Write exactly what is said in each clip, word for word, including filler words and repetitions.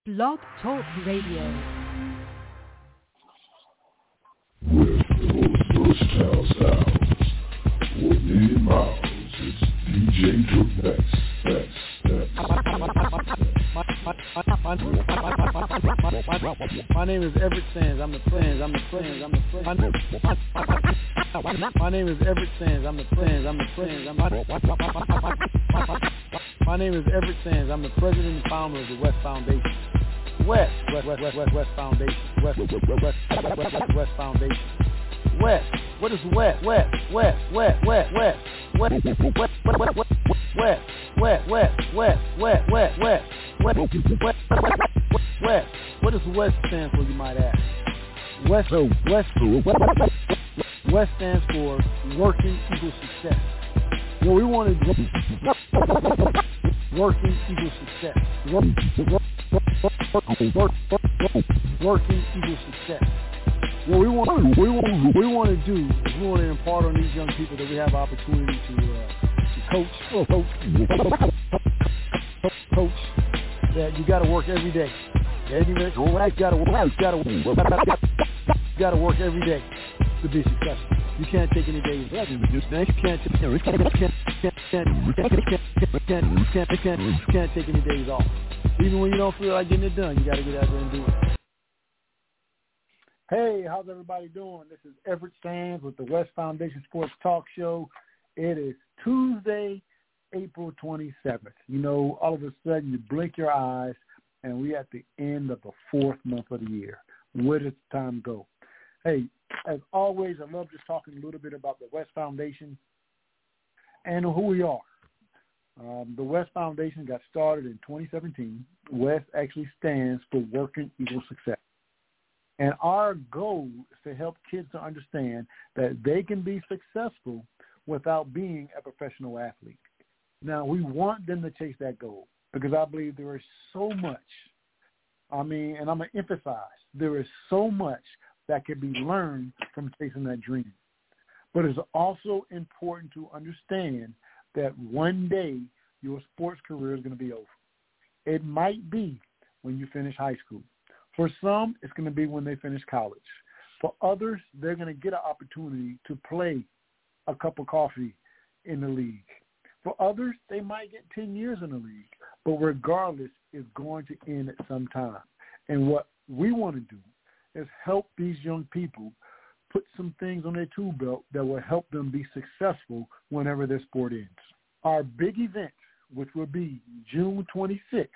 Blog Talk Radio. With those versatile sounds, for me miles, it's D J Duke next, next, next. My name is Everett Sands. I'm the Sands. I'm the Sands. I'm the Sands. My name is Everett Sands. I'm the Sands. I'm the Sands. I'm My name is Everett Sands. I'm the president and founder of the West Foundation. West, West, West, West, West, West Foundation. West, West, West, West, West Foundation. West. What is West? West, West, West, West, West, West, West, West, West, West, West, West, West, West, West, West, West. What does West stand for? You might ask. West, West, West stands for Working Equals Success. What we want to do, working equals success. Work, work, work, work, work, working equals success. What we want, we want, we want to do is we want to impart on these young people that we have opportunity to, uh, to coach, coach, coach. That you got to work every day. You got to work, got to got to work every day to be successful. You can't take any days off. You can't, can't, can't, can't, can't, can't take any days off. Even when you don't feel like getting it done, you got to get out there and do it. Hey, how's everybody doing? This is Everett Sands with the West Foundation Sports Talk Show. It is Tuesday, April twenty-seventh. You know, all of a sudden you blink your eyes and we're at the end of the fourth month of the year. Where does time go? Hey, as always, I love just talking a little bit about the West Foundation and who we are. Um, the West Foundation got started in twenty seventeen. West actually stands for Working Equals Success. And our goal is to help kids to understand that they can be successful without being a professional athlete. Now, we want them to chase that goal because I believe there is so much, I mean, and I'm going to emphasize, there is so much that can be learned from chasing that dream. But it's also important to understand that one day your sports career is going to be over. It might be when you finish high school. For some, it's going to be when they finish college. For others, they're going to get an opportunity to play a cup of coffee in the league. For others, they might get ten years in the league. But regardless, it's going to end at some time. And what we want to do is help these young people put some things on their tool belt that will help them be successful whenever their sport ends. Our big event, which will be June twenty-sixth,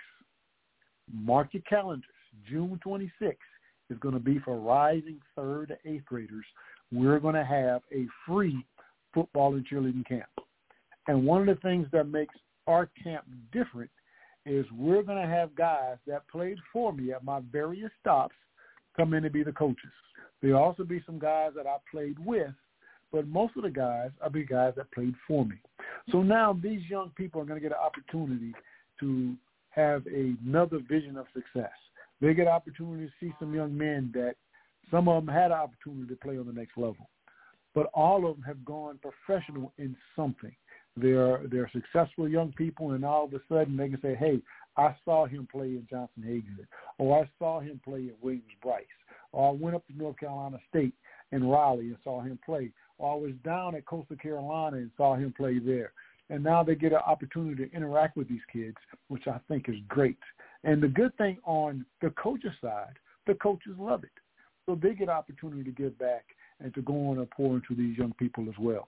mark your calendars. June twenty-sixth is going to be for rising third to eighth graders. We're going to have a free football and cheerleading camp. And one of the things that makes our camp different is we're going to have guys that played for me at my various stops come in to be the coaches. There'll also be some guys that I played with, but most of the guys will be guys that played for me. So now these young people are going to get an opportunity to have another vision of success. They get an opportunity to see some young men that some of them had an opportunity to play on the next level. But all of them have gone professional in something. They're, they're successful young people, and all of a sudden they can say, hey, I saw him play in Johnson-Haygood, or I saw him play at Williams-Brice, or I went up to North Carolina State in Raleigh and saw him play, or I was down at Coastal Carolina and saw him play there. And now they get an opportunity to interact with these kids, which I think is great. And the good thing on the coach's side, the coaches love it. So they get an opportunity to give back and to go on and pour into these young people as well.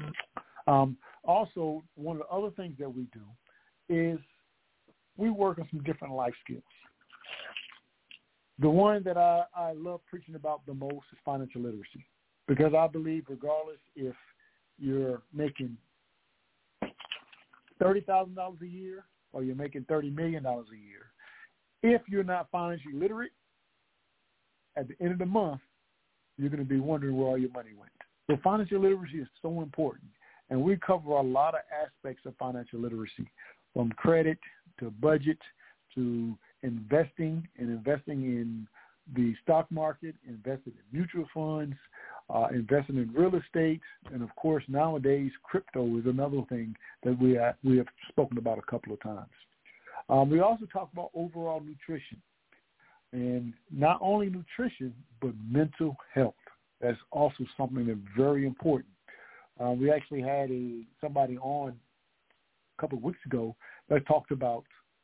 Um, also, one of the other things that we do is we work on some different life skills. The one that I, I love preaching about the most is financial literacy, because I believe regardless if you're making thirty thousand dollars a year or you're making thirty million dollars a year, if you're not financially literate, at the end of the month, you're going to be wondering where all your money went. So financial literacy is so important, and we cover a lot of aspects of financial literacy, from credit to budget to investing and investing in the stock market, investing in mutual funds, uh, investing in real estate, and, of course, nowadays crypto is another thing that we, uh, we have spoken about a couple of times. Um, we also talk about overall nutrition. And not only nutrition, but mental health. That's also something that's very important. Uh, we actually had a somebody on a couple of weeks ago that talked about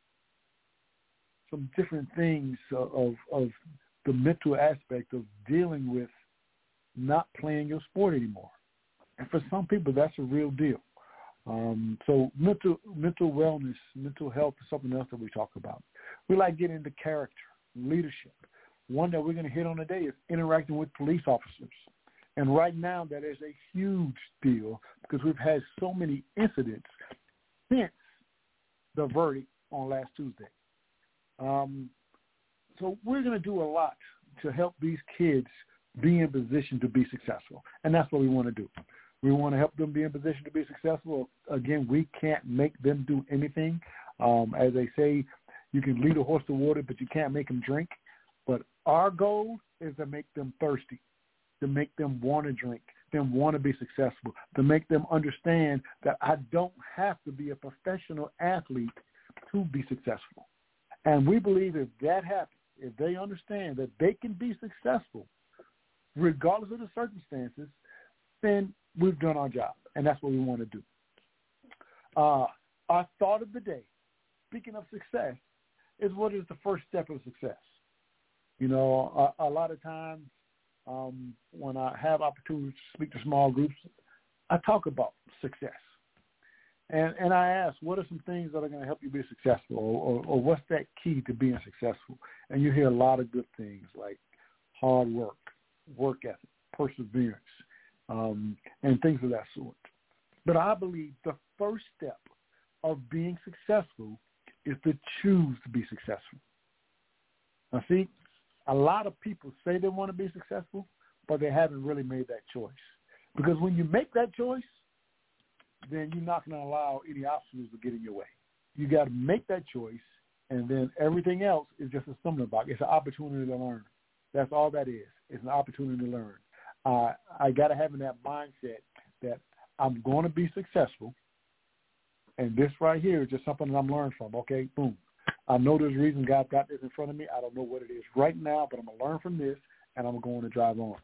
some different things of, of the mental aspect of dealing with not playing your sport anymore. And for some people, that's a real deal. Um, so mental mental wellness, mental health is something else that we talk about. We like getting into character, leadership. One that we're going to hit on today is interacting with police officers. And right now that is a huge deal because we've had so many incidents since the verdict on last Tuesday. Um, so we're going to do a lot to help these kids be in position to be successful. And that's what we want to do. We want to help them be in position to be successful. Again, we can't make them do anything. Um, as they say, you can lead a horse to water, but you can't make them drink. But our goal is to make them thirsty, to make them want to drink, them want to be successful, to make them understand that I don't have to be a professional athlete to be successful. And we believe if that happens, if they understand that they can be successful regardless of the circumstances, then we've done our job, and that's what we want to do. Uh, our thought of the day, speaking of success, is what is the first step of success? You know, a, a lot of times um, when I have opportunities to speak to small groups, I talk about success. And, and I ask, what are some things that are going to help you be successful, or, or, or what's that key to being successful? And you hear a lot of good things like hard work, work ethic, perseverance, um, and things of that sort. But I believe the first step of being successful is to choose to be successful. Now, see, a lot of people say they want to be successful, but they haven't really made that choice. Because when you make that choice, then you're not going to allow any obstacles to get in your way. You got to make that choice, and then everything else is just a stumbling block. It's an opportunity to learn. That's all that is. It's an opportunity to learn. Uh, I got to have in that mindset that I'm going to be successful, and this right here is just something that I'm learning from. Okay, boom. I know there's a reason God got this in front of me. I don't know what it is right now, but I'm going to learn from this, and I'm going to drive on.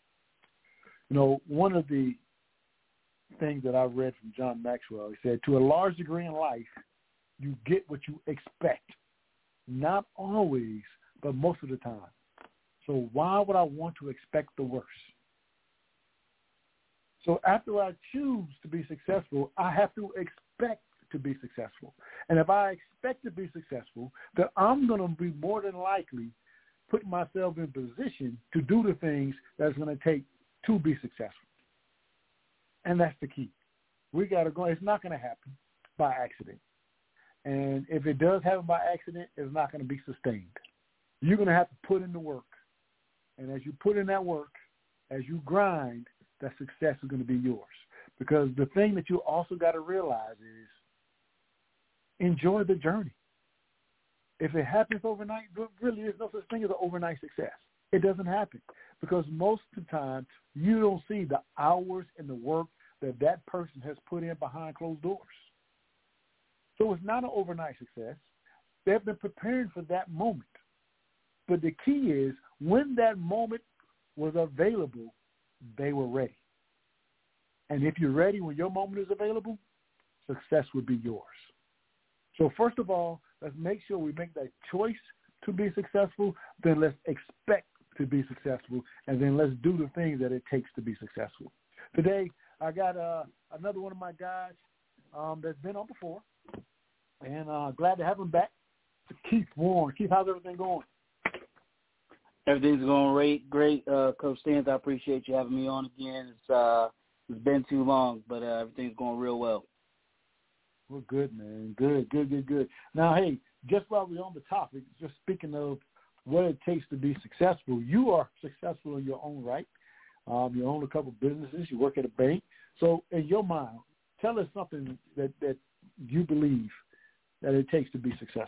You know, one of the things that I read from John Maxwell, he said, to a large degree in life, you get what you expect. Not always, but most of the time. So why would I want to expect the worst? So after I choose to be successful, I have to expect to be successful. And if I expect to be successful, then I'm going to be more than likely putting myself in position to do the things that's going to take to be successful. And that's the key. We got to go. It's not going to happen by accident. And if it does happen by accident, it's not going to be sustained. You're going to have to put in the work. And as you put in that work, as you grind, that success is going to be yours. Because the thing that you also got to realize is enjoy the journey. If it happens overnight, really there's no such thing as an overnight success. It doesn't happen. Because most of the time, you don't see the hours and the work that that person has put in behind closed doors. So it's not an overnight success. They've been preparing for that moment. But the key is when that moment was available, they were ready. And if you're ready when your moment is available, success will be yours. So first of all, let's make sure we make that choice to be successful. Then let's expect to be successful, and then let's do the things that it takes to be successful. Today, I got uh, another one of my guys um, that's been on before, and uh, glad to have him back. Keith Warren. Keith, how's everything going? Everything's going great, great. Uh, Coach Stans, I appreciate you having me on again. It's uh, it's been too long, but uh, everything's going real well. We're good, man. Good, good, good, good. Now, hey, just while we're on the topic, just speaking of what it takes to be successful, you are successful in your own right. Um, you own a couple businesses. You work at a bank. So in your mind, tell us something that, that you believe that it takes to be successful.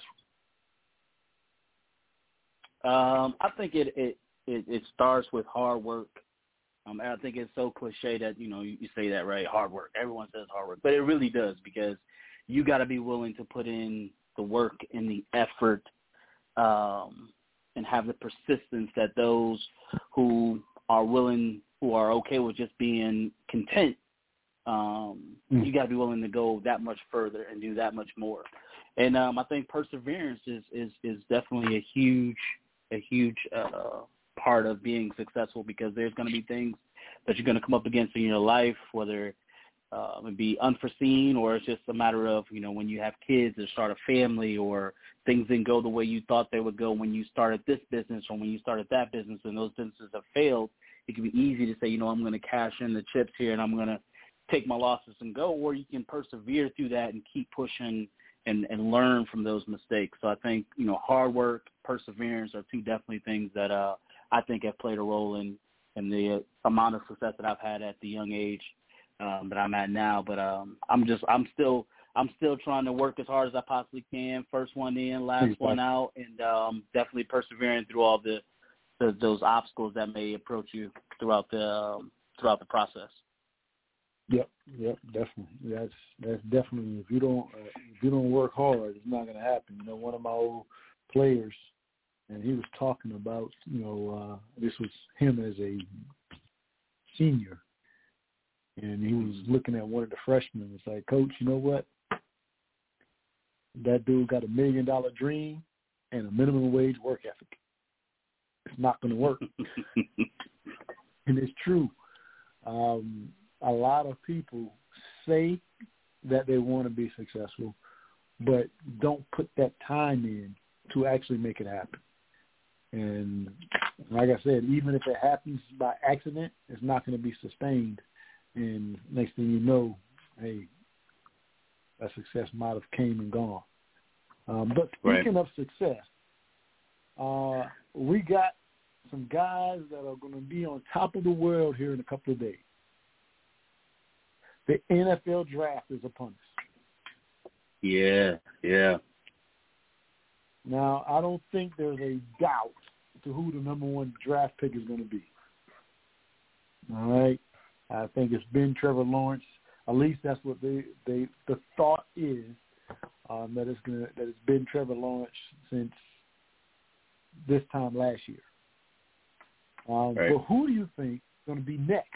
Um, I think it, it, it, it starts with hard work. Um, and I think it's so cliche that, you know, you, you say that, right, hard work. Everyone says hard work. But it really does, because you got to be willing to put in the work and the effort um, and and have the persistence that those who are willing, who are okay with just being content, um, mm. you got to be willing to go that much further and do that much more. And um, I think perseverance is, is, is definitely a huge, a huge uh, part of being successful, because there's going to be things that you're going to come up against in your life, whether uh, it be unforeseen or it's just a matter of, you know, when you have kids or start a family, or things didn't go the way you thought they would go when you started this business or when you started that business, and those businesses have failed. It can be easy to say, you know, I'm going to cash in the chips here and I'm going to take my losses and go, or you can persevere through that and keep pushing and, and learn from those mistakes. So I think, you know, hard work, perseverance are two definitely things that uh, I think have played a role in, in the amount of success that I've had at the young age um, that I'm at now. But um, I'm just, I'm still, I'm still trying to work as hard as I possibly can. First one in, last Thanks, one out, and um, definitely persevering through all the, the those obstacles that may approach you throughout the um, throughout the process. Yep, yep, definitely. That's that's definitely, if you don't uh, if you don't work hard, it's not going to happen. You know, one of my old players, and he was talking about, you know, uh, this was him as a senior, and he was looking at one of the freshmen and was like, Coach, you know what? That dude got a million dollar dream and a minimum wage work ethic. It's not going to work. And it's true. Um, a lot of people say that they want to be successful, but don't put that time in to actually make it happen. And like I said, even if it happens by accident, it's not going to be sustained. And next thing you know, hey, that success might have came and gone. Um, but speaking right. of success, uh, we got some guys that are going to be on top of the world here in a couple of days. The N F L draft is upon us. Yeah, yeah. Now, I don't think there's a doubt to who the number one draft pick is going to be. All right? I think it's been Trevor Lawrence. At least that's what they, they the thought is, um, that it's gonna that it's been Trevor Lawrence since this time last year. Um, right. But who do you think is going to be next?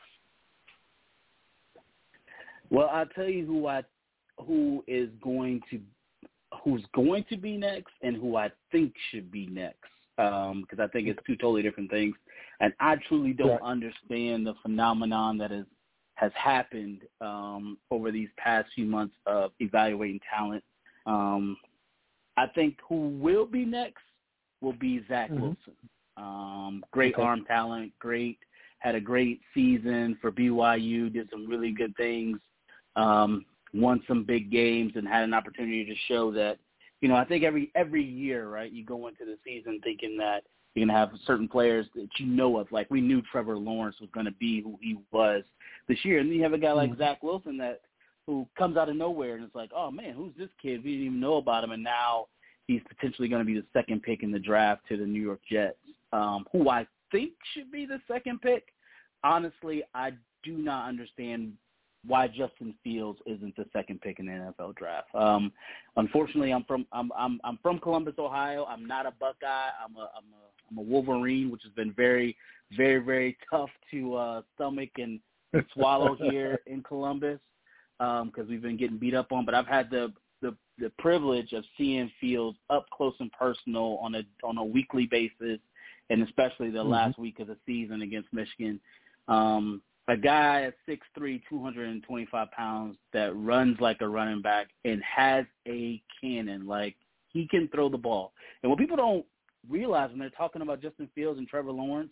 Well, I'll tell you who I who is going to who's going to be next and who I think should be next, because um, I think it's two totally different things. And I truly don't right. understand the phenomenon that is, has happened um, over these past few months of evaluating talent. Um, I think who will be next will be Zach mm-hmm. Wilson. Um, great okay. arm talent, great, had a great season for B Y U, did some really good things, um, won some big games, and had an opportunity to show that, you know, I think every every year, right, you go into the season thinking that you're going to have certain players that you know of. Like we knew Trevor Lawrence was going to be who he was this year. And then you have a guy like mm-hmm. Zach Wilson that who comes out of nowhere and it's like, oh, man, who's this kid? We didn't even know about him. And now he's potentially going to be the second pick in the draft to the New York Jets, um, who I think should be the second pick. Honestly, I do not understand why Justin Fields isn't the second pick in the N F L draft. Um, unfortunately, I'm from I'm I'm I'm from Columbus, Ohio. I'm not a Buckeye. I'm a I'm a I'm a Wolverine, which has been very, very, very tough to uh, stomach and swallow here in Columbus because um, we've been getting beat up on. But I've had the, the the privilege of seeing Fields up close and personal on a on a weekly basis, and especially the mm-hmm. last week of the season against Michigan. Um, a guy at six three, two hundred twenty-five pounds that runs like a running back and has a cannon. Like, he can throw the ball. And what people don't realize when they're talking about Justin Fields and Trevor Lawrence,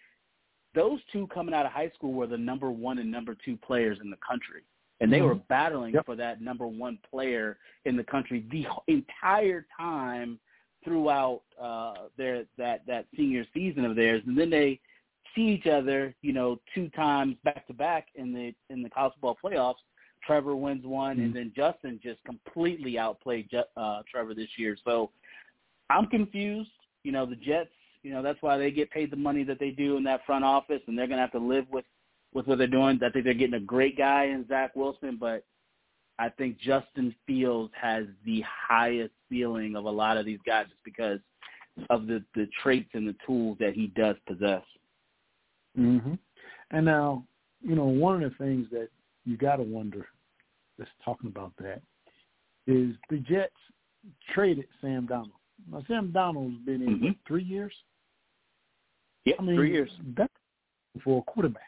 those two coming out of high school were the number one and number two players in the country. And they mm-hmm. were battling yep. for that number one player in the country the entire time throughout uh, their that, that senior season of theirs. And then they see each other, you know, two times back to back in the in the college football playoffs. Trevor wins one, mm-hmm. and then Justin just completely outplayed uh, Trevor this year. So I'm confused. You know, the Jets, you know, that's why they get paid the money that they do in that front office, and they're going to have to live with, with what they're doing. I think they're getting a great guy in Zach Wilson, but I think Justin Fields has the highest ceiling of a lot of these guys just because of the, the traits and the tools that he does possess. Mm-hmm. And now, you know, one of the things that you got to wonder, just talking about that, is the Jets traded Sam Darnold. Now, Sam Darnold's been in mm-hmm. what, three years? Yeah, I mean, three years. That's for a quarterback.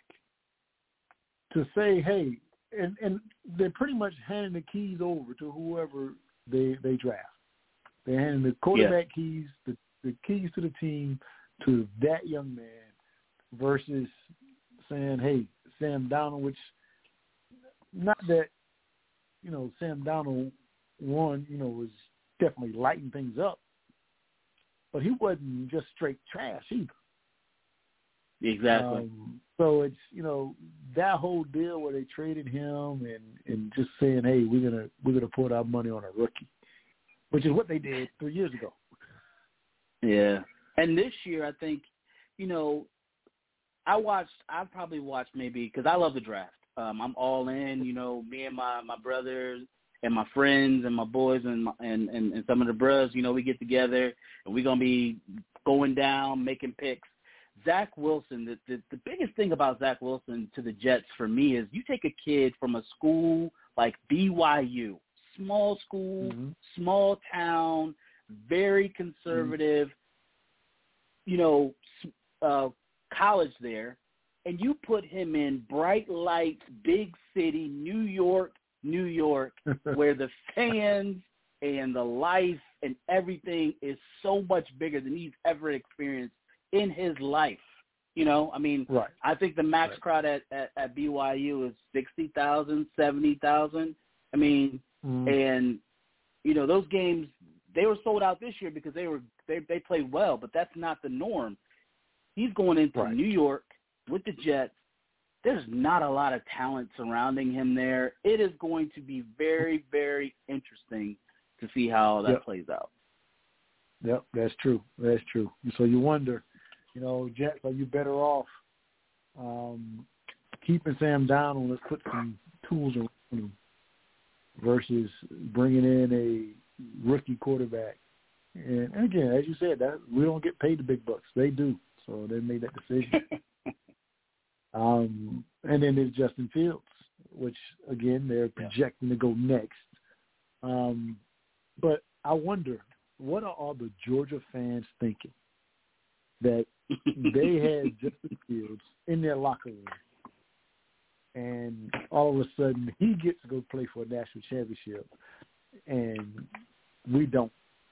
To say, hey, and, and they're pretty much handing the keys over to whoever they they draft. They're handing the quarterback yeah. keys, the, the keys to the team to that young man versus saying, hey, Sam Darnold, which not that, you know, Sam Darnold, one, you know, was definitely lighting things up, but he wasn't just straight trash either. Exactly. Um, so it's, you know, that whole deal where they traded him and, and just saying, hey, we're gonna we're gonna put our money on a rookie, which is what they did three years ago. Yeah, and this year I think, you know, I watched. I probably watched maybe because I love the draft. Um, I'm all in. You know, me and my, my brothers and my friends and my boys and, my, and and and some of the bros. You know, we get together and we're gonna be going down, making picks. Zach Wilson, the, the the biggest thing about Zach Wilson to the Jets for me is you take a kid from a school like B Y U, small school, mm-hmm. small town, very conservative, mm-hmm. you know, uh, college there, and you put him in bright lights, big city, New York, New York, where the fans and the life and everything is so much bigger than he's ever experienced in his life. You know, I mean, right. I think the max right. crowd at, at, at B Y U is sixty thousand, seventy thousand. I mean, mm. and, you know, those games, they were sold out this year because they were they, they played well, but that's not the norm. He's going into right. New York with the Jets. There's not a lot of talent surrounding him there. It is going to be very, very interesting to see how that yep. plays out. Yep, that's true. That's true. So you wonder, you know, Jets, are you better off um, keeping Sam Darnold, let's put some tools around him, versus bringing in a rookie quarterback? And, and again, as you said, that we don't get paid the big bucks. They do. So they made that decision. um, and then there's Justin Fields, which, again, they're projecting yeah. to go next. Um, but I wonder, what are all the Georgia fans thinking that they had Justin Fields in their locker room, and all of a sudden he gets to go play for a national championship, and we don't?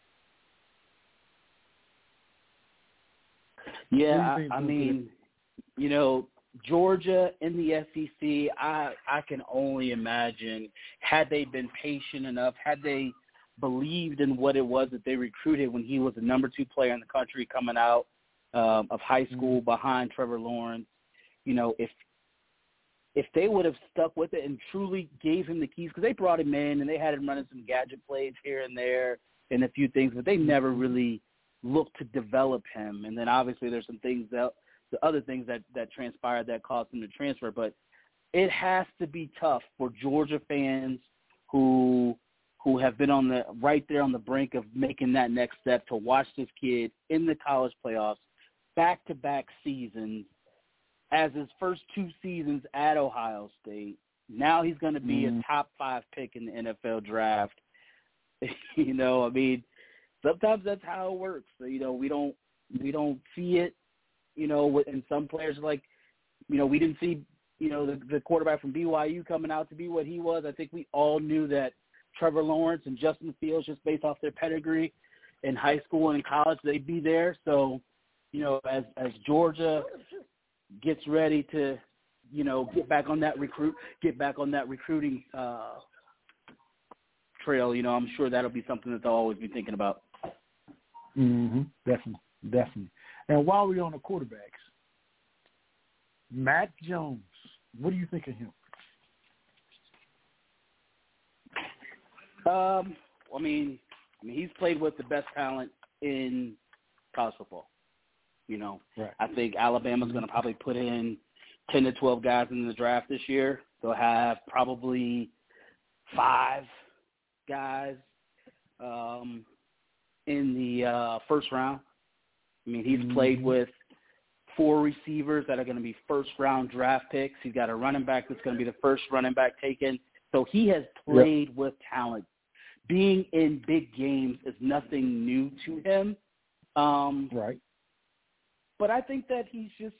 Yeah, I, I mean, you know, Georgia in the S E C, I I can only imagine, had they been patient enough, had they believed in what it was that they recruited when he was the number two player in the country coming out um, of high school mm-hmm. behind Trevor Lawrence, you know, if if they would have stuck with it and truly gave him the keys, because they brought him in and they had him running some gadget plays here and there and a few things, but they never really looked to develop him. And then obviously there's some things that the other things that, that transpired that caused him to transfer. But it has to be tough for Georgia fans who who have been on the right there on the brink of making that next step to watch this kid in the college playoffs, back-to-back seasons, as his first two seasons at Ohio State. Now he's going to be mm. a top five pick in the N F L draft. You know, I mean, sometimes that's how it works. So, you know, we don't we don't see it. You know, and some players like, you know, we didn't see, you know, the, the quarterback from B Y U coming out to be what he was. I think we all knew that Trevor Lawrence and Justin Fields, just based off their pedigree in high school and in college, they'd be there. So, you know, as as Georgia gets ready to, you know, get back on that recruit, get back on that recruiting uh, trail, you know, I'm sure that'll be something that they'll always be thinking about. Mm-hmm. Definitely, definitely. And while we're on the quarterbacks, Mac Jones, what do you think of him? Um, I mean, I mean, he's played with the best talent in college football. You know, right. I think Alabama's going to probably put in ten to twelve guys in the draft this year. They'll have probably five guys um, in the uh, first round. I mean, he's mm-hmm. played with four receivers that are going to be first-round draft picks. He's got a running back that's going to be the first running back taken. So he has played yep. with talent. Being in big games is nothing new to him. Um, right. But I think that he's just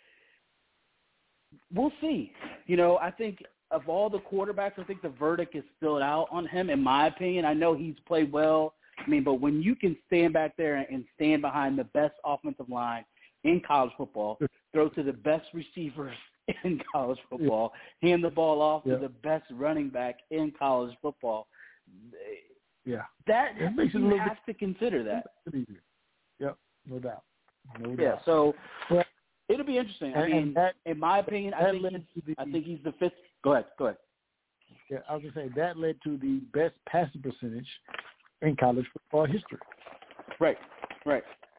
– we'll see. You know, I think of all the quarterbacks, I think the verdict is still out on him, in my opinion. I know he's played well. I mean, but when you can stand back there and stand behind the best offensive line in college football, throw to the best receivers in college football, yeah. hand the ball off yeah. to the best running back in college football, yeah, that it makes you it have to consider that. Yep, no doubt. No yeah, doubt. so well, it'll be interesting. I and, mean, and that, in my opinion, I think, he's, the, I think he's the fifth. Go ahead, go ahead. Yeah, I was going to say, that led to the best passing percentage in college football history. Right, right.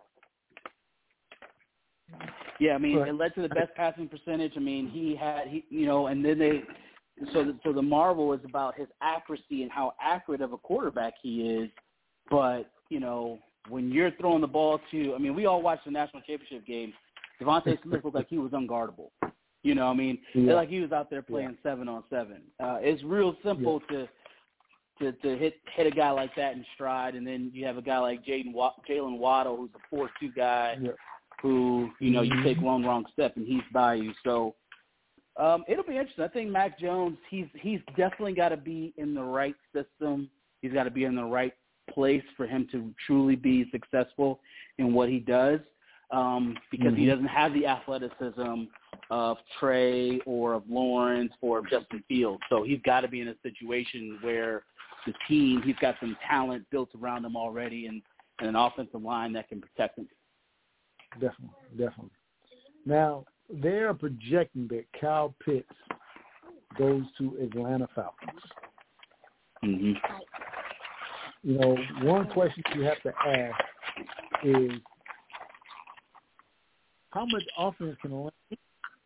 Yeah, I mean, right. it led to the best passing percentage. I mean, he had, he, you know, and then they, so the, so the marvel is about his accuracy and how accurate of a quarterback he is. But, you know, when you're throwing the ball to, I mean, we all watched the national championship game. Devontae Smith looked like he was unguardable. You know, I mean, yeah. like he was out there playing yeah. seven on seven. Uh, it's real simple yeah. to. To, to hit hit a guy like that in stride, and then you have a guy like Jayden Jalen Waddle, who's a four two guy, yeah. who, you know, mm-hmm. you take one wrong step and he's by you. So um, it'll be interesting. I think Mac Jones, he's he's definitely got to be in the right system. He's got to be in the right place for him to truly be successful in what he does, um, because mm-hmm. he doesn't have the athleticism of Trey or of Lawrence or of Justin Fields. So he's got to be in a situation where the team, he's got some talent built around him already, and, and an offensive line that can protect him. Definitely, definitely. Now, they are projecting that Kyle Pitts goes to Atlanta Falcons. Mm-hmm. You know, one question you have to ask is, how much offense can Atlanta get?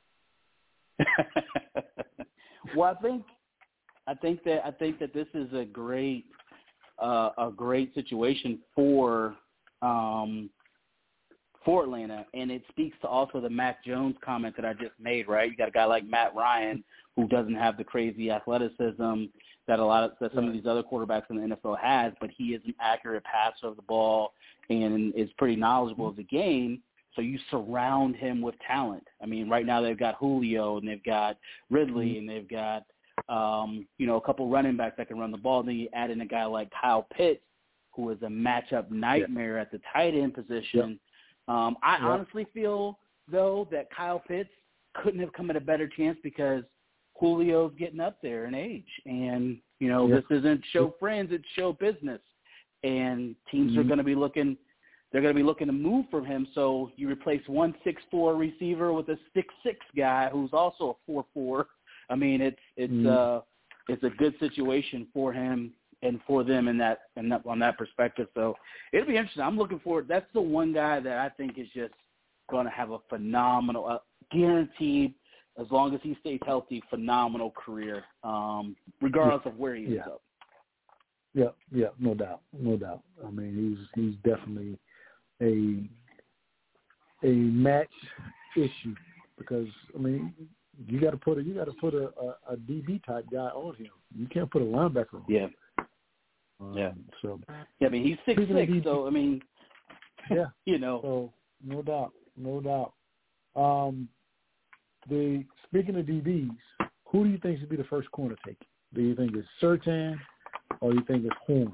Well, I think I think that I think that this is a great uh, a great situation for um, for Atlanta, and it speaks to also the Mac Jones comment that I just made. Right, you got a guy like Matt Ryan who doesn't have the crazy athleticism that a lot of that some of these other quarterbacks in the N F L has, but he is an accurate passer of the ball and is pretty knowledgeable of the game. So you surround him with talent. I mean, right now they've got Julio and they've got Ridley and they've got, um, you know, a couple running backs that can run the ball. Then you add in a guy like Kyle Pitts, who is a matchup nightmare yeah. at the tight end position. Yep. Um, I yep. honestly feel, though, that Kyle Pitts couldn't have come at a better chance because Julio's getting up there in age. And, you know, yep. this isn't show friends, it's show business. And teams mm-hmm. are going to be looking – They're going to be looking to move from him, so you replace one six four receiver with a six six guy who's also a four four. I mean, it's it's mm. uh it's a good situation for him and for them in that in that on that perspective. So it'll be interesting. I'm looking forward. That's the one guy that I think is just going to have a phenomenal, uh, guaranteed, as long as he stays healthy, phenomenal career, um, regardless yeah. of where he ends yeah. up. Yeah, yeah, no doubt, no doubt. I mean, he's he's definitely a a match issue because I mean you got to put a you got to put a, a, a D B type guy on him. You can't put a linebacker on. Yeah. Um, yeah. So. Yeah, I mean he's six six, so I mean. Yeah. you know. So no doubt, no doubt. Um, the speaking of D Bs, who do you think should be the first corner taken? Do you think it's Surtain or do you think it's Horn?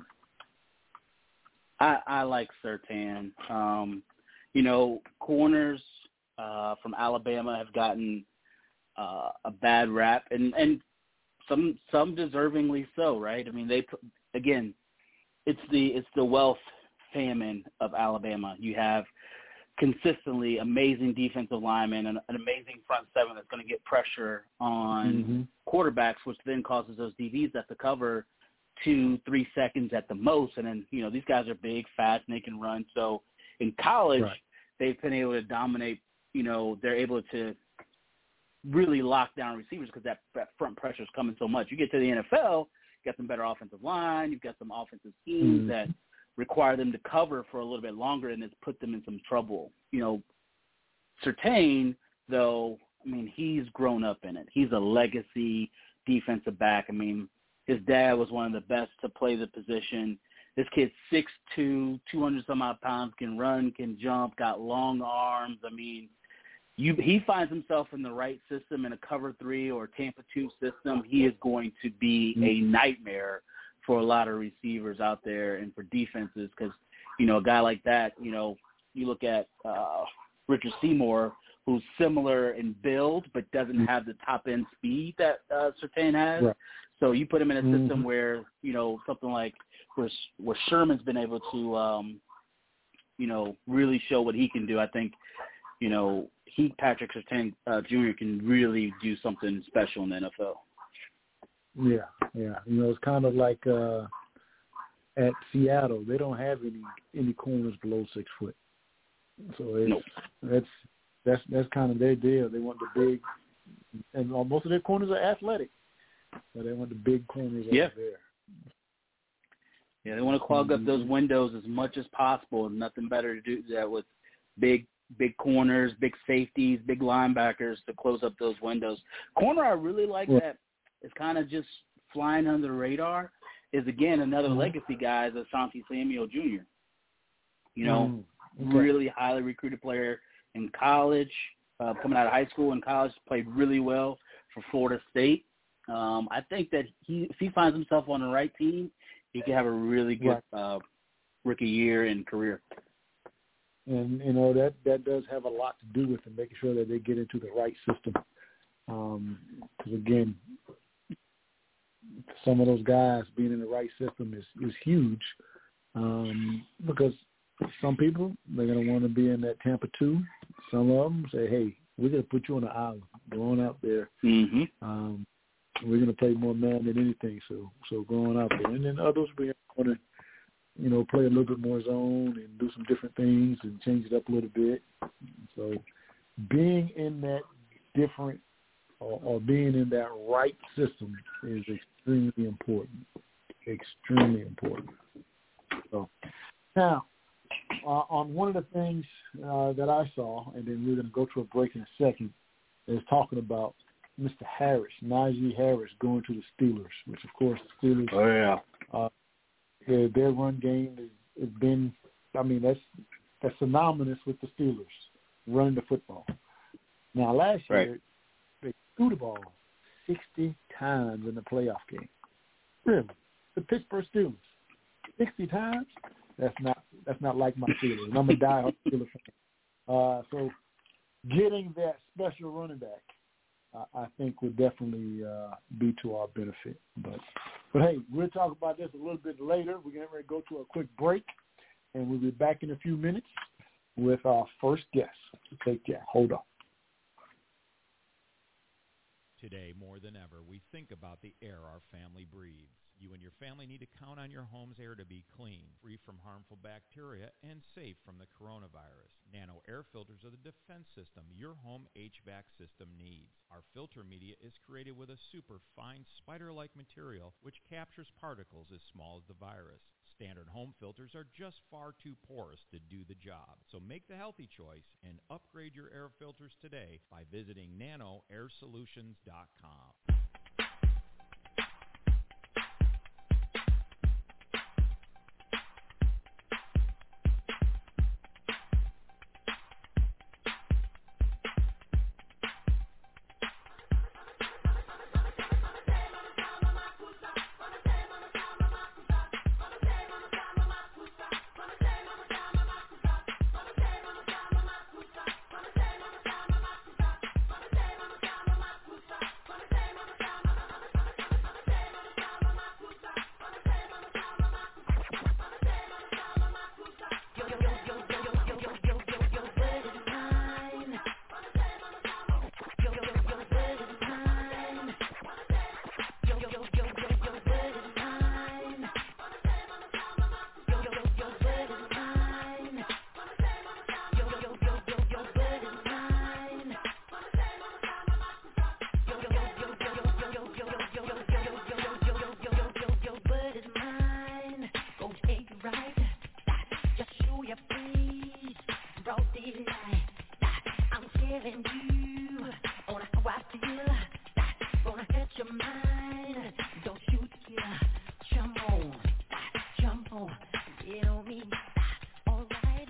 I, I like Surtain. Um, you know, corners uh, from Alabama have gotten uh, a bad rap, and, and some some deservingly so, right? I mean, they again, it's the it's the wealth famine of Alabama. You have consistently amazing defensive linemen and an amazing front seven that's going to get pressure on mm-hmm. quarterbacks, which then causes those D Bs that to cover two, three seconds at the most. And then, you know, these guys are big, fast, and they can run. So in college, right. they've been able to dominate, you know, they're able to really lock down receivers because that, that front pressure is coming so much. You get to the N F L, you got some better offensive line, you've got some offensive schemes mm-hmm. that require them to cover for a little bit longer, and it's put them in some trouble. You know, Surtain, though, I mean, he's grown up in it. He's a legacy defensive back. I mean, his dad was one of the best to play the position. This kid's six two, two hundred some odd pounds, can run, can jump, got long arms. I mean, you, he finds himself in the right system in a cover three or Tampa two system, he is going to be a nightmare for a lot of receivers out there and for defenses because, you know, a guy like that, you know, you look at uh, Richard Seymour, who's similar in build but doesn't have the top-end speed that uh, Surtain has. Right. So you put him in a system mm-hmm. where, you know, something like where, where Sherman's been able to, um, you know, really show what he can do. I think, you know, he, Patrick Surtain uh, Junior can really do something special in the N F L. Yeah, yeah. You know, it's kind of like uh, at Seattle. They don't have any any corners below six foot. So it's, nope. that's that's that's kind of their deal. They want the big, and most of their corners are athletic, but they want the big corners yeah. over there. Yeah, they want to clog mm-hmm. up those windows as much as possible, and nothing better to do that with big big corners, big safeties, big linebackers to close up those windows. Corner, I really like yeah. that. It's kind of just flying under the radar. Is again another mm-hmm. legacy guy, is Asante Samuel Junior You know, mm-hmm. okay. really highly recruited player in college, uh, coming out of high school and college, played really well for Florida State. Um, I think that he, if he finds himself on the right team, he could have a really good right. uh, rookie year and career. And, you know, that, that does have a lot to do with it, making sure that they get into the right system. Because, um, again, some of those guys being in the right system is, is huge um, because some people, they're going to want to be in that Tampa two. Some of them say, hey, we're going to put you on the island. Go on out there. Mm-hmm. Um, we're going to play more man than anything, so so go on out there. And then others, we're going to, you know, play a little bit more zone and do some different things and change it up a little bit. So being in that different or, or being in that right system is extremely important, extremely important. So now, uh, on one of the things uh, that I saw, and then we're going to go to a break in a second, is talking about Mister Harris, Najee Harris, going to the Steelers, which, of course, the Steelers, oh, yeah. uh, their, their run game has, has been, I mean, that's that's synonymous with the Steelers, running the football. Now, last right. year, they threw the ball sixty times in the playoff game. Really? The Pittsburgh Steelers. sixty times? That's not that's not like my Steelers. I'm a diehard Steelers fan. Uh, so getting that special running back, I, I think, would definitely uh, be to our benefit. But, but, hey, we'll talk about this a little bit later. We're getting ready to go to a quick break, and we'll be back in a few minutes with our first guest. So take care. Hold on. Today, more than ever, we think about the air our family breathes. You and your family need to count on your home's air to be clean, free from harmful bacteria, and safe from the coronavirus. Nano air filters are the defense system your home H V A C system needs. Our filter media is created with a super fine spider-like material which captures particles as small as the virus. Standard home filters are just far too porous to do the job. So make the healthy choice and upgrade your air filters today by visiting nano air solutions dot com. telling you on how I feel. Gonna hurt your mind. Don't shoot to kill. Jump on, jump on, get on me. All right.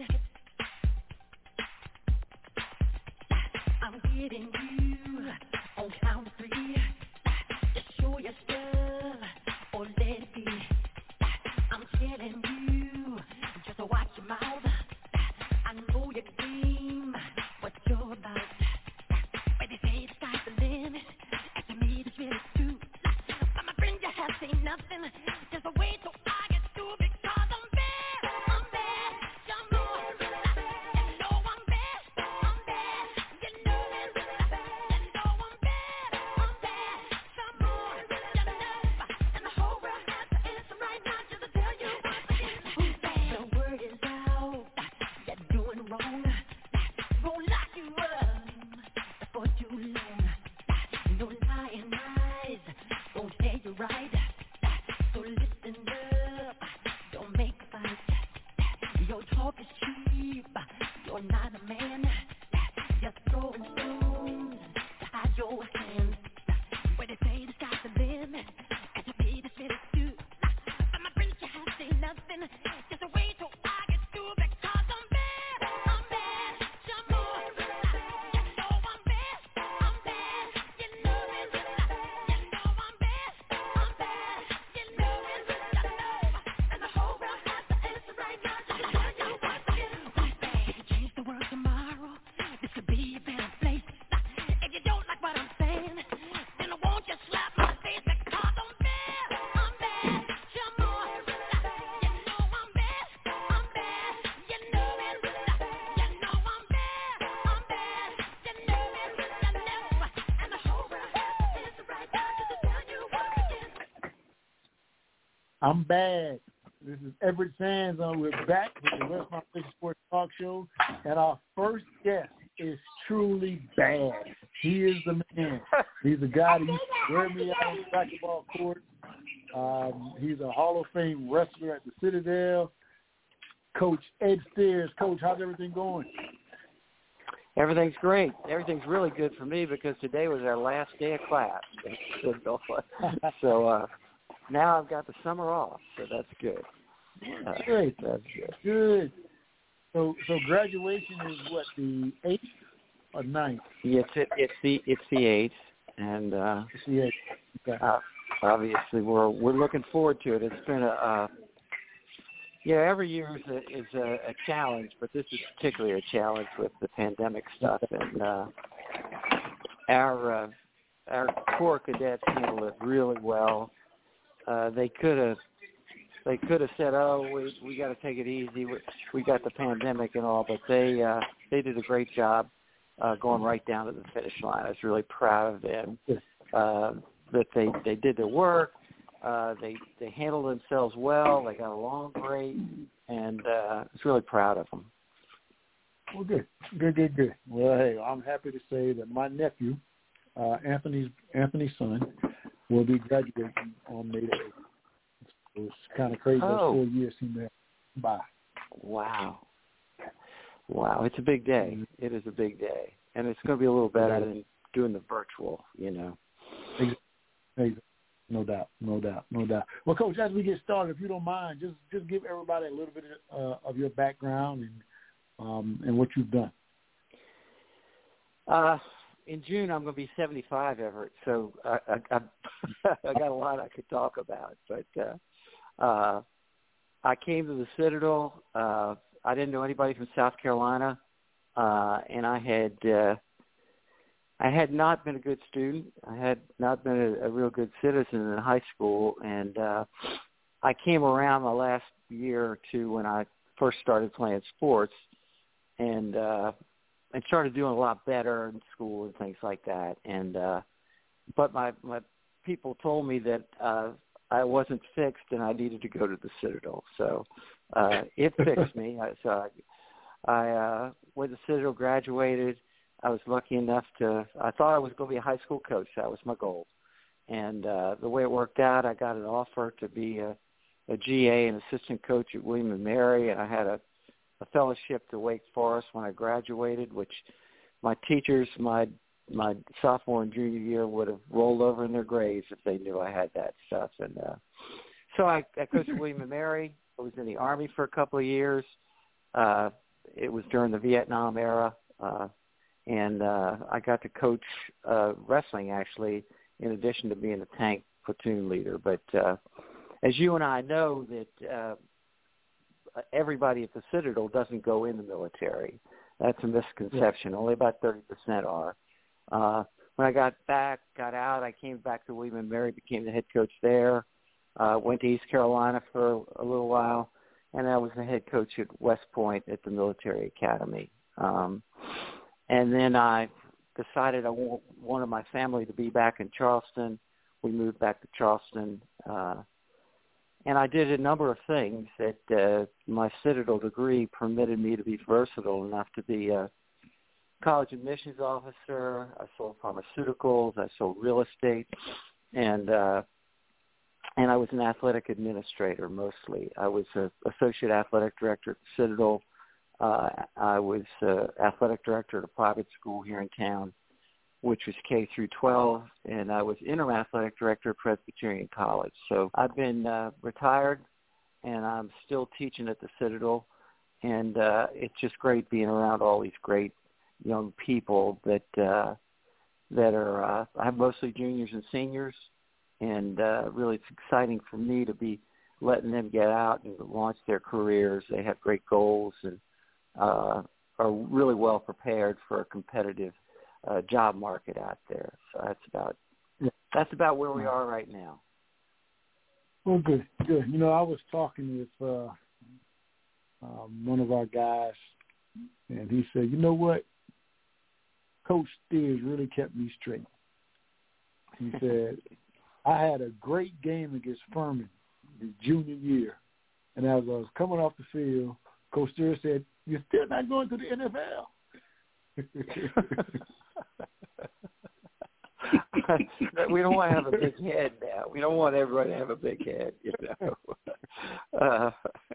I'm getting you on count of three. Just show your stuff or let it be. I'm telling you, just watch your mouth. I know your game, what you're about. When they say the sky's the limit, and to me it's really true. But my friend, you have seen nothing. Just wait till I get through because I'm bad. I'm bad. You know it. You know I'm bad. I'm bad. You know it. You know I'm bad. I'm bad. Some more. You know. And the whole world has the answer right now just to tell you once again who's bad. The word is out. You're doing wrong. Won't lock you up for too long. No lying eyes won't say you right. So listen up, don't make a fight. Your talk is cheap, you're not a man. Just throwing stones to hide your hands. When they say the sky's the limit, and to me this really too. But my friends, you have seen nothing. Just wait till I get through because I'm bad. I'm bad. Some more. You know I'm bad. I'm bad. You know it. You know I'm bad. I'm bad. You know it. You know. And the whole world has the answer right now. Just to tell you once again who's bad. If you change the world tomorrow, this could be a better place. If you don't like what I'm saying, then I won't just slap my face because I'm bad. I'm bad. Some more. You know I'm bad. I'm bad. You know it. You know I'm bad. I'm bad. You know it. You know. And the whole world has the answer right now just to tell you once again. I'm bad. This is Everett Sands, and we're back with the West Palm Beach Sports Talk Show, and our first guest is truly bad. He is the man. He's a guy that used to wear me out on the basketball court. Um, he's a Hall of Fame wrestler at the Citadel. Coach Ed Steers. Coach, how's everything going? Everything's great. Everything's really good for me because today was our last day of class. So uh, now I've got the summer off, so that's good. Uh, Good. That's good. Good. So, so graduation is what, the eighth or ninth? It's it, it's the it's the eighth, and uh, It's the eighth. Okay. uh, obviously we're we're looking forward to it. It's been a uh, yeah, every year is a is a, a challenge, but this is particularly a challenge with the pandemic stuff, and uh, our uh, our core cadets handled it really well. Uh, they could have. They could have said, "Oh, we we got to take it easy. We, we got the pandemic and all," but they uh, they did a great job uh, going right down to the finish line. I was really proud of them uh, that they, they did their work. Uh, they they handled themselves well. They got along great, and uh, I was really proud of them. Well, good, good, good, good. Well, hey, I'm happy to say that my nephew, uh, Anthony's Anthony's son, will be graduating on May the eighth. It's kind of crazy. Oh. Those four years seem to have by. Wow. Wow. It's a big day. It is a big day. And it's going to be a little better than doing the virtual, you know. Exactly. No doubt. No doubt. No doubt. Well, Coach, as we get started, if you don't mind, just just give everybody a little bit of, uh, of your background and um, and what you've done. Uh, in June, I'm going to be seventy-five, Everett, so I, I, I, I got a lot I could talk about. But uh, uh, I came to the Citadel. Uh, I didn't know anybody from South Carolina, uh, and I had uh, I had not been a good student. I had not been a, a real good citizen in high school, and uh, I came around my last year or two when I first started playing sports, and uh, and started doing a lot better in school and things like that. And uh, but my my people told me that uh, I wasn't fixed and I needed to go to the Citadel. So uh, it fixed me. I, so I, I uh, went to the Citadel, graduated. I was lucky enough to. I thought I was going to be a high school coach. That was my goal. And uh, the way it worked out, I got an offer to be a, a G A and assistant coach at William and Mary, and I had a, a fellowship to Wake Forest when I graduated, which my teachers, my my sophomore and junior year would have rolled over in their graves if they knew I had that stuff. And uh, so I, I coached at William and Mary. I was in the Army for a couple of years. Uh, it was during the Vietnam era, uh, and uh, I got to coach uh, wrestling, actually, in addition to being a tank platoon leader. But uh, as you and I know, that uh, everybody at the Citadel doesn't go in the military. That's a misconception. Yeah. Only about thirty percent are. Uh, when I got back, got out, I came back to William and Mary, became the head coach there, uh, went to East Carolina for a little while, and I was the head coach at West Point at the military academy. Um, and then I decided I w- wanted my family to be back in Charleston. We moved back to Charleston, uh, and I did a number of things that uh, my Citadel degree permitted me to be versatile enough to be a college admissions officer. I sold pharmaceuticals. I sold real estate, and uh, and I was an athletic administrator mostly. I was an associate athletic director at the Citadel. Uh, I was uh, athletic director at a private school here in town, which was K through twelve, and I was interim athletic director at Presbyterian College. So I've been uh, retired, and I'm still teaching at the Citadel, and uh, it's just great being around all these great young people that uh, that are. Uh, I have mostly juniors and seniors, and uh, really it's exciting for me to be letting them get out and launch their careers. They have great goals and uh, are really well prepared for a competitive uh, job market out there. So that's about that's about where we are right now. Well, good, good. You know, I was talking with uh, um, one of our guys, and he said, you know what? Coach Steers really kept me straight. He said, I had a great game against Furman his junior year, and as I was coming off the field, Coach Steers said, you're still not going to the N F L. We don't want to have a big head now. We don't want everybody to have a big head, you know. uh,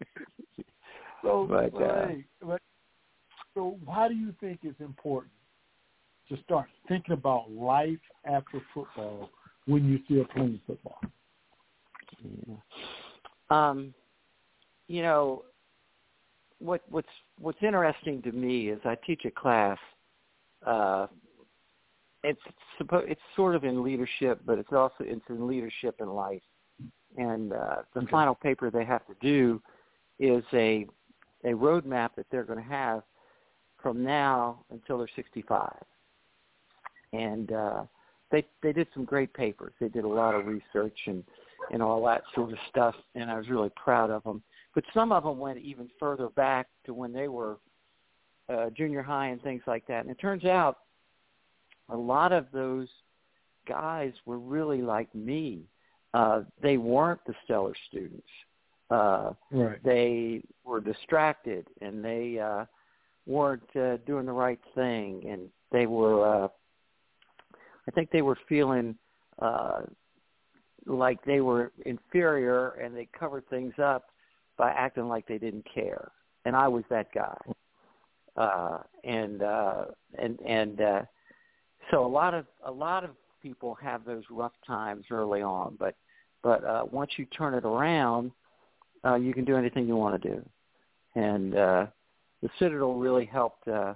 so, but, uh, but, so why do you think it's important to start thinking about life after football when you're still playing football? Yeah. Um, you know, what what's what's interesting to me is I teach a class. Uh, it's suppo- it's sort of in leadership, but it's also it's in leadership in life. And uh, the okay. final paper they have to do is a a roadmap that they're going to have from now until they're sixty-five. And uh, they they did some great papers. They did a lot of research and, and all that sort of stuff, and I was really proud of them. But some of them went even further back to when they were uh, junior high and things like that. And it turns out a lot of those guys were really like me. Uh, they weren't the stellar students. Uh, right. They were distracted, and they uh, weren't uh, doing the right thing, and they were uh, – I think they were feeling uh, like they were inferior, and they covered things up by acting like they didn't care. And I was that guy. Uh, and uh, and and uh, so a lot of a lot of people have those rough times early on, but but uh, once you turn it around, uh, you can do anything you want to do. And uh, the Citadel really helped. Uh,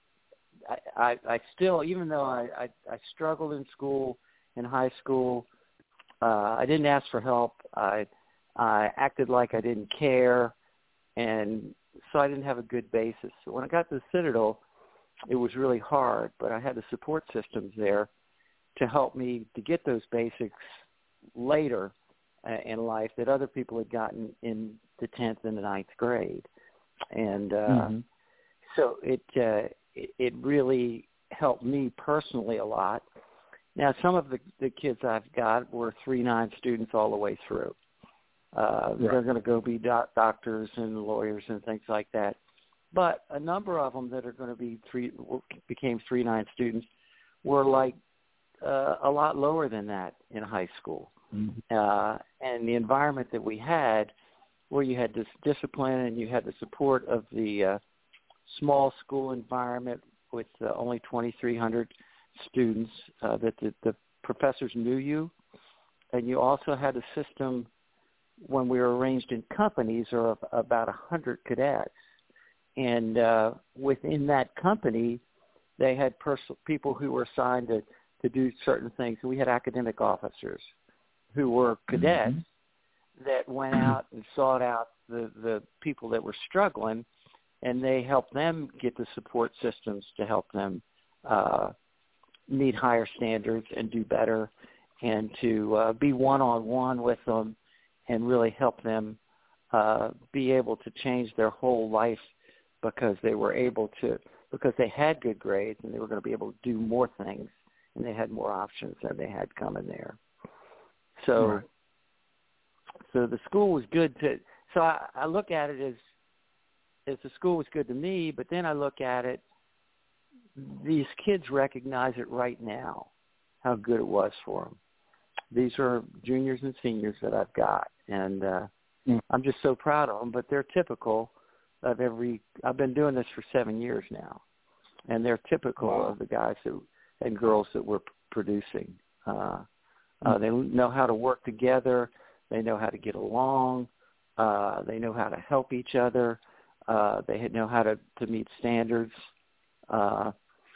I, I, I still, even though I, I, I struggled in school, in high school, uh, I didn't ask for help. I I acted like I didn't care, and so I didn't have a good basis. So when I got to the Citadel, it was really hard, but I had the support systems there to help me to get those basics later uh, in life that other people had gotten in the tenth and the ninth grade. And uh, mm-hmm. so it, uh, it it really helped me personally a lot. Now, some of the, the kids I've got were three nine students all the way through. Uh, right. They're going to go be doc- doctors and lawyers and things like that. But a number of them that are going to be three became three nine students were like uh, a lot lower than that in high school. Mm-hmm. Uh, and the environment that we had, where you had this discipline and you had the support of the uh, small school environment with uh, only twenty-three hundred students, uh, that the, the professors knew you, and you also had a system when we were arranged in companies of about one hundred cadets. And uh, within that company, they had pers- people who were assigned to, to do certain things. We had academic officers who were cadets mm-hmm. that went out and sought out the, the people that were struggling, and they helped them get the support systems to help them uh, meet higher standards and do better, and to uh, be one-on-one with them and really help them uh, be able to change their whole life because they were able to, because they had good grades and they were going to be able to do more things, and they had more options than they had coming there. So, right. so the school was good to, so I, I look at it as, as the school was good to me, but then I look at it, these kids recognize it right now, how good it was for them. These are juniors and seniors that I've got, and uh, mm. I'm just so proud of them, but they're typical of every, I've been doing this for seven years now, and they're typical wow. of the guys that, and girls that we're p- producing. Uh, mm. uh, they know how to work together. They know how to get along. Uh, they know how to help each other. Uh, they know how to, to meet standards. Uh,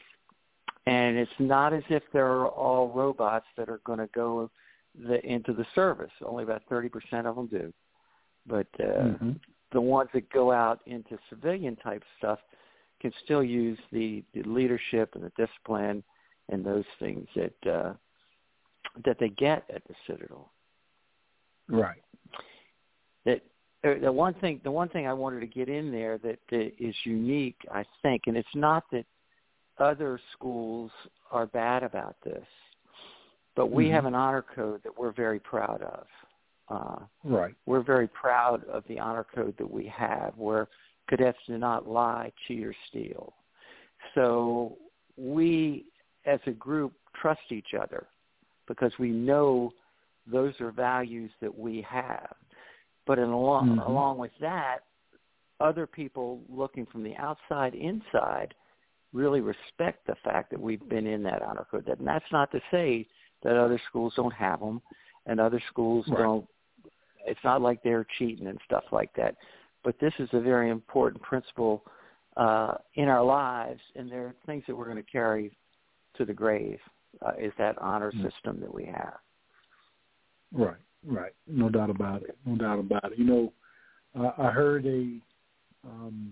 and it's not as if they're all robots that are going to go the, into the service. Only about thirty percent of them do. But uh, mm-hmm. the ones that go out into civilian-type stuff can still use the, the leadership and the discipline and those things that uh, that they get at the Citadel. Right. That the one thing, the one thing I wanted to get in there that, that is unique, I think, and it's not that other schools are bad about this, but we mm-hmm. have an honor code that we're very proud of. Uh, right. We're very proud of the honor code that we have, where cadets do not lie, cheat, or steal. So we, as a group, trust each other because we know those are values that we have. But in along, mm-hmm. along with that, other people looking from the outside inside really respect the fact that we've been in that honor code. And that's not to say that other schools don't have them and other schools right. don't. It's not like they're cheating and stuff like that. But this is a very important principle uh, in our lives, and there are things that we're going to carry to the grave, uh, is that honor mm-hmm. system that we have. Right, right. No doubt about it. No doubt about it. You know, uh, I heard a um,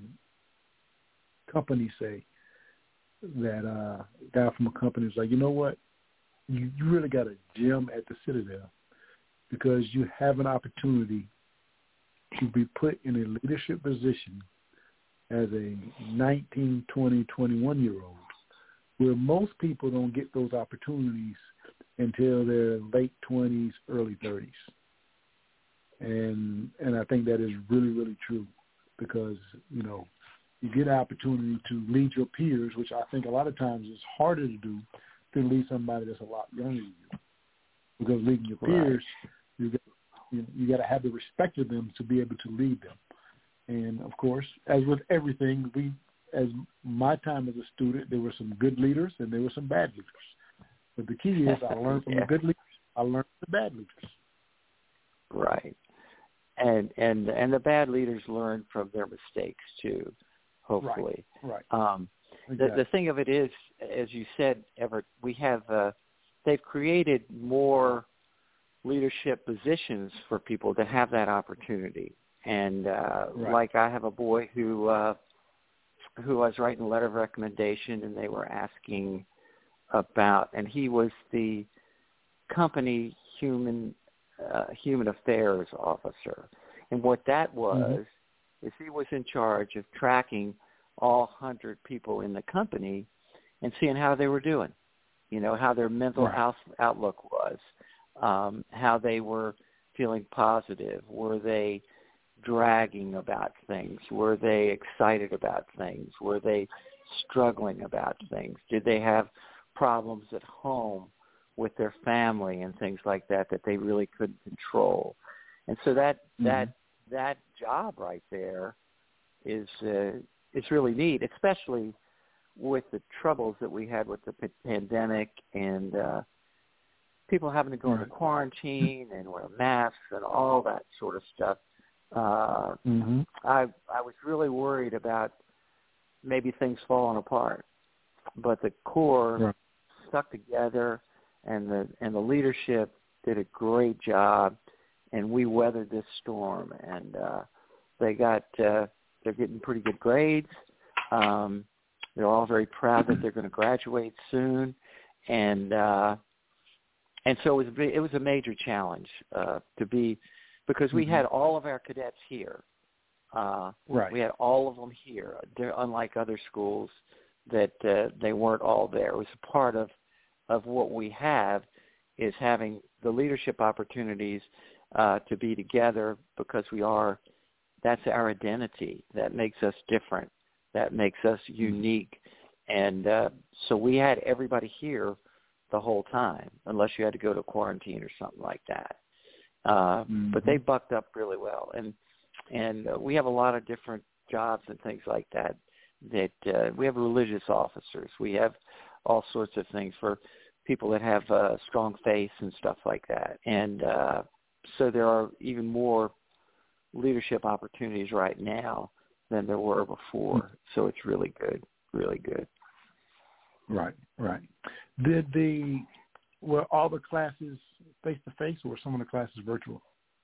company say that uh, a guy from a company was like, you know what, you, you really got a gem at the Citadel because you have an opportunity to be put in a leadership position as a nineteen, twenty, twenty-one-year-old, where most people don't get those opportunities until their late twenties, early thirties. And and I think that is really, really true because, you know, you get an opportunity to lead your peers, which I think a lot of times is harder to do than lead somebody that's a lot younger than you. Because leading your peers, right. you got you, you got to have the respect of them to be able to lead them. And, of course, as with everything, we, as my time as a student, there were some good leaders and there were some bad leaders. But the key is I learned from yeah. the good leaders. I learned from the bad leaders. Right. And and and the bad leaders learn from their mistakes, too, hopefully. Right, right. Um, exactly. the, the thing of it is, as you said, Everett, we have uh, they've created more leadership positions for people to have that opportunity. And uh, right. like I have a boy who uh, who I was writing a letter of recommendation, and they were asking about, and he was the company human uh, human affairs officer. And what that was mm-hmm. is he was in charge of tracking all one hundred people in the company and seeing how they were doing, you know, how their mental right. out, outlook was, um, how they were feeling positive, were they dragging about things, were they excited about things, were they struggling about things, did they have problems at home with their family and things like that that they really couldn't control. And so that mm-hmm. that that job right there is uh, is really neat, especially with the troubles that we had with the p- pandemic and uh, people having to go into quarantine and wear masks and all that sort of stuff, uh, mm-hmm. I I was really worried about maybe things falling apart. But the core right. stuck together, and the and the leadership did a great job, and we weathered this storm. And uh, they got uh, they're getting pretty good grades. Um, they're all very proud that they're going to graduate soon, and uh, and so it was a, it was a major challenge uh, to be because we mm-hmm. had all of our cadets here. Uh, right. We had all of them here. They're unlike other schools that uh, they weren't all there. It was a part of, of what we have is having the leadership opportunities uh, to be together because we are, that's our identity. That makes us different. That makes us unique. And uh, so we had everybody here the whole time, unless you had to go to quarantine or something like that. Uh, mm-hmm. But they bucked up really well. And, and uh, we have a lot of different jobs and things like that. That uh, we have religious officers. We have all sorts of things for people that have uh, strong faith and stuff like that. And uh, so there are even more leadership opportunities right now than there were before. So it's really good, really good. Right, right. Did the were all the classes face to face, or were some of the classes virtual?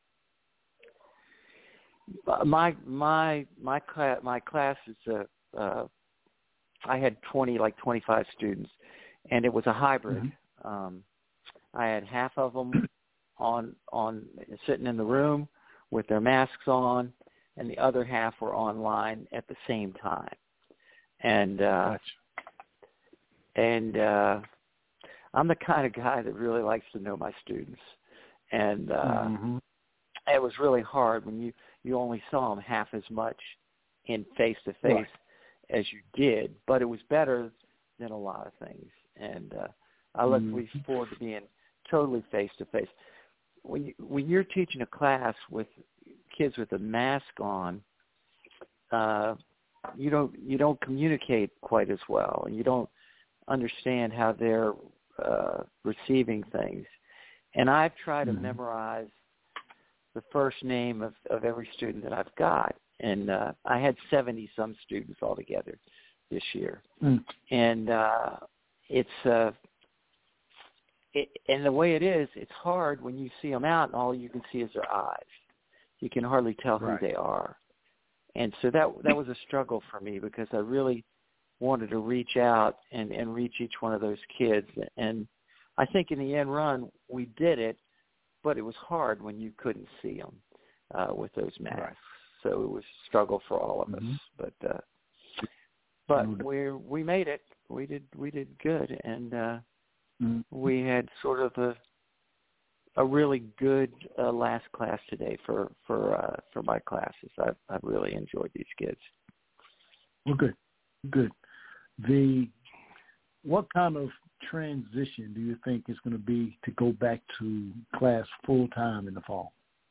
My my my class my class is uh, uh, I had twenty like twenty five students, and it was a hybrid. Mm-hmm. Um, I had half of them on on sitting in the room with their masks on, and the other half were online at the same time. And uh, gotcha. and uh, I'm the kind of guy that really likes to know my students, and uh, mm-hmm. it was really hard when you, you only saw them half as much in face-to-face as you did, but it was better than a lot of things. And uh, I look mm-hmm. forward to being totally face-to-face. When, you, when you're teaching a class with kids with a mask on, uh, you don't you don't communicate quite as well, and you don't understand how they're uh, receiving things. And I've tried mm-hmm. to memorize the first name of, of every student that I've got. And uh, I had seventy-some students altogether this year. Mm. And uh, it's, uh, it, and the way it is, it's hard when you see them out and all you can see is their eyes. You can hardly tell who right. they are. And so that that was a struggle for me because I really wanted to reach out and, and reach each one of those kids. And I think in the end run, we did it, but it was hard when you couldn't see them uh, with those masks. Right. So it was a struggle for all of mm-hmm. us. But uh, but we we made it. We did we did good, and uh, mm-hmm. we had sort of a a really good uh, last class today for for uh, for my classes. I I really enjoyed these kids. Well, good, good. The what kind of transition do you think is going to be to go back to class full time in the fall?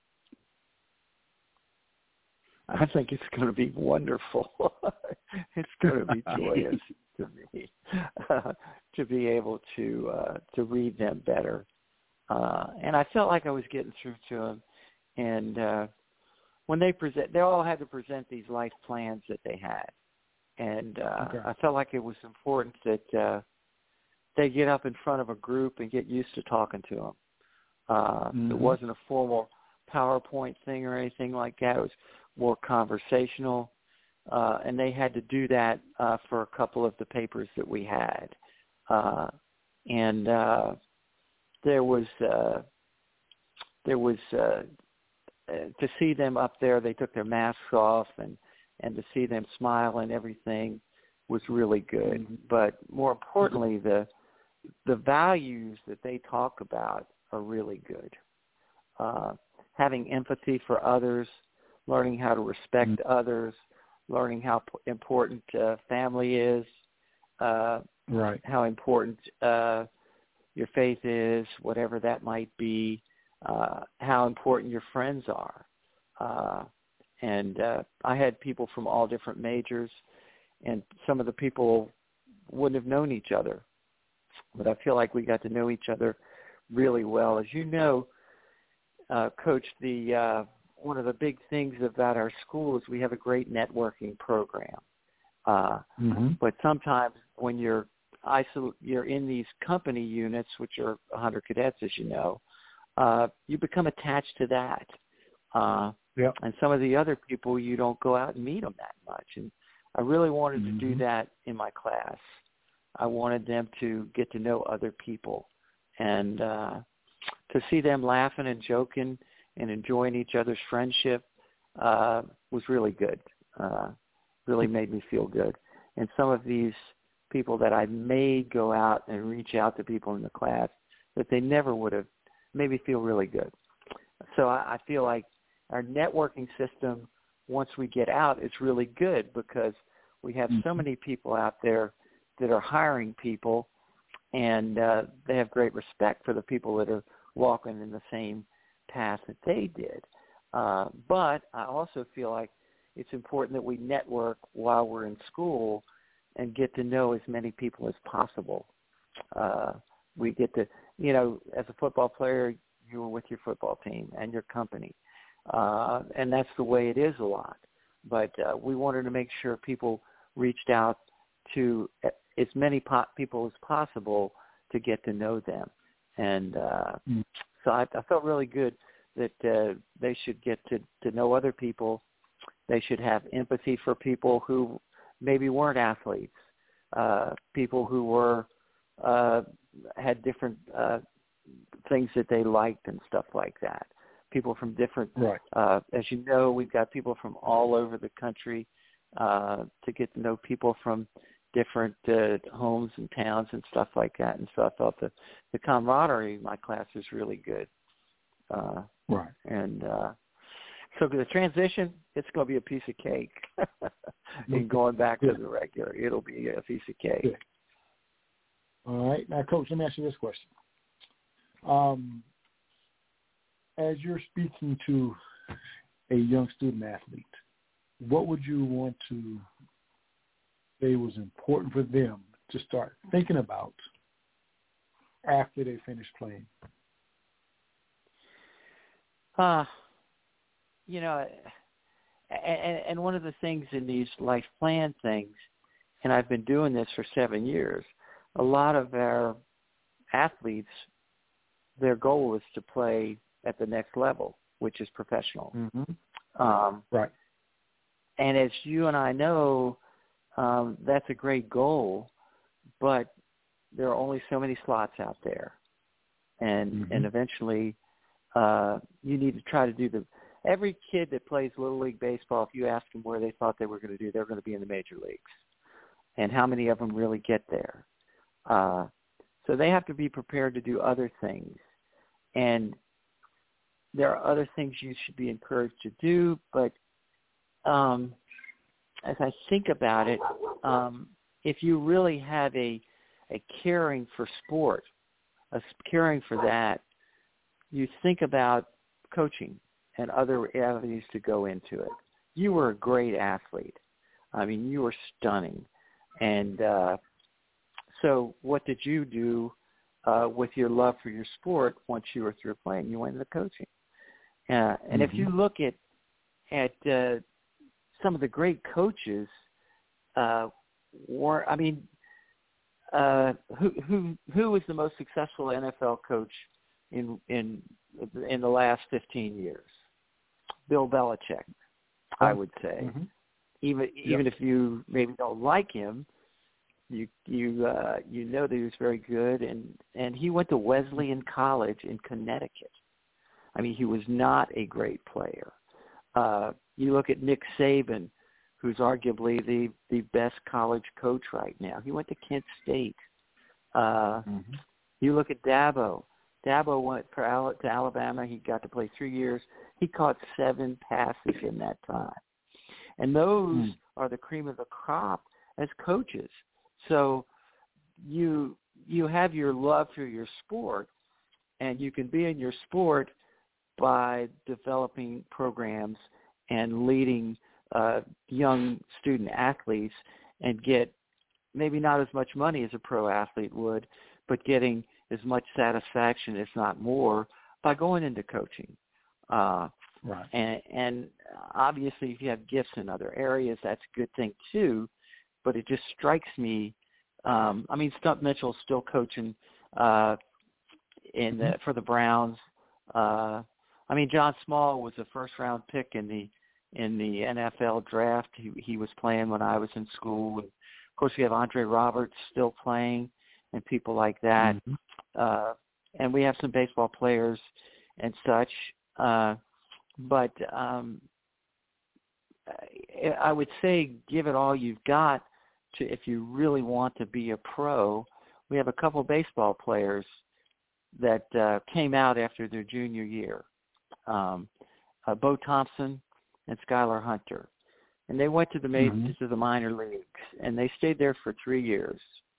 I think it's going to be wonderful. It's going to be joyous to me uh, to be able to uh, to read them better. Uh, and I felt like I was getting through to them. And uh, when they present, they all had to present these life plans that they had. And uh, okay. I felt like it was important that uh, they get up in front of a group and get used to talking to them. Uh, mm-hmm. It wasn't a formal PowerPoint thing or anything like that. It was more conversational. Uh, and they had to do that uh, for a couple of the papers that we had. Uh, and uh, there was uh, there was uh, to see them up there. They took their masks off, and, and to see them smile and everything was really good. Mm-hmm. But more importantly, the the values that they talk about are really good. Uh, having empathy for others, learning how to respect mm-hmm. others, learning how p- important uh, family is, uh, right? How important uh, your faith is, whatever that might be, uh, how important your friends are. Uh, and uh, I had people from all different majors, and some of the people wouldn't have known each other. But I feel like we got to know each other really well. As you know, uh, Coach, the uh, one of the big things about our school is we have a great networking program. Uh, mm-hmm. But sometimes when you're isol- you're in these company units, which are one hundred cadets, as you know, uh, you become attached to that. Uh, yep. And some of the other people, you don't go out and meet them that much. And I really wanted mm-hmm. to do that in my class. I wanted them to get to know other people and uh, to see them laughing and joking and enjoying each other's friendship uh, was really good. Uh, really made me feel good. And some of these people that I made go out and reach out to people in the class that they never would have made me feel really good. So I, I feel like our networking system, once we get out, is really good because we have so many people out there that are hiring people, and uh, they have great respect for the people that are walking in the same path that they did. Uh, but I also feel like it's important that we network while we're in school and get to know as many people as possible. Uh, we get to, you know, as a football player, you were with your football team and your company, uh, and that's the way it is a lot. But uh, we wanted to make sure people reached out to as many po- people as possible to get to know them. And uh, mm. so I, I felt really good that uh, they should get to, to know other people. They should have empathy for people who maybe weren't athletes, uh, people who were uh, had different uh, things that they liked and stuff like that. People from different, right. uh, as you know, we've got people from all over the country uh, to get to know people from different uh, homes and towns and stuff like that. And so I felt the, the camaraderie in my class was really good. Uh, right. And uh, so the transition, it's going to be a piece of cake. And going back yeah. to the regular, it'll be a piece of cake. Yeah. All right. Now, Coach, let me ask you this question. Um, as you're speaking to a young student athlete, what would you want to say was important for them to start thinking about after they finish playing? Uh, you know, and, and one of the things in these life plan things, and I've been doing this for seven years, a lot of our athletes, their goal is to play at the next level, which is professional. Mm-hmm. Um, right. And as you and I know, um, that's a great goal, but there are only so many slots out there. And mm-hmm. and eventually uh, you need to try to do the – every kid that plays Little League Baseball, if you ask them where they thought they were going to do, they're going to be in the major leagues. And how many of them really get there? Uh, so they have to be prepared to do other things. And there are other things you should be encouraged to do, but um, as I think about it, um, if you really have a, a caring for sport, a caring for that, you think about coaching and other avenues to go into it. You were a great athlete. I mean, you were stunning. And uh, so what did you do uh, with your love for your sport once you were through playing? You went into coaching. Uh, and mm-hmm. if you look at at uh, some of the great coaches, uh, were I mean, uh, who who who was the most successful N F L coach in in in the last fifteen years? Bill Belichick, I would say. Mm-hmm. Even even yep. if you maybe don't like him, you you uh, you know that he was very good, and, and he went to Wesleyan College in Connecticut. I mean, he was not a great player. Uh, you look at Nick Saban, who's arguably the, the best college coach right now. He went to Kent State. Uh, mm-hmm. You look at Dabo. Dabo went for Al- to Alabama. He got to play three years. He caught seven passes in that time. And those mm. are the cream of the crop as coaches. So you you have your love for your sport, and you can be in your sport by developing programs and leading uh, young student athletes and get maybe not as much money as a pro athlete would, but getting as much satisfaction, if not more, by going into coaching. Uh, right. And, and obviously, if you have gifts in other areas, that's a good thing too. But it just strikes me. Um, I mean, Stump Mitchell's still coaching uh, in the, for the Browns. Uh, I mean, John Small was a first-round pick in the in the N F L draft. He, he was playing when I was in school. And of course, we have Andre Roberts still playing, and people like that. Mm-hmm. Uh, and we have some baseball players and such. Uh, but um, I would say give it all you've got to if you really want to be a pro. We have a couple of baseball players that uh, came out after their junior year, um, uh, Bo Thompson and Skylar Hunter. And they went to the major, mm-hmm. to the minor leagues, and they stayed there for three years.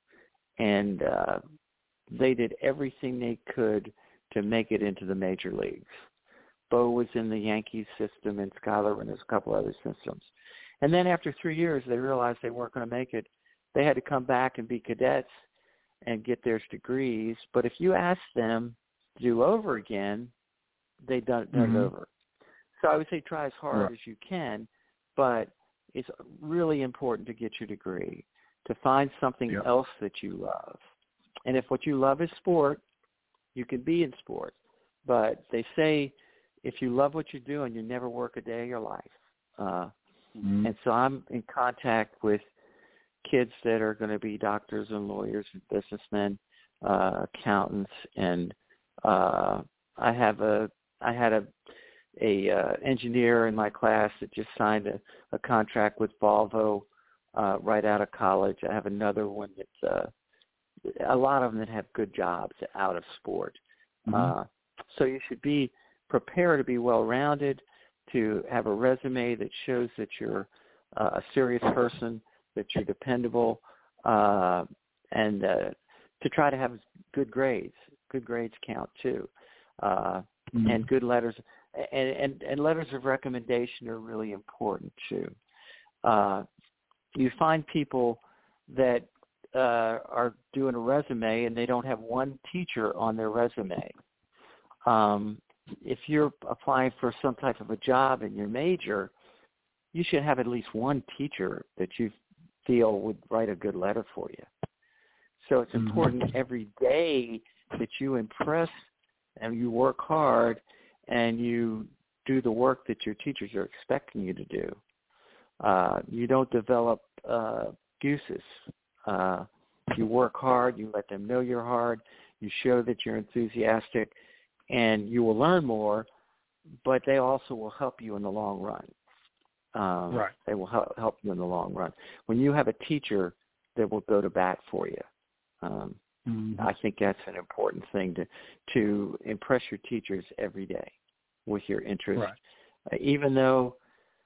And uh, they did everything they could to make it into the major leagues. Bo was in the Yankees system, and Skylar and there's a couple other systems. And then after three years, they realized they weren't going to make it. They had to come back and be cadets and get their degrees. But if you ask them to do over again, they done, done mm-hmm. it over. So I would say try as hard right. as you can, but it's really important to get your degree, to find something yep. else that you love. And if what you love is sport, you can be in sport. But they say if you love what you're doing, you never work a day of your life. Uh, mm-hmm. And so I'm in contact with kids that are going to be doctors and lawyers and businessmen, uh, accountants, and uh, I have a I had a a uh, engineer in my class that just signed a, a contract with Volvo uh, right out of college. I have another one that's uh, a lot of them that have good jobs out of sport. Mm-hmm. Uh, so you should be prepared to be well-rounded, to have a resume that shows that you're uh, a serious person, that you're dependable, uh, and uh, to try to have good grades. Good grades count too, uh, mm-hmm. and good letters. And, and, and letters of recommendation are really important too. Uh, you find people that uh, are doing a resume and they don't have one teacher on their resume. Um, if you're applying for some type of a job in your major, you should have at least one teacher that you feel would write a good letter for you. So it's mm-hmm. important every day that you impress and you work hard and you do the work that your teachers are expecting you to do. Uh, you don't develop uh, excuses. Uh, you work hard. You let them know you're hard. You show that you're enthusiastic, and you will learn more, but they also will help you in the long run. Um, right. They will help, help you in the long run. When you have a teacher that will go to bat for you, um, mm-hmm. I think that's an important thing to to impress your teachers every day with your interest. Right. Uh, even though,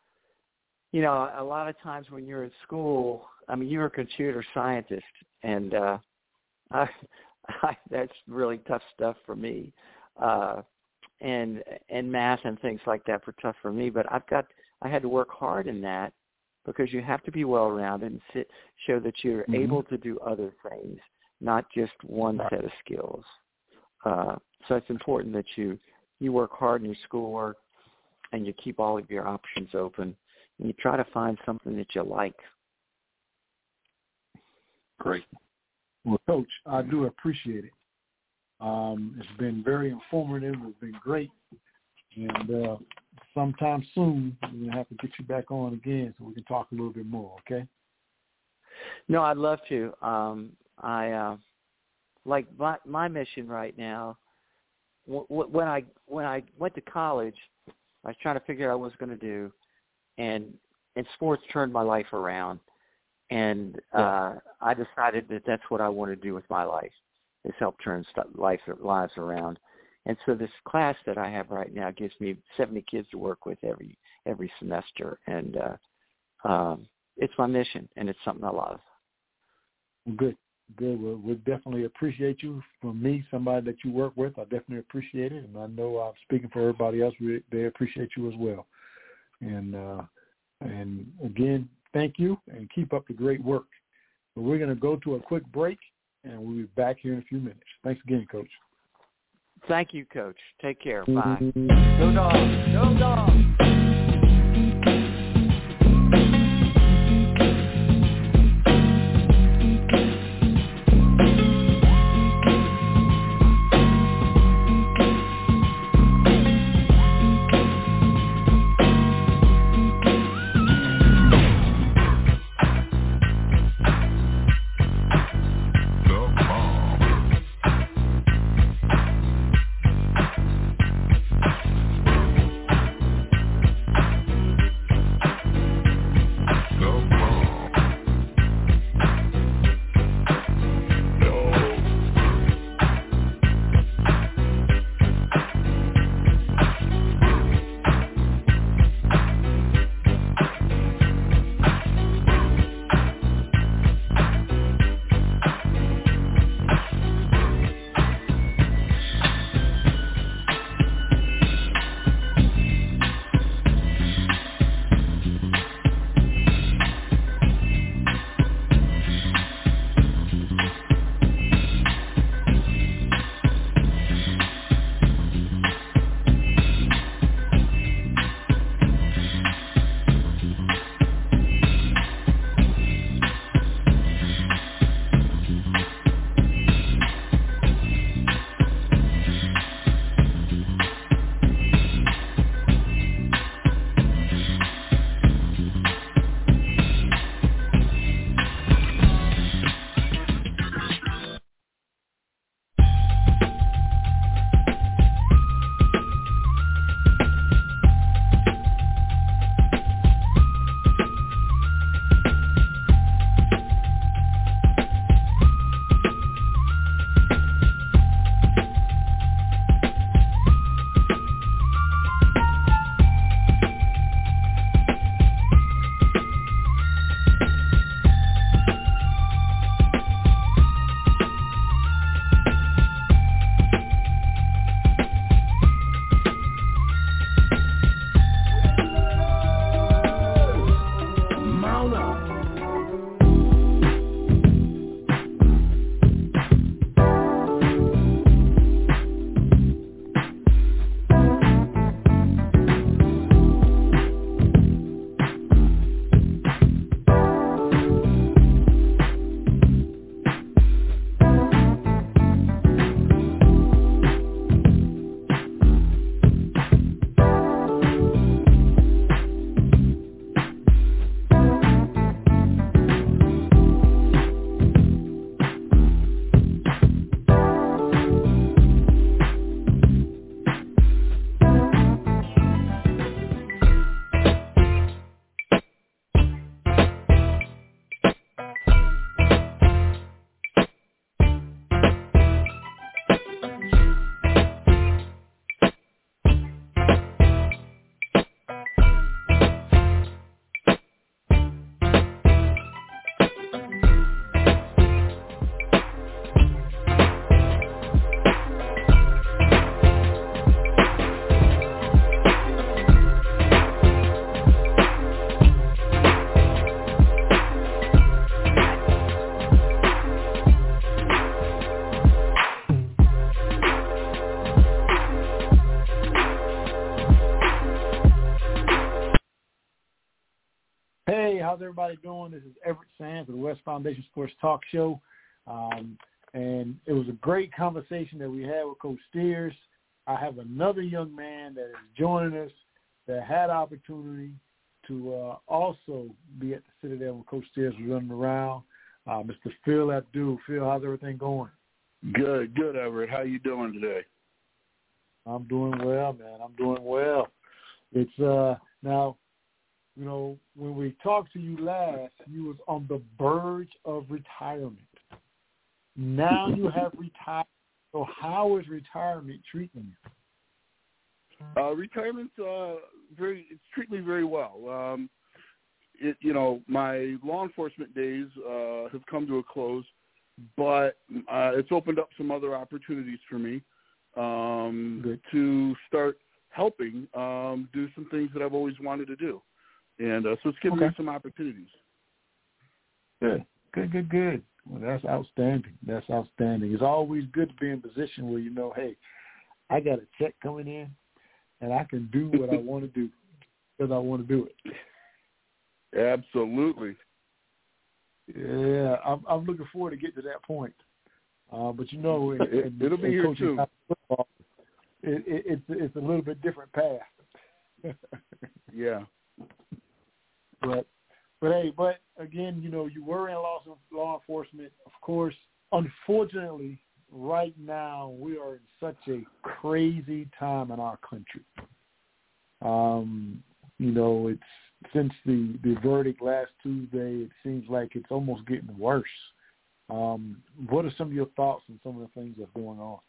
you know, a lot of times when you're in school, I mean, you're a computer scientist, and uh, I, I, that's really tough stuff for me. Uh, and and math and things like that were tough for me. But I've got I had to work hard in that because you have to be well-rounded and sit, show that you're mm-hmm. able to do other things, not just one right. set of skills. Uh, so it's important that you, you work hard in your schoolwork and you keep all of your options open and you try to find something that you like. Great. Well, Coach, I do appreciate it. Um, it's been very informative. It's been great. And uh, sometime soon, we're going to have to get you back on again so we can talk a little bit more, okay? No, I'd love to. Um, I uh, like my, my mission right now. W- w- when I when I went to college, I was trying to figure out what I was going to do, and and sports turned my life around. And uh, I decided that that's what I want to do with my life, is help turn stuff, life, lives around. And so this class that I have right now gives me seventy kids to work with every every semester, and uh, um, it's my mission, and it's something I love. Good, good. We'll, we'll definitely appreciate you. From me, somebody that you work with, I definitely appreciate it, and I know I'm speaking for everybody else. We, they appreciate you as well. And uh, and again, thank you, and keep up the great work. But we're going to go to a quick break, and we'll be back here in a few minutes. Thanks again, Coach. Thank you, Coach. Take care. Bye. Go Dogs. Go Dogs. How's everybody doing? This is Everett Sands of the West Foundation Sports Talk Show. Um, and it was a great conversation that we had with Coach Steers. I have another young man that is joining us that had opportunity to uh, also be at the Citadel when Coach Steers was running around. Uh, Mister Phil Abdul. Phil, how's everything going? Good, good, Everett. How you doing today? I'm doing well, man. I'm doing well. It's uh, now, you know, when we talked to you last, you was on the verge of retirement. Now you have retired. So how is retirement treating you? Uh, retirement's uh, very, it's treating me very well. Um, it, you know, my law enforcement days uh, have come to a close, but uh, it's opened up some other opportunities for me um, to start helping um, do some things that I've always wanted to do. And uh, so it's given okay. me some opportunities. Good, Good, good, good. Well, that's outstanding. That's outstanding. It's always good to be in a position where you know, hey, I got a check coming in, and I can do what I want to do because I want to do it. Absolutely. Yeah, I'm, I'm looking forward to getting to that point. Uh, but, you know, in, it, in, it'll be in here, coaching too. Football, it, it, it's, it's a little bit different path. Yeah. But, but, hey, but, again, you know, you were in law, law enforcement. Of course, unfortunately, right now we are in such a crazy time in our country. Um, you know, it's since the, the verdict last Tuesday, it seems like it's almost getting worse. Um, what are some of your thoughts on some of the things that's going on?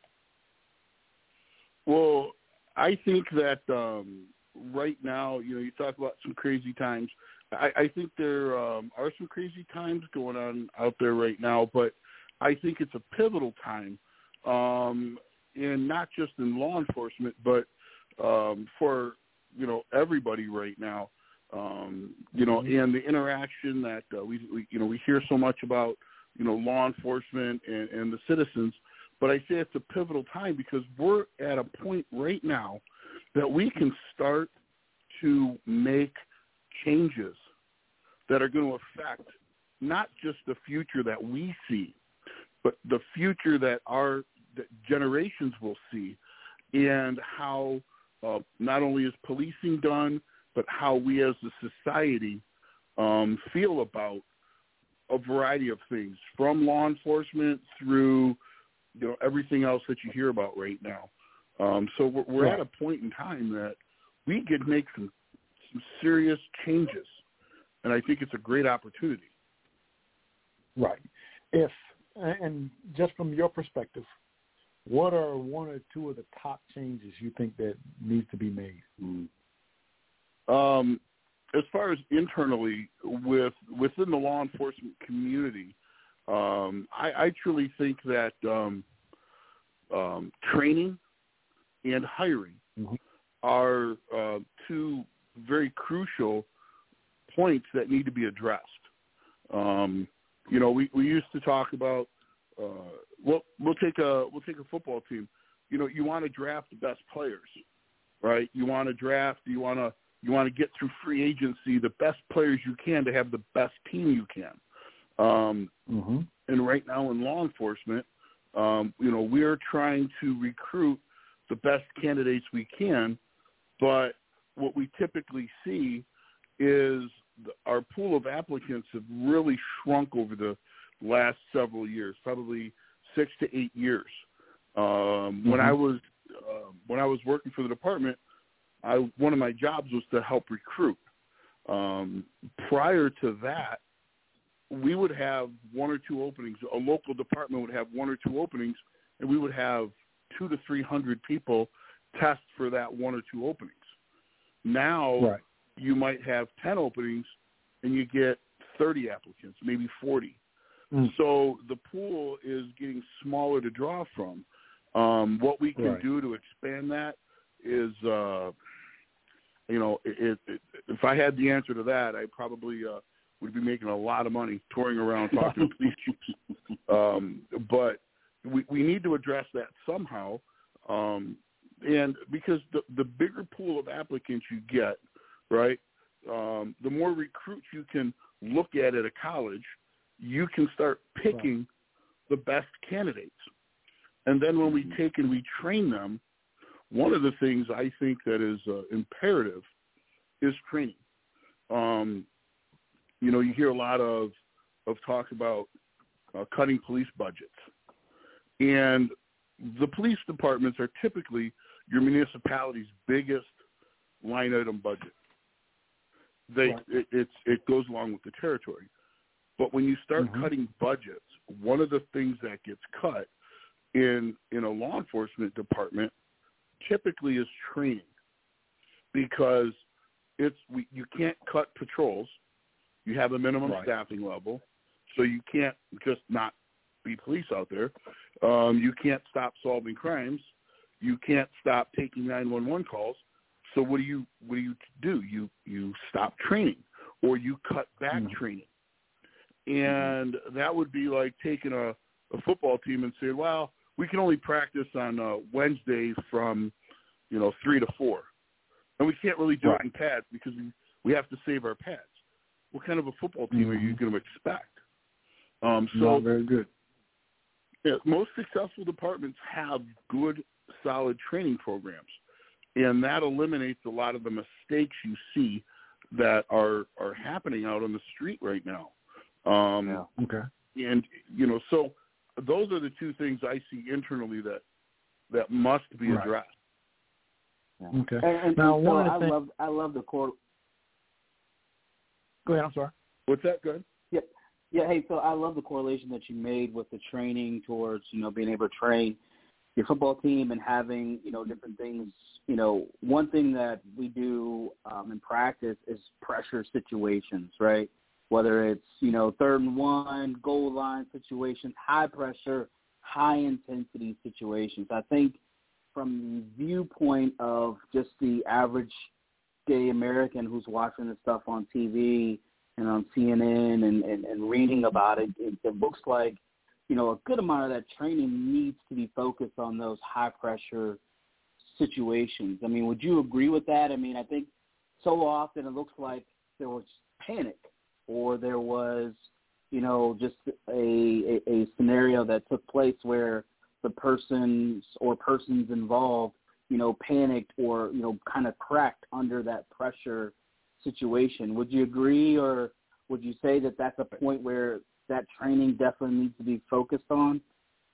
Well, I think that um, right now, you know, you talk about some crazy times. I, I think there um, are some crazy times going on out there right now, but I think it's a pivotal time, um, in not just in law enforcement, but um, for, you know, everybody right now. Um, you know, and the interaction that uh, we, we, you know, we hear so much about, you know, law enforcement and, and the citizens, but I say it's a pivotal time because we're at a point right now that we can start to make changes that are going to affect not just the future that we see, but the future that our that generations will see, and how uh, not only is policing done, but how we as a society um, feel about a variety of things, from law enforcement through, you know, everything else that you hear about right now. Um, so we're, we're right. at a point in time that we could make some, some serious changes, and I think it's a great opportunity. Right. If and just from your perspective, what are one or two of the top changes you think that need to be made? Mm. Um, as far as internally, with within the law enforcement community, um, I, I truly think that um, um, training and hiring mm-hmm. are uh, two very crucial points that need to be addressed. Um, you know, we, we used to talk about uh, we'll we'll take a we'll take a football team. You know, you want to draft the best players, right? You want to draft. You want to You want to get through free agency the best players you can to have the best team you can. Um, mm-hmm. And right now in law enforcement, um, you know, we're trying to recruit the best candidates we can, but what we typically see is the, our pool of applicants have really shrunk over the last several years, probably six to eight years. Um, mm-hmm. When I was uh, when I was working for the department, I, one of my jobs was to help recruit. Um, prior to that, we would have one or two openings. A local department would have one or two openings, and we would have two to three hundred people test for that one or two openings. Now, right. you might have ten openings, and you get thirty applicants, maybe forty. Mm. So the pool is getting smaller to draw from. Um, what we can right. do to expand that is, uh, you know, it, it, if I had the answer to that, I probably uh, would be making a lot of money touring around talking to police chiefs. Um, but we, we need to address that somehow. Um, and because the, the bigger pool of applicants you get, right, um, the more recruits you can look at at a college, you can start picking right. the best candidates. And then when we take and we train them, one of the things I think that is uh, imperative is training. Um, you know, you hear a lot of, of talk about uh, cutting police budgets. And the police departments are typically your municipality's biggest line item budget. They right. it, it's, it goes along with the territory. But when you start mm-hmm. cutting budgets, one of the things that gets cut in in a law enforcement department typically is training, because it's we, you can't cut patrols. You have a minimum right. staffing level, so you can't just not be police out there. Um, you can't stop solving crimes. You can't stop taking nine one one calls. So what do you what do you do? You you stop training, or you cut back mm-hmm. training. And that would be like taking a, a football team and saying, well, we can only practice on uh, Wednesday from, you know, three to four. And we can't really do right. it in pads because we, we have to save our pads. What kind of a football team mm-hmm. are you going to expect? Um, so Not very good. Yeah, most successful departments have good, solid training programs, and that eliminates a lot of the mistakes you see that are, are happening out on the street right now. Um, yeah. Okay. And, you know, so those are the two things I see internally that that must be right. addressed. Yeah. Okay. And, and, now, and so one of I the things... love I love the core. Go ahead. I'm sorry. What's that? Good. Yeah. Yeah. Hey, so I love the correlation that you made with the training towards, you know, being able to train your football team and having, you know, different things. You know, one thing that we do um, in practice is pressure situations, right? Whether it's, you know, third and one, goal line situations, high pressure, high intensity situations. I think from the viewpoint of just the average day American who's watching this stuff on T V and on C N N and, and, and reading about it, it, it looks like, you know, a good amount of that training needs to be focused on those high-pressure situations. I mean, would you agree with that? I mean, I think so often it looks like there was panic or there was, you know, just a, a, a scenario that took place where the persons or persons involved, you know, panicked or, you know, kind of cracked under that pressure situation. Would you agree, or would you say that that's a point where that training definitely needs to be focused on?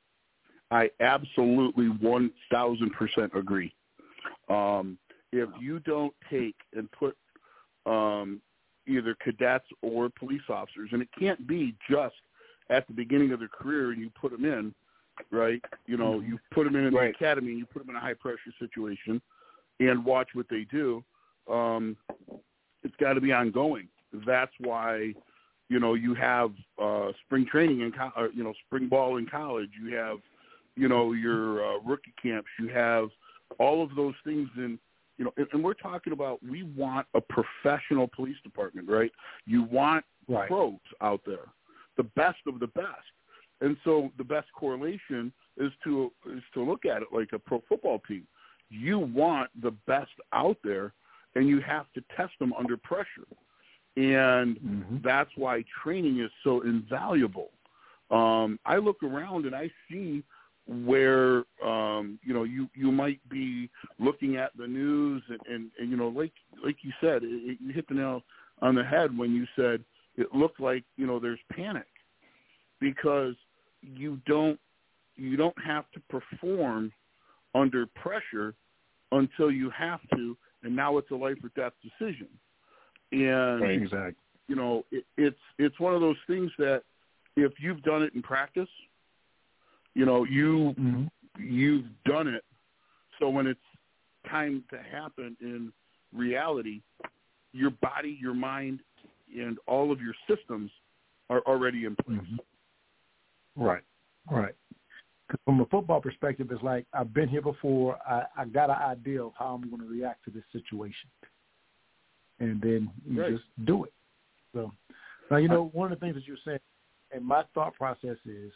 I absolutely one thousand percent agree. Um, if you don't take and put um, either cadets or police officers, and it can't be just at the beginning of their career and you put them in, right? You know, you put them in, in right. the academy and you put them in a high-pressure situation and watch what they do. Um, it's got to be ongoing. That's why, you know, you have uh, spring training and co- uh, you know, spring ball in college. You have, you know, your uh, rookie camps. You have all of those things. In, you know, and, and we're talking about, we want a professional police department, right? You want right. pros out there, the best of the best. And so the best correlation is to is to look at it like a pro football team. You want the best out there, and you have to test them under pressure. And mm-hmm. that's why training is so invaluable. Um, I look around and I see where, um, you know, you, you might be looking at the news and, and, and you know, like like you said, it, you hit the nail on the head when you said it looked like, you know, there's panic because you don't you don't have to perform under pressure until you have to, and now it's a life or death decision. And, right, exactly. you know, it, it's it's one of those things that if you've done it in practice, you know, you, mm-hmm. you've done it. So when it's time to happen in reality, your body, your mind, and all of your systems are already in place. Mm-hmm. Right, right. From a football perspective, it's like I've been here before. I, I got an idea of how I'm going to react to this situation. And then you right. just do it. So now, you know, one of the things that you're saying, and my thought process is,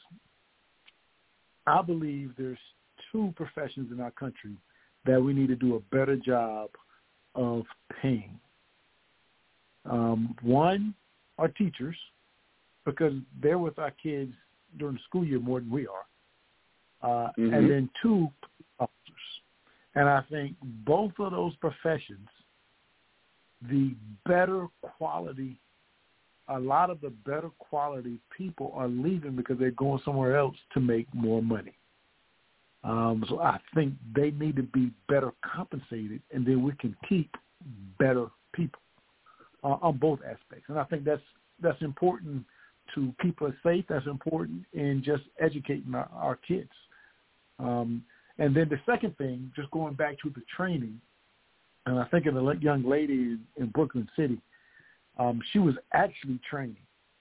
I believe there's two professions in our country that we need to do a better job of paying. Um, one are teachers, because they're with our kids during the school year more than we are. Uh, mm-hmm. And then two, officers. And I think both of those professions, the better quality, a lot of the better quality people are leaving because they're going somewhere else to make more money. Um, so I think they need to be better compensated, and then we can keep better people uh, on both aspects. And I think that's that's important to keep us safe. That's important in just educating our, our kids. Um, and then the second thing, just going back to the training, and I think of a young lady in Brooklyn City. Um, she was actually training.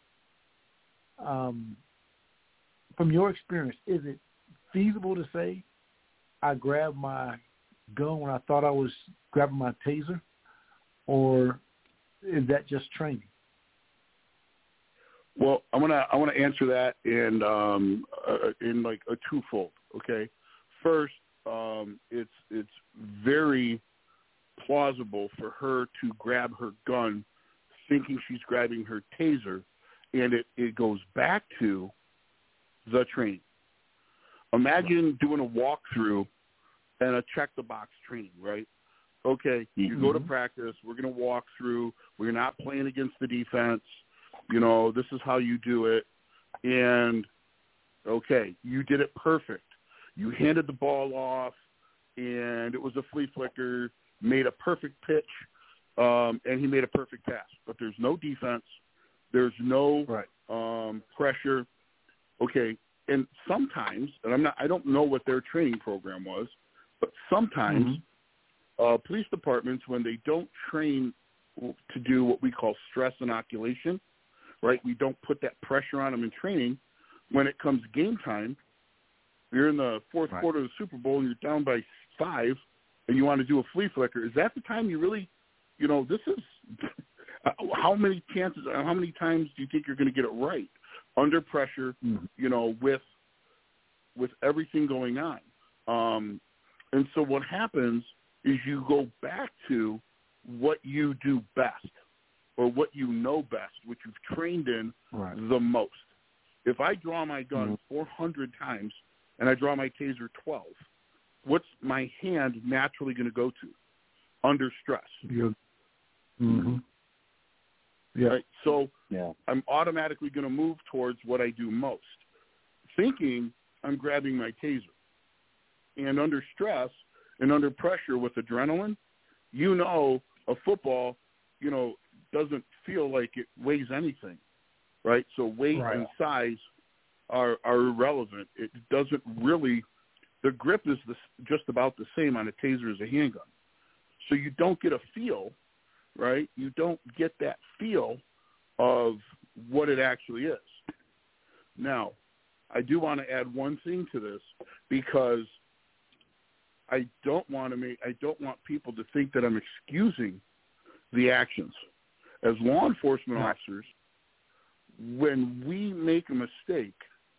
Um, from your experience, is it feasible to say I grabbed my gun when I thought I was grabbing my taser, or is that just training? Well, I want to I want to answer that in um, uh, in like a twofold. Okay, first, um, it's it's very plausible for her to grab her gun, thinking she's grabbing her taser, and it, it goes back to the training. Imagine doing a walkthrough and a check the box training, right? Okay, mm-hmm. you go to practice. We're going to walk through. We're not playing against the defense. You know, this is how you do it. And, okay, you did it perfect. You handed the ball off, and it was a flea flicker, made a perfect pitch, um, and he made a perfect pass. But there's no defense. There's no right. um, pressure. Okay, and sometimes, and I'm not, I don't know what their training program was, but sometimes mm-hmm. uh, police departments, when they don't train to do what we call stress inoculation, right? We don't put that pressure on them in training. When it comes game time, you're in the fourth right. quarter of the Super Bowl and you're down by five and you want to do a flea flicker. Is that the time you really, you know, this is how many chances, how many times do you think you're going to get it right under pressure, mm-hmm. you know, with, with everything going on? Um, and so what happens is you go back to what you do best, or what you know best, which you've trained in right. the most. If I draw my gun mm-hmm. four hundred times and I draw my taser twelve, what's my hand naturally going to go to? Under stress. Yeah. Mm-hmm. Yeah. Right? So yeah. I'm automatically going to move towards what I do most, thinking I'm grabbing my taser. And under stress and under pressure with adrenaline, you know a football, you know, doesn't feel like it weighs anything, right? So weight right. and size are are irrelevant. It doesn't really – the grip is the, just about the same on a taser as a handgun. So you don't get a feel, right? You don't get that feel of what it actually is. Now, I do want to add one thing to this because I don't want to make – I don't want people to think that I'm excusing the actions. As law enforcement officers, when we make a mistake,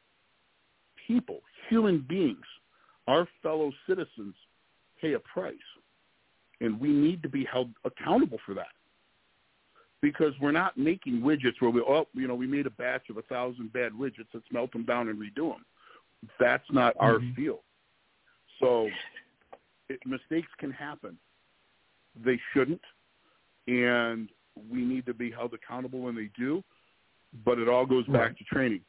people, human beings, our fellow citizens pay a price, and we need to be held accountable for that. Because we're not making widgets where we, oh, you know, we made a batch of a thousand bad widgets, let's melt them down and redo them. That's not mm-hmm. our field. So it, mistakes can happen. They shouldn't, and we need to be held accountable when they do, but it all goes back right. to training.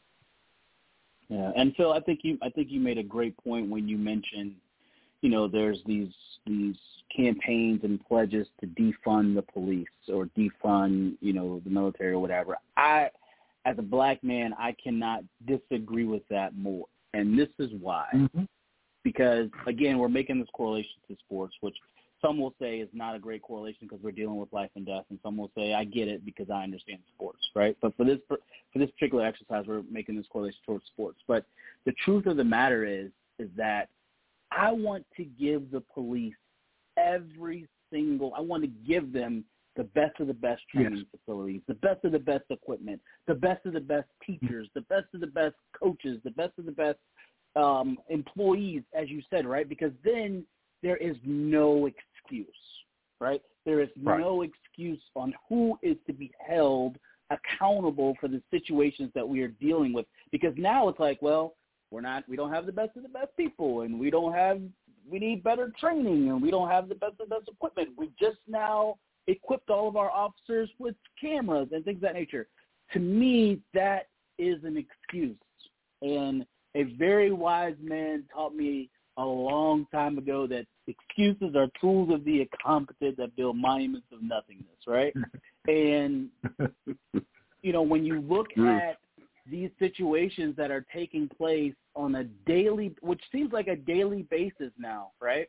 Yeah, and Phil, I think you I think you made a great point when you mentioned, you know, there's these these campaigns and pledges to defund the police or defund, you know, the military or whatever. I, as a black man, I cannot disagree with that more, and this is why. Mm-hmm. Because, again, we're making this correlation to sports, which some will say is not a great correlation because we're dealing with life and death, and some will say I get it because I understand sports, right? But for this for this particular exercise, we're making this correlation towards sports. But the truth of the matter is is that I want to give the police every single – I want to give them the best of the best training yes. facilities, the best of the best equipment, the best of the best teachers, the best of the best coaches, the best of the best um, employees, as you said, right? Because then there is no excuse, right? There is right. no excuse on who is to be held accountable for the situations that we are dealing with. Because now it's like, well, we're not, we don't have the best of the best people, and we don't have, we need better training, and we don't have the best of the best equipment. We just now equipped all of our officers with cameras and things of that nature. To me, that is an excuse. And a very wise man taught me a long time ago that excuses are tools of the incompetent that build monuments of nothingness, right? And, you know, when you look at these situations that are taking place on a daily, which seems like a daily basis now, right?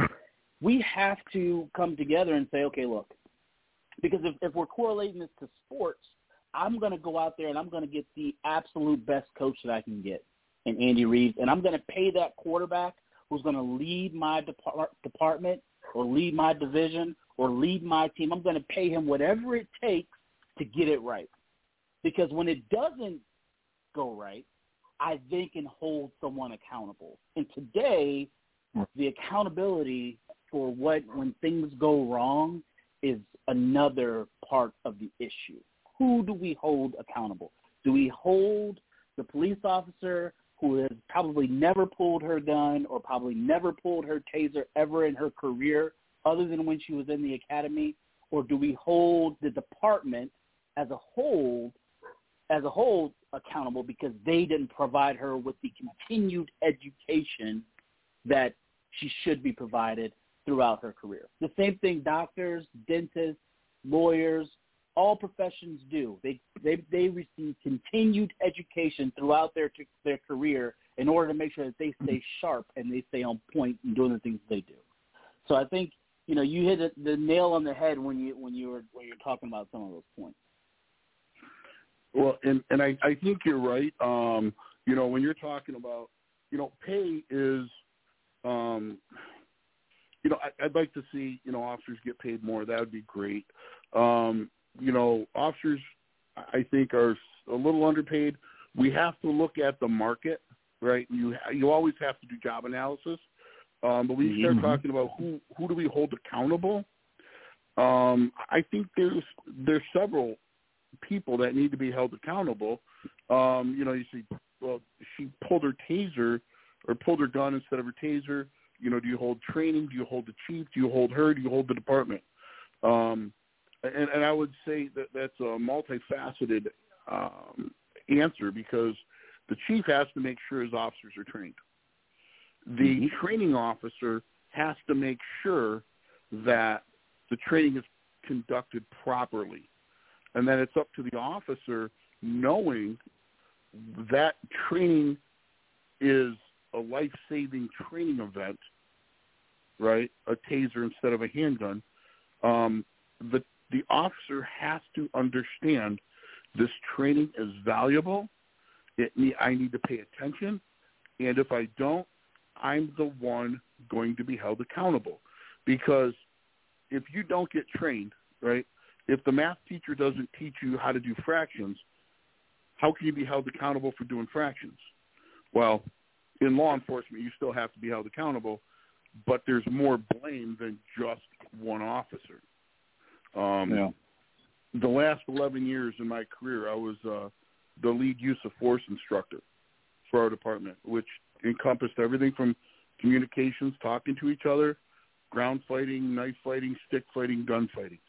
We have to come together and say, okay, look, because if, if we're correlating this to sports, I'm going to go out there and I'm going to get the absolute best coach that I can get in Andy Reid, and I'm going to pay that quarterback who's going to lead my depart- department or lead my division or lead my team. I'm going to pay him whatever it takes to get it right. Because when it doesn't go right, I then can hold someone accountable. And today, the accountability for what when things go wrong is another part of the issue. Who do we hold accountable? Do we hold the police officer who has probably never pulled her gun or probably never pulled her taser ever in her career other than when she was in the academy? Or do we hold the department as a whole as a whole accountable because they didn't provide her with the continued education that she should be provided throughout her career? The same thing doctors, dentists, lawyers, all professions do. They they they receive continued education throughout their their career in order to make sure that they stay sharp and they stay on point in doing the things they do. So I think, you know, you hit the nail on the head when you when you were when you're talking about some of those points. Well, and and I, I think you're right. Um, you know, when you're talking about, you know, pay is, um, you know, I, I'd like to see, you know, officers get paid more. That would be great. Um, you know, officers, I think, are a little underpaid. We have to look at the market, right? You you always have to do job analysis. Um, but when you start mm-hmm. talking about who who do we hold accountable, um, I think there's there's several people that need to be held accountable. Um, you know, you see, well, she pulled her taser or pulled her gun instead of her taser. You know, do you hold training? Do you hold the chief? Do you hold her? Do you hold the department? Um, and, and I would say that that's a multifaceted um, answer because the chief has to make sure his officers are trained. The mm-hmm. training officer has to make sure that the training is conducted properly. And then it's up to the officer knowing that training is a life-saving training event, right, a taser instead of a handgun. Um, the, the officer has to understand this training is valuable. It need, I need to pay attention. And if I don't, I'm the one going to be held accountable. Because if you don't get trained, right, if the math teacher doesn't teach you how to do fractions, how can you be held accountable for doing fractions? Well, in law enforcement, you still have to be held accountable, but there's more blame than just one officer. Um, yeah. The last eleven years in my career, I was uh, the lead use of force instructor for our department, which encompassed everything from communications, talking to each other, ground fighting, knife fighting, stick fighting, gun fighting.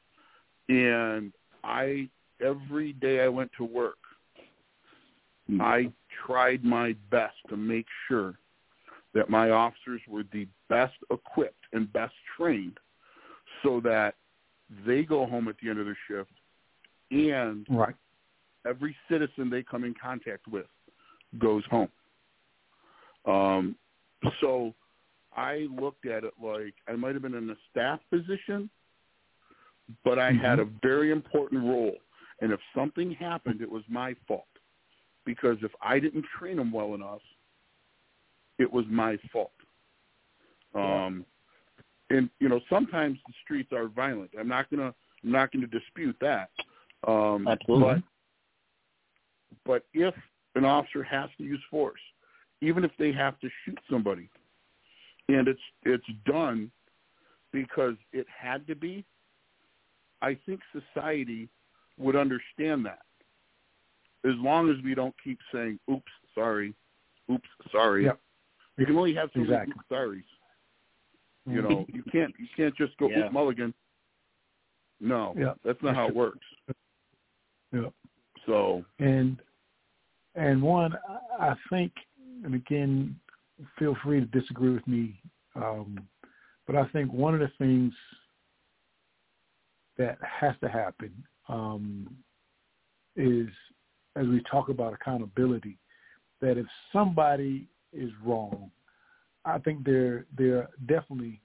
And I, every day I went to work, mm-hmm. I tried my best to make sure that my officers were the best equipped and best trained so that they go home at the end of their shift and right. every citizen they come in contact with goes home. Um, so I looked at it like I might have been in a staff position, but I mm-hmm. had a very important role. And if something happened, it was my fault. Because if I didn't train them well enough, it was my fault. Um, and, you know, sometimes the streets are violent. I'm not going to I'm not going to dispute that. Um, Absolutely. But, but if an officer has to use force, even if they have to shoot somebody, and it's it's done because it had to be, I think society would understand that. As long as we don't keep saying, oops, sorry, oops, sorry. Yep. You can only have so exactly. many sorries. You know, you can't you can't just go, yeah. oop, mulligan. No, yep. that's not how it works. Yeah. So and and one, I think, and again, feel free to disagree with me, um, but I think one of the things that has to happen um, is, as we talk about accountability, that if somebody is wrong, I think there there are definitely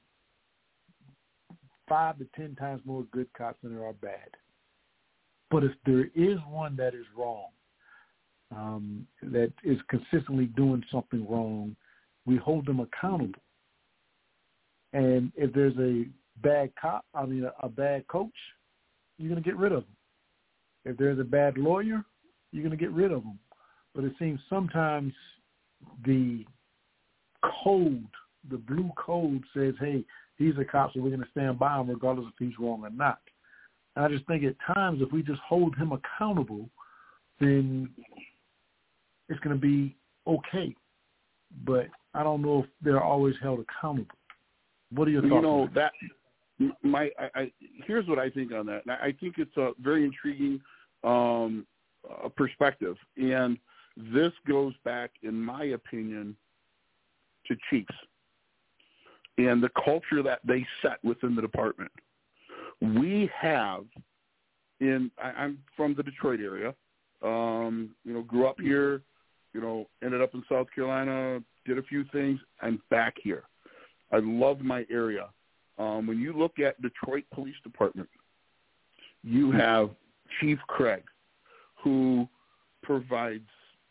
five to ten times more good cops than there are bad. But if there is one that is wrong, um, that is consistently doing something wrong, we hold them accountable. And if there's a bad cop, I mean a, a bad coach, you're going to get rid of them. If there's a bad lawyer, you're going to get rid of them. But it seems sometimes the code, the blue code says, hey, he's a cop, so we're going to stand by him regardless if he's wrong or not. And I just think at times if we just hold him accountable, then it's going to be okay. But I don't know if they're always held accountable. What are your thoughts? You know, on that? that my I, I, here's what I think on that. And I think it's a very intriguing um, uh, perspective, and this goes back, in my opinion, to chiefs and the culture that they set within the department. We have, in I, I'm from the Detroit area, um, you know, grew up here, you know, ended up in South Carolina, did a few things, and back here. I love my area. Um, when you look at Detroit Police Department, you have Chief Craig, who provides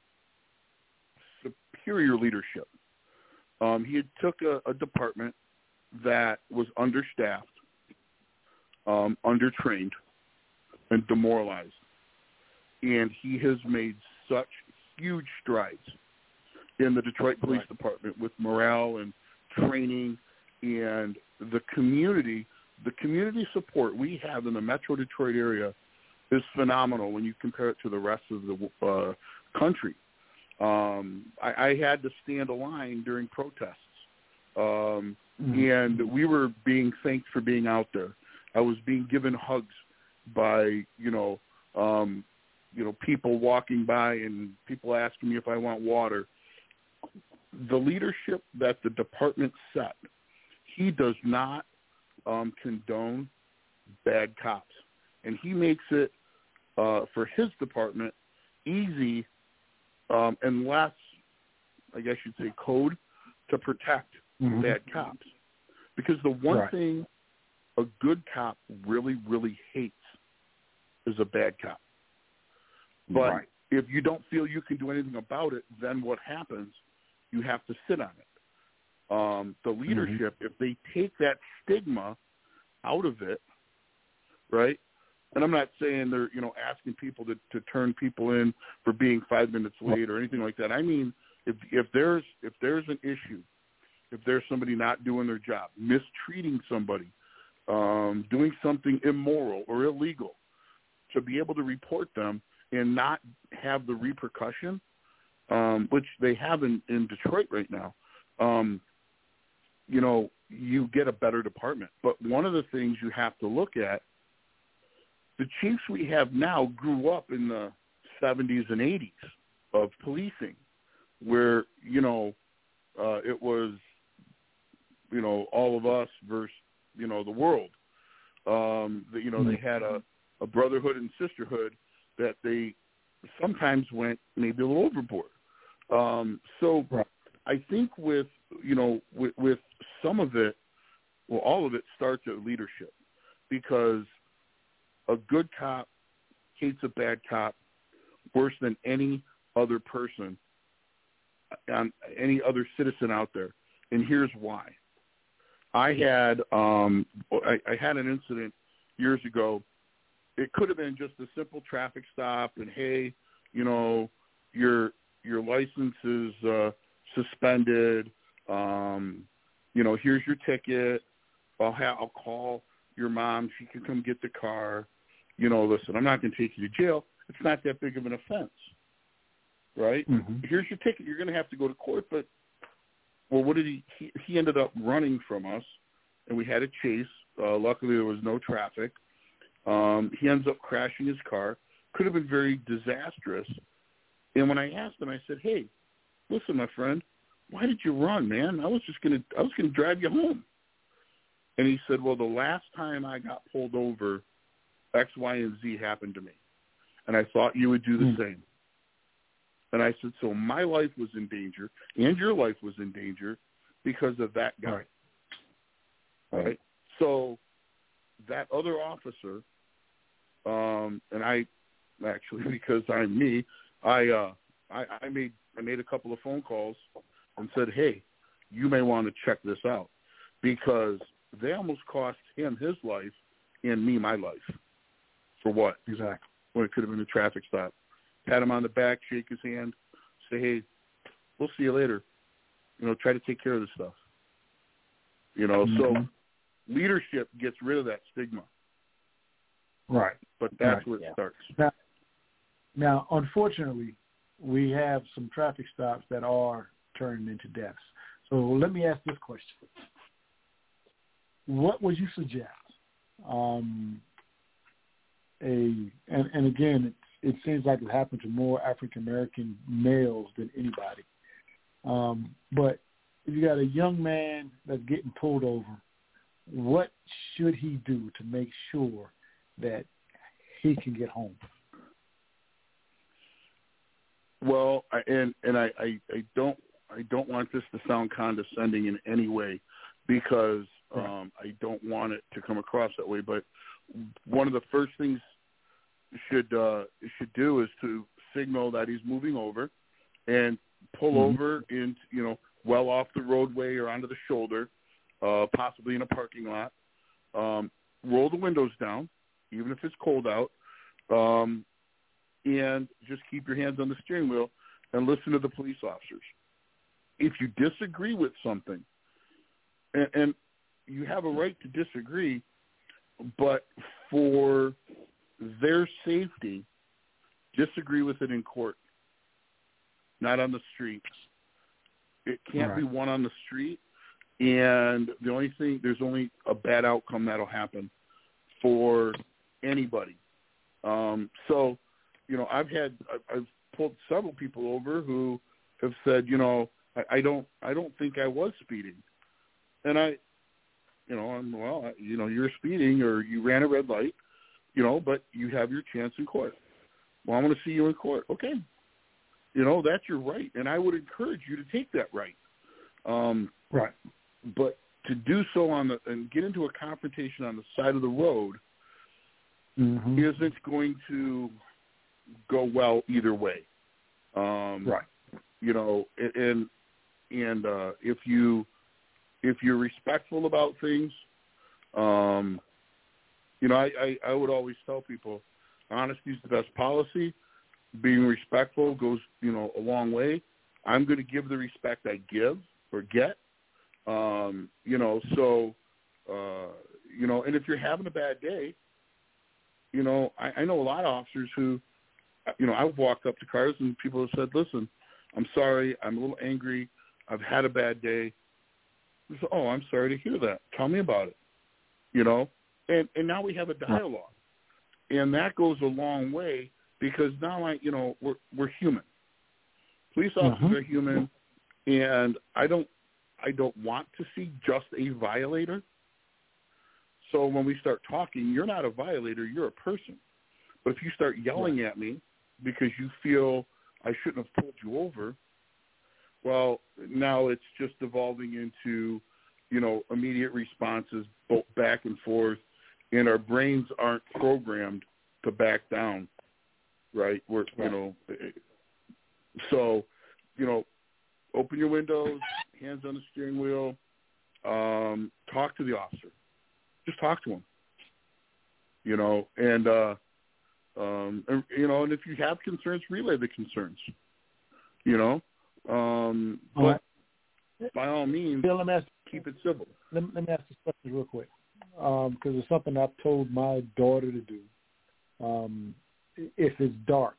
superior leadership. Um, he took a, a department that was understaffed, um, undertrained, and demoralized, and he has made such huge strides in the Detroit Police right. Department with morale and training and the community. The community support we have in the Metro Detroit area is phenomenal when you compare it to the rest of the uh, country. Um, I, I had to stand a line during protests, um, mm-hmm. and we were being thanked for being out there. I was being given hugs by, you know, um, you know, people walking by and people asking me if I want water. The leadership that the department set, he does not um, condone bad cops, and he makes it uh, for his department easy um, and less, I guess you'd say, code to protect mm-hmm. bad cops. Because the one right. thing a good cop really, really hates is a bad cop. But right. if you don't feel you can do anything about it, then what happens? You have to sit on it. Um, the leadership, mm-hmm. if they take that stigma out of it, right? And I'm not saying they're, you know, asking people to, to turn people in for being five minutes late or anything like that. I mean, if if there's if there's an issue, if there's somebody not doing their job, mistreating somebody, um, doing something immoral or illegal, to be able to report them and not have the repercussion, um, which they have in, in Detroit right now, um, you know, you get a better department. But one of the things you have to look at, the chiefs we have now grew up in the seventies and eighties of policing, where, you know, uh, it was, you know, all of us versus, you know, the world. Um, the, you know, they had a, a brotherhood and sisterhood that they sometimes went maybe a little overboard. Um, so right. I think with, you know, with, with some of it, well, all of it starts at leadership, because a good cop hates a bad cop worse than any other person, um, any other citizen out there. And here's why. I had um, I, I had an incident years ago. It could have been just a simple traffic stop, and hey, you know, your your license is uh, suspended. Um, you know, here's your ticket. I'll have, I'll call your mom. She can come get the car. You know, listen, I'm not going to take you to jail. It's not that big of an offense, right? Mm-hmm. Here's your ticket. You're going to have to go to court, but well, what did he, he? He ended up running from us, and we had a chase. Uh, luckily, there was no traffic. Um, he ends up crashing his car. Could have been very disastrous. And when I asked him, I said, "Hey, listen, my friend, why did you run, man? I was just gonna, I was gonna drive you home." And he said, "Well, the last time I got pulled over, X, Y, and Z happened to me, and I thought you would do the mm-hmm. same." And I said, so my life was in danger, and your life was in danger because of that guy. Right. right? So that other officer, um, and I actually, because I'm me, I, uh, I I made I made a couple of phone calls and said, hey, you may want to check this out, because they almost cost him his life and me my life. For what? Exactly. when it could have been a traffic stop. Pat him on the back, shake his hand, say, hey, we'll see you later. You know, try to take care of this stuff. You know, mm-hmm. so leadership gets rid of that stigma. Right. But that's right. where it yeah. starts. Now, now, unfortunately, we have some traffic stops that are turning into deaths. So let me ask this question. What would you suggest? Um, a and, and again, it, it seems like it happened to more African-American males than anybody. Um, but if you got a young man that's getting pulled over, what should he do to make sure that he can get home? Well, I, and and I, I, I don't I don't want this to sound condescending in any way, because um, I don't want it to come across that way. But one of the first things should uh, should do is to signal that he's moving over, and pull mm-hmm. over in you know well off the roadway or onto the shoulder, uh, possibly in a parking lot. Um, roll the windows down, even if it's cold out. Um, and just keep your hands on the steering wheel and listen to the police officers. If you disagree with something, and, and you have a right to disagree, but for their safety, disagree with it in court, not on the street. It can't right. be won on the street, and the only thing, there's only a bad outcome that'll happen for anybody. Um, so, you know, I've had, I've pulled several people over who have said, you know, I, I don't, I don't think I was speeding. And I, you know, I'm, well, you know, you're speeding or you ran a red light, you know, but you have your chance in court. Well, I want to see you in court. Okay. You know, that's your right. And I would encourage you to take that right. Um, right. But to do so on the, and get into a confrontation on the side of the road mm-hmm. isn't going to go well either way. Um, right. You know, and, and, uh, if you, if you're respectful about things, um, you know, I, I, I would always tell people honesty is the best policy. Being respectful goes, you know, a long way. I'm going to give the respect I give or get. Um, you know, so, uh, you know, and if you're having a bad day, you know, I, I know a lot of officers who, you know, I've walked up to cars and people have said, listen, I'm sorry, I'm a little angry, I've had a bad day. I said, oh, I'm sorry to hear that. Tell me about it. You know, and, and now we have a dialogue. And that goes a long way, because now, I, you know, we're, we're human. Police officers uh-huh. are human, and I don't, I don't want to see just a violator. So when we start talking, you're not a violator, you're a person. But if you start yelling yeah. at me because you feel I shouldn't have pulled you over, well, now it's just evolving into, you know, immediate responses, both back and forth, and our brains aren't programmed to back down, right? We're, right. you know, so, you know, open your windows, hands on the steering wheel, um, talk to the officer. Just talk to him, you know, and, uh, um, and, you know, and if you have concerns, relay the concerns, you know, um, but right. by all means, Bill, let me ask, keep it civil. Let me, let me ask this question real quick, because um, it's something I've told my daughter to do. Um, if it's dark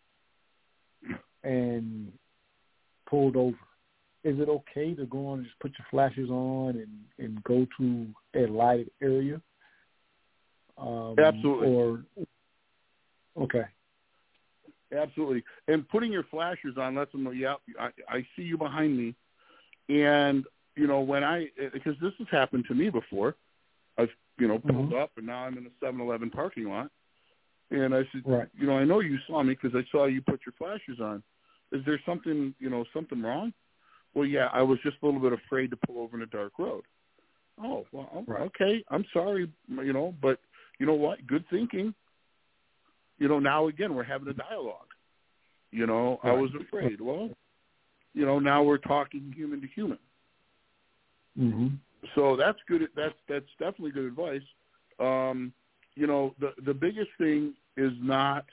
and pulled over, is it okay to go on and just put your flashes on and, and go to a lighted area? Um, Absolutely. Or okay. Absolutely. And putting your flashers on lets them know, yeah, I, I see you behind me. And, you know, when I, because this has happened to me before, I've, you know, pulled mm-hmm. up and now I'm in a seven eleven parking lot. And I said, right. you know, I know you saw me because I saw you put your flashers on. Is there something, you know, something wrong? Well, yeah, I was just a little bit afraid to pull over in a dark road. Oh, well, right. okay, I'm sorry, you know, but you know what? Good thinking. You know, now again, we're having a dialogue. You know, right. I was afraid. Well, you know, now we're talking human to human. Mm-hmm. So that's good. That's that's definitely good advice. Um, you know, the the biggest thing is not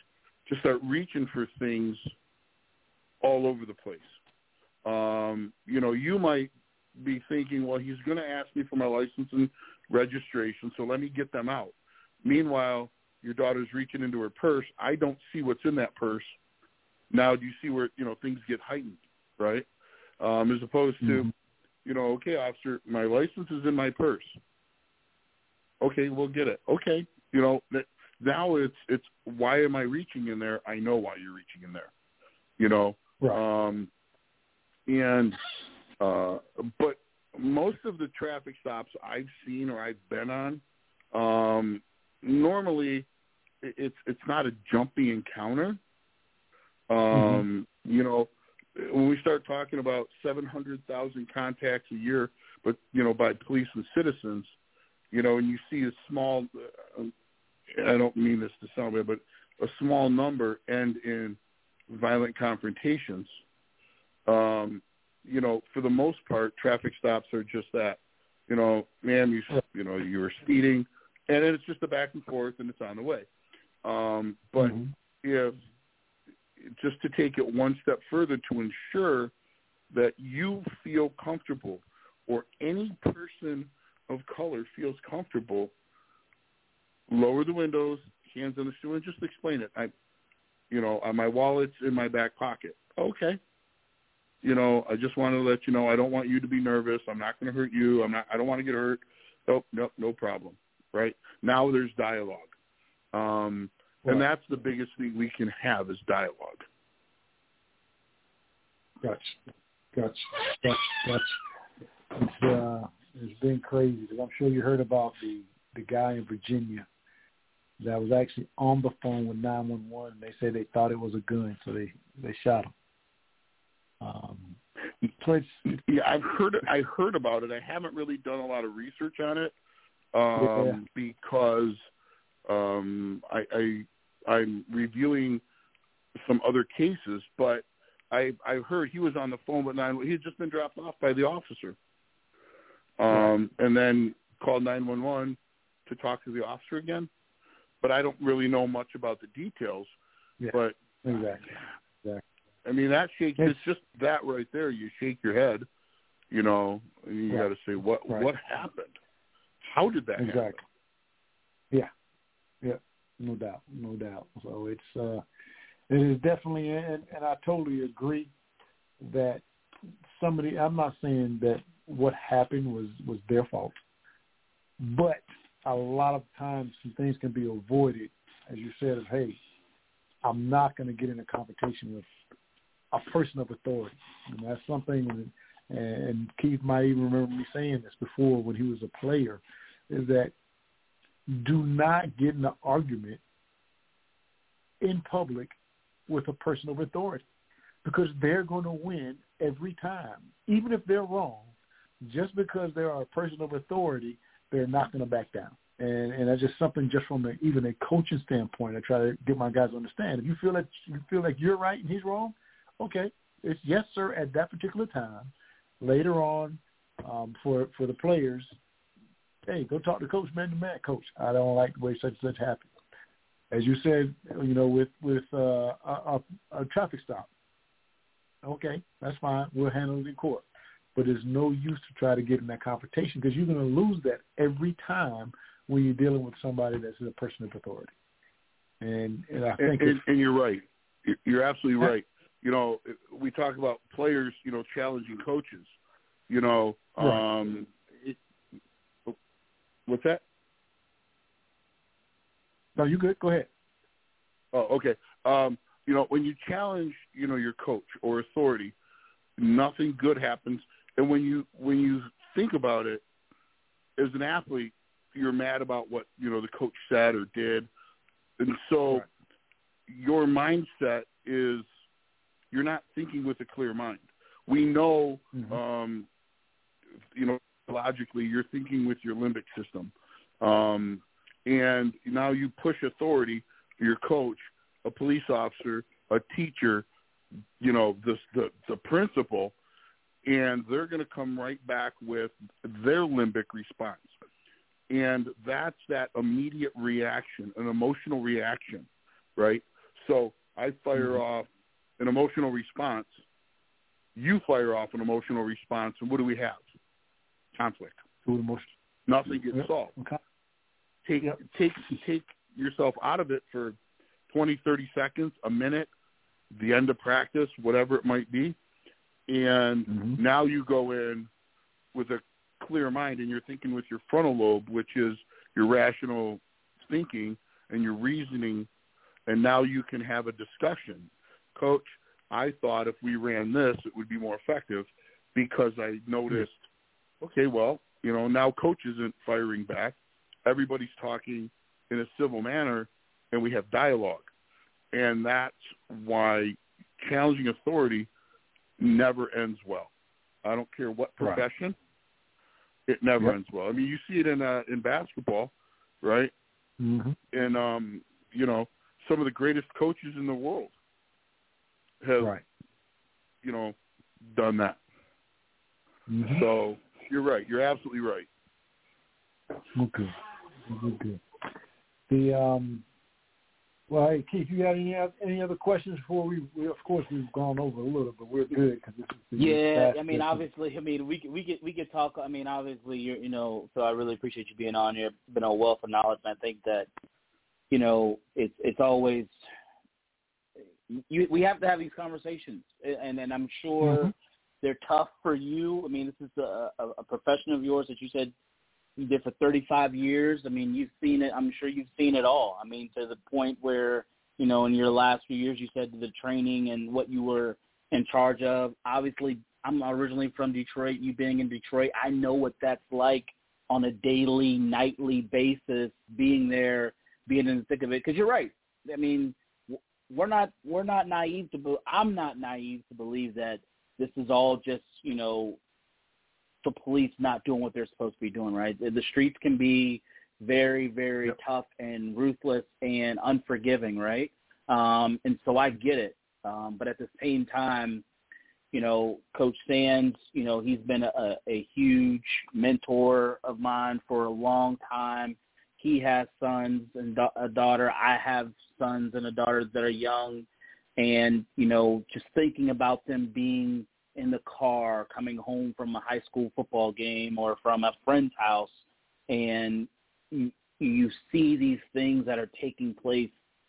to start reaching for things all over the place. Um, you know, you might be thinking, well, he's going to ask me for my license and registration, so let me get them out. Meanwhile, your daughter's reaching into her purse. I don't see what's in that purse. Now, do you see where, you know, things get heightened, right? Um, as opposed to, mm-hmm. you know, okay, officer, my license is in my purse. Okay, we'll get it. Okay, you know, now it's it's why am I reaching in there? I know why you're reaching in there, you know. Right. Um, and uh, but most of the traffic stops I've seen or I've been on, um, normally it's it's not a jumpy encounter. Um, mm-hmm. You know, when we start talking about seven hundred thousand contacts a year, but, you know, by police and citizens, you know, and you see a small, uh, I don't mean this to sound bad, but a small number end in violent confrontations, um, you know, for the most part, traffic stops are just that. You know, ma'am, you, you know, you were speeding, and then it's just a back and forth, and it's on the way. Um, but mm-hmm. if, just to take it one step further to ensure that you feel comfortable or any person of color feels comfortable, lower the windows, hands on the steering, and just explain it. I, you know, my wallet's in my back pocket. Okay. You know, I just want to let you know I don't want you to be nervous. I'm not going to hurt you. I'm not. I don't want to get hurt. Nope, nope, no problem. Right? Now there's dialogue. Um, right. And that's the biggest thing we can have is dialogue. Gotcha. Gotcha. Gotcha. Gotcha. It's, uh, it's been crazy. I'm sure you heard about the, the guy in Virginia that was actually on the phone with nine one one. They said they thought it was a gun, so they, they shot him. Um, place, yeah, I've heard I heard about it. I haven't really done a lot of research on it um, yeah. because um, I, I I'm reviewing some other cases, but I I heard he was on the phone with nine. He had just been dropped off by the officer, um, and then called nine one one to talk to the officer again. But I don't really know much about the details. Yeah, but exactly. exactly. I mean, that shake, it's, it's just that right there. You shake your head, you know, and you right. got to say, what right. what happened? How did that exactly. happen? Yeah, yeah, no doubt, no doubt. So it's, uh, it is definitely, and, and I totally agree that somebody, I'm not saying that what happened was, was their fault, but a lot of times some things can be avoided, as you said, of, hey, I'm not going to get in a confrontation with a person of authority. And that's something, and Keith might even remember me saying this before when he was a player, is that do not get in an argument in public with a person of authority because they're going to win every time. Even if they're wrong, just because they are a person of authority, they're not going to back down. And and that's just something just from a, even a coaching standpoint. I try to get my guys to understand. If you feel that you feel like you're right and he's wrong, okay, it's yes, sir, at that particular time. Later on, um, for for the players, hey, go talk to coach, man to man, coach. I don't like the way such and such happened. As you said, you know, with with uh, a, a traffic stop. Okay, that's fine. We'll handle it in court. But there's no use to try to get in that confrontation because you're going to lose that every time when you're dealing with somebody that's a person of authority. And, and I think, and, and, and you're right. You're absolutely right. You know, we talk about players, you know, challenging coaches. You know, right. um, it, what's that? No, you good. Go ahead. Oh, okay. Um, you know, when you challenge, you know, your coach or authority, nothing good happens. And when you when you think about it, as an athlete, you're mad about what, you know, the coach said or did. And so right. your mindset is you're not thinking with a clear mind. We know, mm-hmm. um, you know, logically you're thinking with your limbic system. Um, and now you push authority, your coach, a police officer, a teacher, you know, the, the, the principal, and they're going to come right back with their limbic response. And that's that immediate reaction, an emotional reaction, right? So I fire mm-hmm. off an emotional response. You fire off an emotional response, and what do we have? Conflict. Nothing gets yep. solved. Okay. Take yep. take take yourself out of it for twenty, thirty seconds, a minute, the end of practice, whatever it might be, and mm-hmm. now you go in with a clear mind, and you're thinking with your frontal lobe, which is your rational thinking and your reasoning, and now you can have a discussion. Coach, I thought if we ran this, it would be more effective because I noticed, okay, well, you know, now coach isn't firing back. Everybody's talking in a civil manner, and we have dialogue. And that's why challenging authority never ends well. I don't care what profession. Right. It never yep. ends well. I mean, you see it in uh, in basketball, right? Mm-hmm. And, um, you know, some of the greatest coaches in the world have, right. you know, done that. Mm-hmm. So you're right. You're absolutely right. Okay. Okay. The um. Well, hey Keith, you got any any other questions before we? we of course, we've gone over a little, but we're good because this is the yeah. I mean, obviously, I mean, we we get we get talk. I mean, obviously, you're you know. So I really appreciate you being on here. Been a wealth of knowledge, and I think that you know it's it's always you. We have to have these conversations, and and I'm sure mm-hmm. they're tough for you. I mean, this is a, a, a profession of yours that you said you did for thirty-five years. I mean, you've seen it. I'm sure you've seen it all. I mean, to the point where, you know, in your last few years, you said the training and what you were in charge of. Obviously, I'm originally from Detroit. You being in Detroit, I know what that's like on a daily, nightly basis, being there, being in the thick of it. Because you're right. I mean, we're not we're not naive to. Be, I'm not naive to believe that this is all just, you know, the police not doing what they're supposed to be doing, right? The streets can be very, very yep. tough and ruthless and unforgiving, right? Um, and so I get it. Um, but at the same time, you know, Coach Sands, you know, he's been a, a huge mentor of mine for a long time. He has sons and da- a daughter. I have sons and a daughter that are young. And, you know, just thinking about them being in the car coming home from a high school football game or from a friend's house, and you, you see these things that are taking place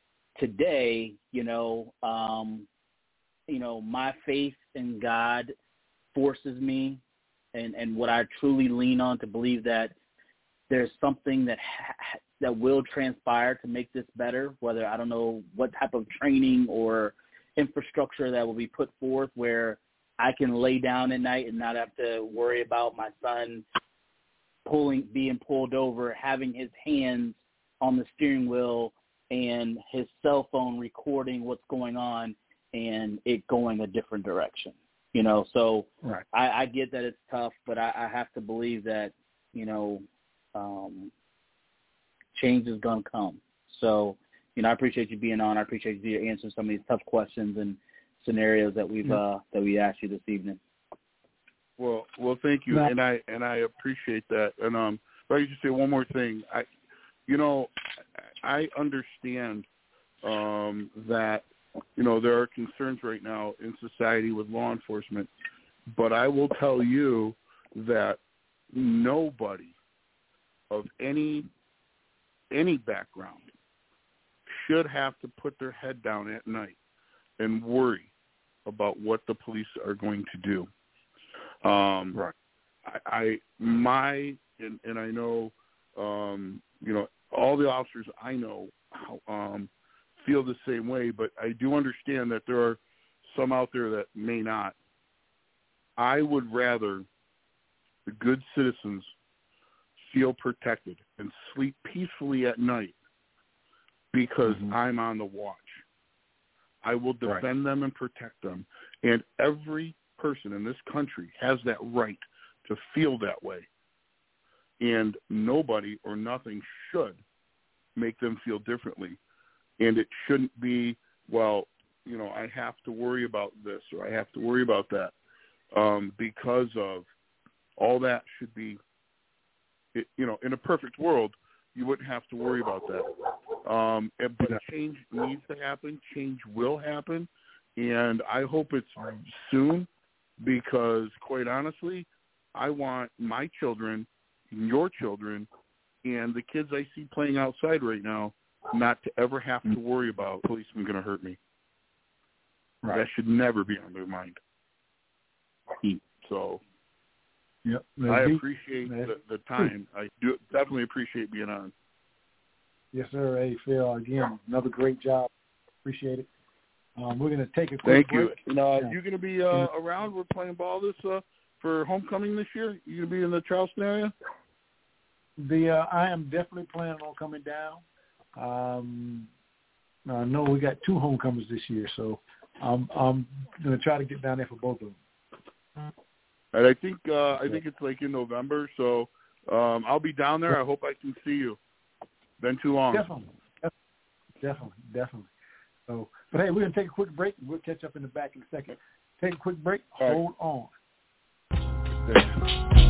today, you know, um, you know, my faith in God forces me and, and what I truly lean on to believe that there's something that ha- that will transpire to make this better, whether I don't know what type of training or infrastructure that will be put forth where I can lay down at night and not have to worry about my son pulling, being pulled over, having his hands on the steering wheel and his cell phone recording what's going on and it going a different direction. You know, so right. I, I get that it's tough, but I, I have to believe that, you know, um, change is going to come. So, you know, I appreciate you being on. I appreciate you answering some of these tough questions and scenarios that we've yeah. uh, that we asked you this evening. Well, well, thank you, yeah. and I and I appreciate that. And um, if I could just say one more thing, I, you know, I understand um, that you know there are concerns right now in society with law enforcement, but I will tell you that nobody of any any background should have to put their head down at night and worry about what the police are going to do. Um, right. I, I my and, and I know um, you know all the officers I know um, feel the same way, but I do understand that there are some out there that may not. I would rather the good citizens feel protected and sleep peacefully at night because mm-hmm. I'm on the watch. I will defend right. them and protect them. And every person in this country has that right to feel that way. And nobody or nothing should make them feel differently. And it shouldn't be, well, you know, I have to worry about this or I have to worry about that um, because of all that should be, it, you know, in a perfect world, you wouldn't have to worry about that. Um, but change needs to happen. Change will happen, and I hope it's soon because, quite honestly, I want my children, your children, and the kids I see playing outside right now not to ever have to worry about policemen going to hurt me. Right. That should never be on their mind. So yep. I appreciate the, the time. I do definitely appreciate being on. Yes, sir. Hey, Phil, again, another great job. Appreciate it. Um, we're going to take a quick Thank break. you. Uh, yeah. You going to be uh, around? We're playing ball this uh, for homecoming this year? You going to be in the Charleston area? The uh, I am definitely planning on coming down. Um, I know we got two homecomings this year, so I'm, I'm going to try to get down there for both of them. And I think uh, I think it's like in November, so um, I'll be down there. I hope I can see you. Been too long. Definitely, definitely, definitely. So, but hey, we're gonna take a quick break. We'll catch up in the back in a second. Take a quick break. All Hold right. on. Thanks.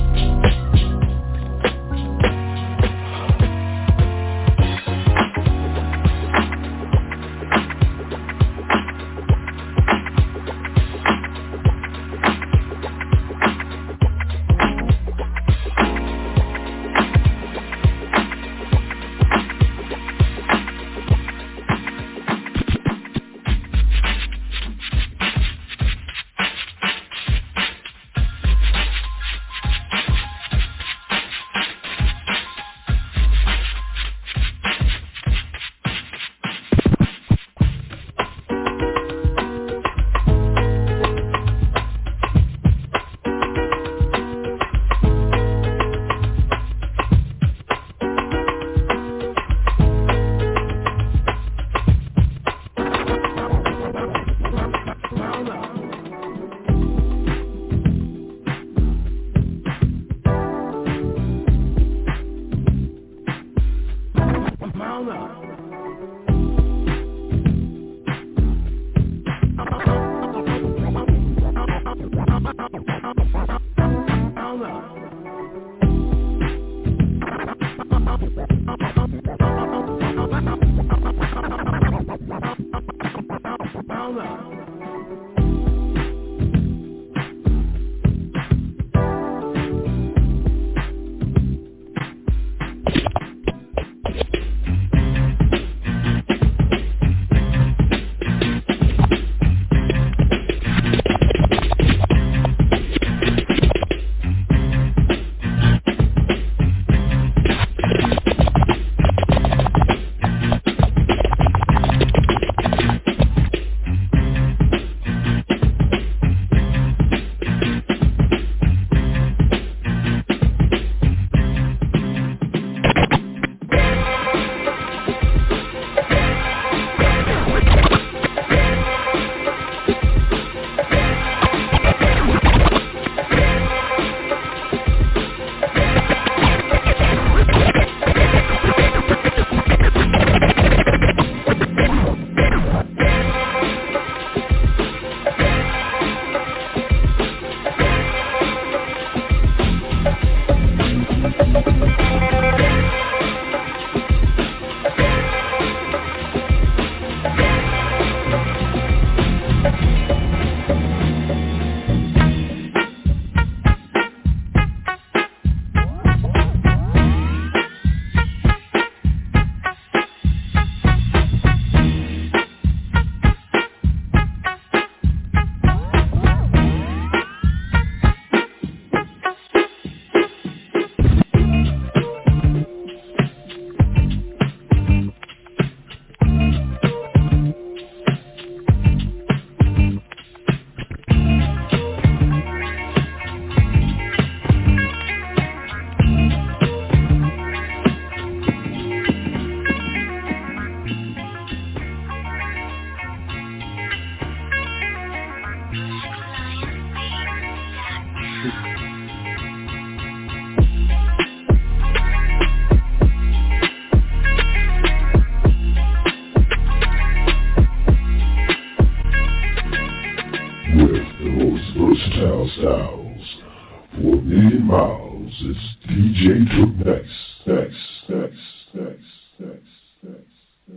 Versatile Styles. For me and Miles, it's D J Drip next, next, next, next, next, next, next.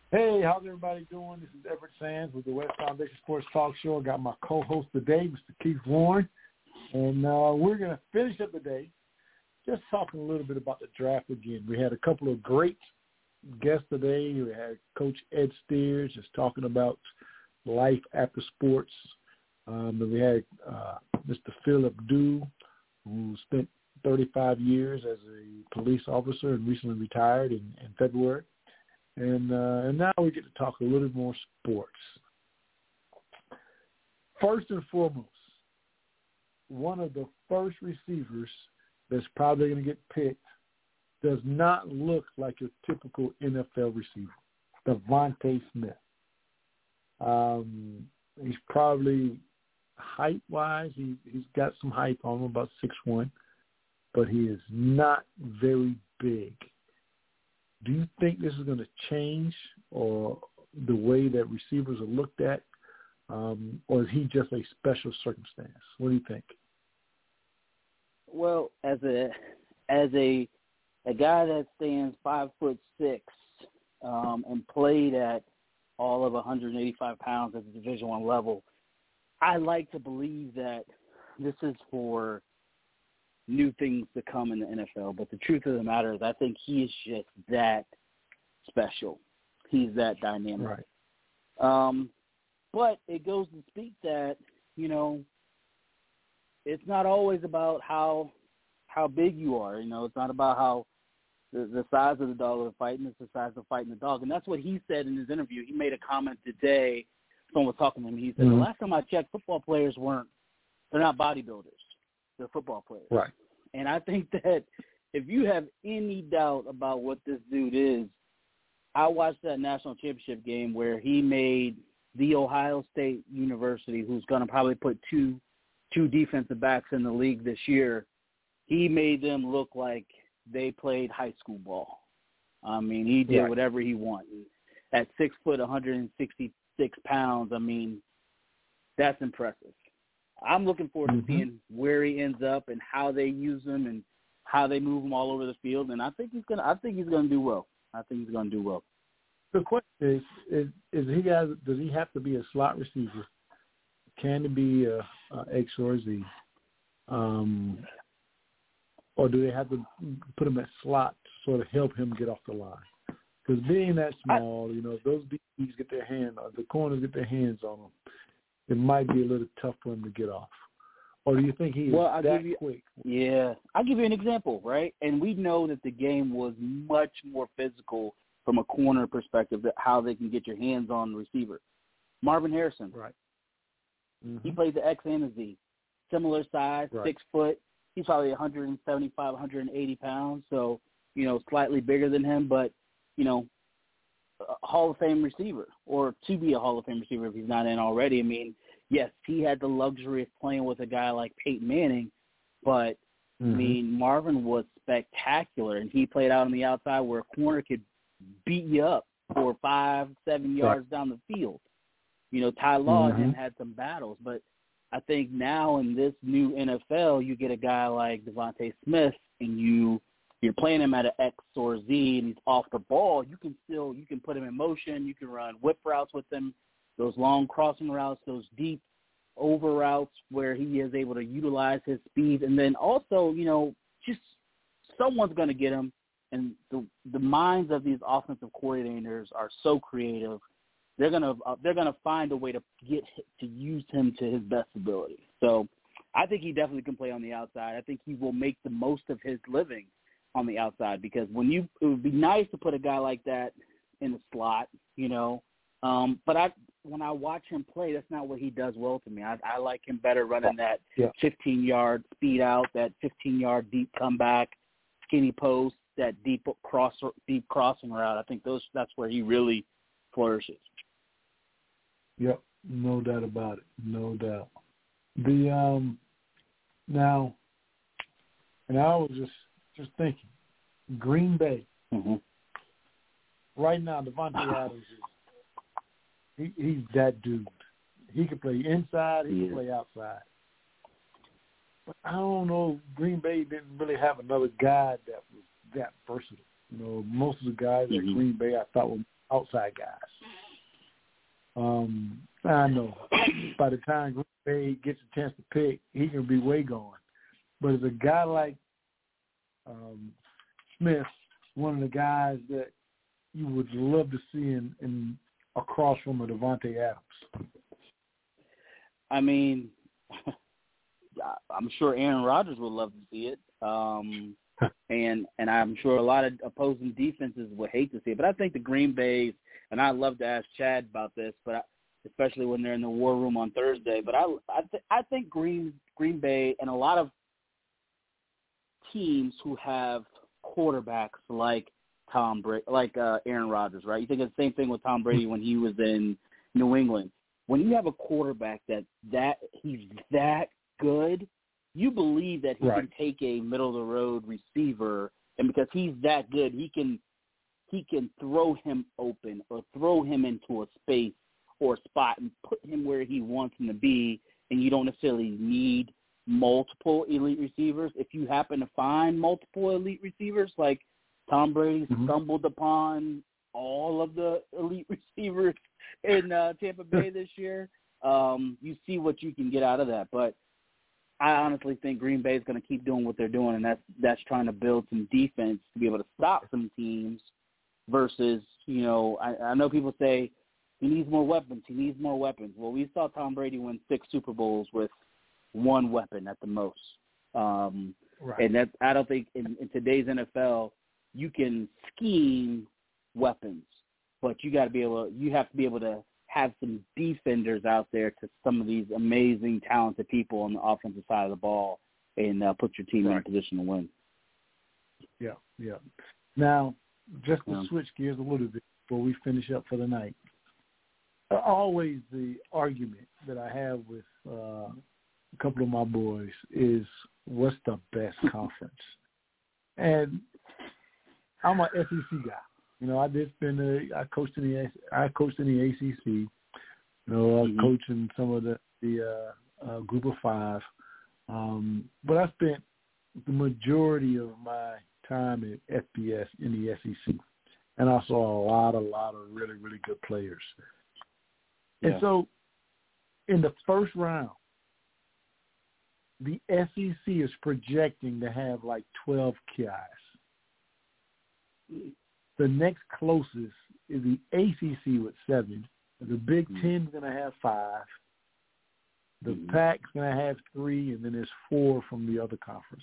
Hey, how's everybody doing? This is Everett Sands with the West Foundation Sports Talk Show. I got my co-host today, Mister Keith Warren, and uh, we're going to finish up the day just talking a little bit about the draft again. We had a couple of great guests today. We had Coach Ed Steers just talking about life after sports. Um, and we had uh, Mister Philip Dew, who spent thirty-five years as a police officer and recently retired in, in February. And uh, and now we get to talk a little more sports. First and foremost, one of the first receivers that's probably going to get picked does not look like your typical N F L receiver, DeVonta Smith. Um, he's probably height-wise, he, he's got some height on him, about six one, but he is not very big. Do you think this is going to change or the way that receivers are looked at, um, or is he just a special circumstance? What do you think? Well, as a as a a guy that stands five foot six um, and played at all of one hundred eighty-five pounds at the Division One level, I like to believe that this is for new things to come in the N F L. But the truth of the matter is I think he is just that special. He's that dynamic. Right. Um, but it goes to speak that, you know, it's not always about how how big you are. You know, it's not about how the, the size of the dog of the fighting. It's the size of fighting the dog. And that's what he said in his interview. He made a comment today. Someone was talking to him. He said, mm-hmm. the last time I checked, football players weren't – they're not bodybuilders. They're football players. Right. And I think that if you have any doubt about what this dude is, I watched that national championship game where he made the Ohio State University, who's going to probably put two two defensive backs in the league this year, he made them look like they played high school ball. I mean, he did right. whatever he wanted. At six foot, one hundred sixty-six pounds, I mean, that's impressive. I'm looking forward mm-hmm. to seeing where he ends up and how they use him and how they move him all over the field. And I think he's gonna. I think he's gonna do well. I think he's gonna do well. The question is: Is, is he has? Does he have to be a slot receiver? Can it be a, a X or a Z? Um, or do they have to put him at slot to sort of help him get off the line? Because being that small, I, you know, if those D Bs get their hand, or the corners get their hands on him, it might be a little tough for him to get off. Or do you think he is well, I'll that give you, quick? Yeah. I'll give you an example, right? And we know that the game was much more physical from a corner perspective, that how they can get your hands on the receiver. Marvin Harrison. Right. Mm-hmm. He played the X and the Z. Similar size, right. six foot. He's probably one seventy-five, one eighty pounds, so, you know, slightly bigger than him, but, you know, a Hall of Fame receiver, or to be a Hall of Fame receiver if he's not in already. I mean, yes, he had the luxury of playing with a guy like Peyton Manning, but, mm-hmm. I mean, Marvin was spectacular, and he played out on the outside where a corner could beat you up for five, seven yards right. down the field. You know, Ty Law mm-hmm. had some battles, but I think now in this new N F L, you get a guy like DeVonta Smith, and you you're playing him at an X or Z, and he's off the ball. You can still you can put him in motion. You can run whip routes with him, those long crossing routes, those deep over routes where he is able to utilize his speed, and then also, you know, just someone's going to get him. And the the minds of these offensive coordinators are so creative. They're gonna uh, they're gonna find a way to get to use him to his best ability. So I think he definitely can play on the outside. I think he will make the most of his living on the outside, because when you it would be nice to put a guy like that in the slot, you know. Um, but I when I watch him play, that's not what he does well to me. I, I like him better running that fifteen-yard speed out, that fifteen-yard deep comeback, skinny post, that deep cross deep crossing route. I think those that's where he really flourishes. Yep, no doubt about it. No doubt. The um now, and I was just just thinking, Green Bay. Mm-hmm. Right now, Devontae Adams is he, he's that dude. He can play inside. He, he can is. play outside. But I don't know. Green Bay didn't really have another guy that was that versatile. You know, most of the guys mm-hmm. at Green Bay I thought were outside guys. Um, I know by the time Green Bay gets a chance to pick, he can be way gone. But as a guy like um, Smith, one of the guys that you would love to see in, in across from a Devontae Adams. I mean, I'm sure Aaron Rodgers would love to see it. Um, and and I'm sure a lot of opposing defenses would hate to see it. But I think the Green Bay, and I'd love to ask Chad about this, but I, especially when they're in the war room on Thursday. But I I, th- I think Green Green Bay and a lot of teams who have quarterbacks like Tom Brady, like uh, Aaron Rodgers, right? You think it's the same thing with Tom Brady when he was in New England. When you have a quarterback that that he's that good, you believe that he right. can take a middle of the road receiver, and because he's that good, he can he can throw him open or throw him into a space or a spot and put him where he wants him to be, and you don't necessarily need multiple elite receivers. If you happen to find multiple elite receivers, like Tom Brady mm-hmm. stumbled upon all of the elite receivers in uh, Tampa Bay this year, um, you see what you can get out of that. But I honestly think Green Bay is going to keep doing what they're doing, and that's that's trying to build some defense to be able to stop some teams versus, you know, I, I know people say he needs more weapons, he needs more weapons. Well, we saw Tom Brady win six Super Bowls with one weapon at the most. Um, right. And that I don't think in, in today's N F L you can scheme weapons, but you got to be able. You have to be able to have some defenders out there to some of these amazing, talented people on the offensive side of the ball, and uh, put your team right. in a position to win. Yeah, yeah. Now, just to yeah. switch gears a little bit before we finish up for the night, always the argument that I have with uh, a couple of my boys is, what's the best conference? And I'm an S E C guy. You know, I did spend a, I coached in the I coached in the A C C. You know, I was mm-hmm. coaching some of the the uh, uh, group of five. Um, but I spent the majority of my time at F B S in the S E C, and I saw a lot, a lot of really, really good players. Yeah. And so, in the first round, the S E C is projecting to have like twelve guys. The next closest is the A C C with seven. The Big mm-hmm. Ten is going to have five. The mm-hmm. Pac's going to have three, and then there's four from the other conference.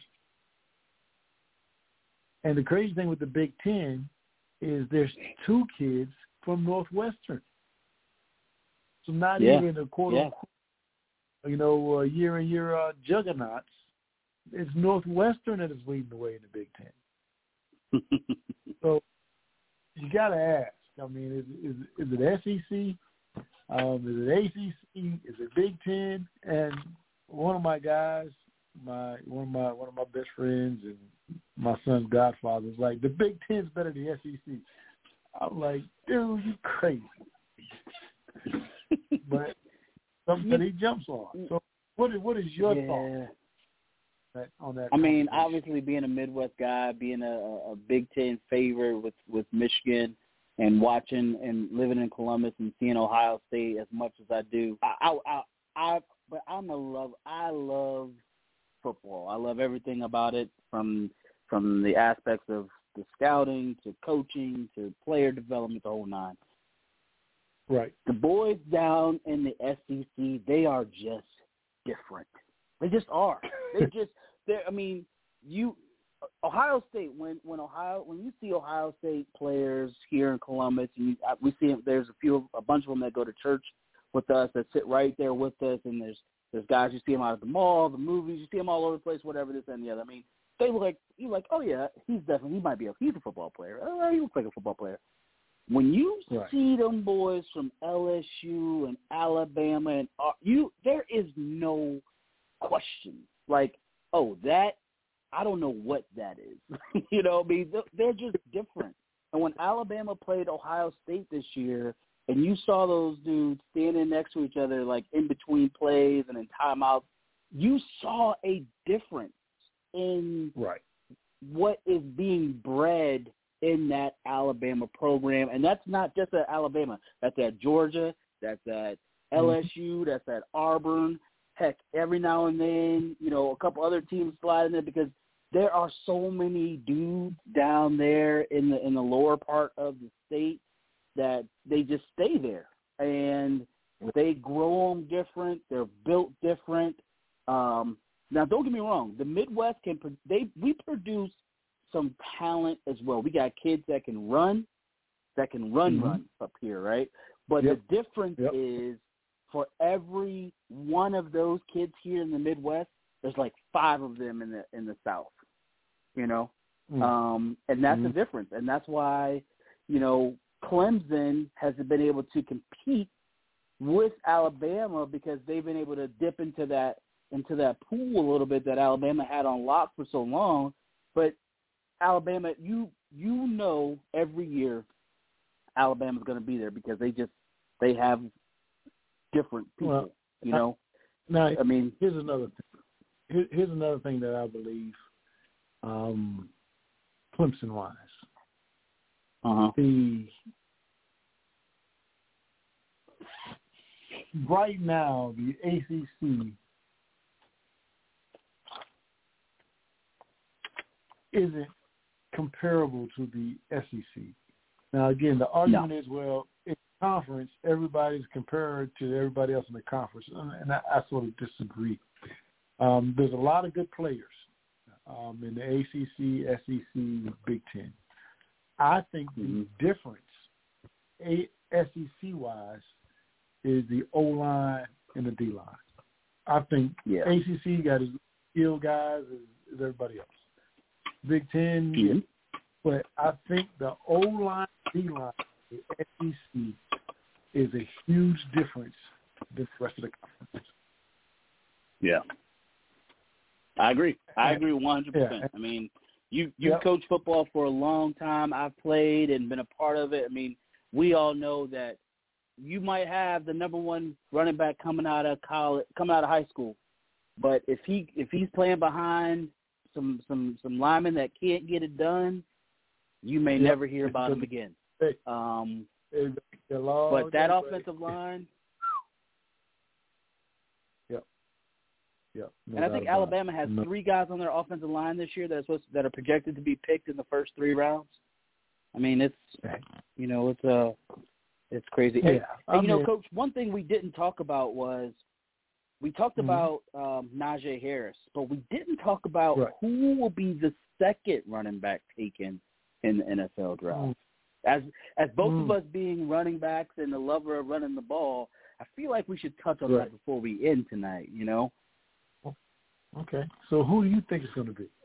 And the crazy thing with the Big Ten is there's two kids from Northwestern. So not yeah. even a quote yeah. you know, uh, year in, year out juggernauts. It's Northwestern that is leading the way in the Big Ten. So you got to ask. I mean, is, is, is it S E C? Um, is it A C C? Is it Big Ten? And one of my guys, my one of my one of my best friends and my son's godfather is like, the Big Ten's better than the S E C. I'm like, dude, you crazy. But something that he jumps on. So what is what is your yeah. thought that, on that? I mean, obviously being a Midwest guy, being a, a Big Ten favorite with, with Michigan, and watching and living in Columbus and seeing Ohio State as much as I do, I, I, I, I but I'm a love. I love football. I love everything about it, from from the aspects of the scouting to coaching to player development, the whole nine. Right. The boys down in the S E C, they are just different. They just are. They just. They. I mean, you. Ohio State. When when Ohio when you see Ohio State players here in Columbus, and you, we see them, there's a few, a bunch of them that go to church with us, that sit right there with us, and there's there's guys you see them out at the mall, the movies, you see them all over the place, whatever this and the other. I mean, they look like you're like, oh yeah, he's definitely he might be a he's a football player. Oh, he looks like a football player. When you right. see them boys from L S U and Alabama, and uh, you, there is no question. Like, oh, that, I don't know what that is. you know, I mean, they're just different. And when Alabama played Ohio State this year, and you saw those dudes standing next to each other, like in between plays and in timeouts, you saw a difference in right. what is being bred in that Alabama program. And that's not just at Alabama. That's at Georgia. That's at L S U. That's at Auburn. Heck, every now and then, you know, a couple other teams slide in there because there are so many dudes down there in the in the lower part of the state that they just stay there. And they grow them different. They're built different. Um, now, don't get me wrong. The Midwest can they we produce some talent as well. We got kids that can run, that can run, mm-hmm. run up here, right? But yep. the difference yep. is for every one of those kids here in the Midwest, there's like five of them in the in the South, you know, mm-hmm. um, and that's mm-hmm. the difference. And that's why, you know, Clemson has been able to compete with Alabama because they've been able to dip into that into that pool a little bit that Alabama had on lock for so long. But Alabama, you you know, every year Alabama's going to be there because they just they have different people. Well, you know, now I mean, here's another thing. Here, here's another thing that I believe, um, Clemson wise. Uh-huh. The right now the A C C isn't comparable to the S E C. Now, again, the argument no. is, well, in conference, everybody's compared to everybody else in the conference, and I, I sort of disagree. Um, there's a lot of good players um, in the A C C, S E C, Big Ten. I think mm-hmm. the difference, a, S E C-wise, is the O-line and the D-line. I think yeah. A C C got as skilled guys as, as everybody else. Big Ten, mm-hmm. but I think the O-line, D-line, the S E C is a huge difference than the rest of the conference. Yeah. I agree. I agree one hundred percent. Yeah. I mean, you, you've yep. coached football for a long time. I've played and been a part of it. I mean, we all know that you might have the number one running back coming out of college, coming out of high school, but if he if he's playing behind some some some linemen that can't get it done, you may yep. never hear about him again. Um, but that offensive line. Yep. Yep. No and I think Alabama has no. three guys on their offensive line this year that are supposed to, that are projected to be picked in the first three rounds. I mean, it's you know it's a. Uh, It's crazy. Yeah, and, and you know, mean, Coach, one thing we didn't talk about was we talked mm-hmm. about um, Najee Harris, but we didn't talk about right. who will be the second running back taken in the N F L draft. Mm. As as both mm. of us being running backs and the lover of running the ball, I feel like we should touch on right. that before we end tonight, you know? Okay. So who do you think it's going to be?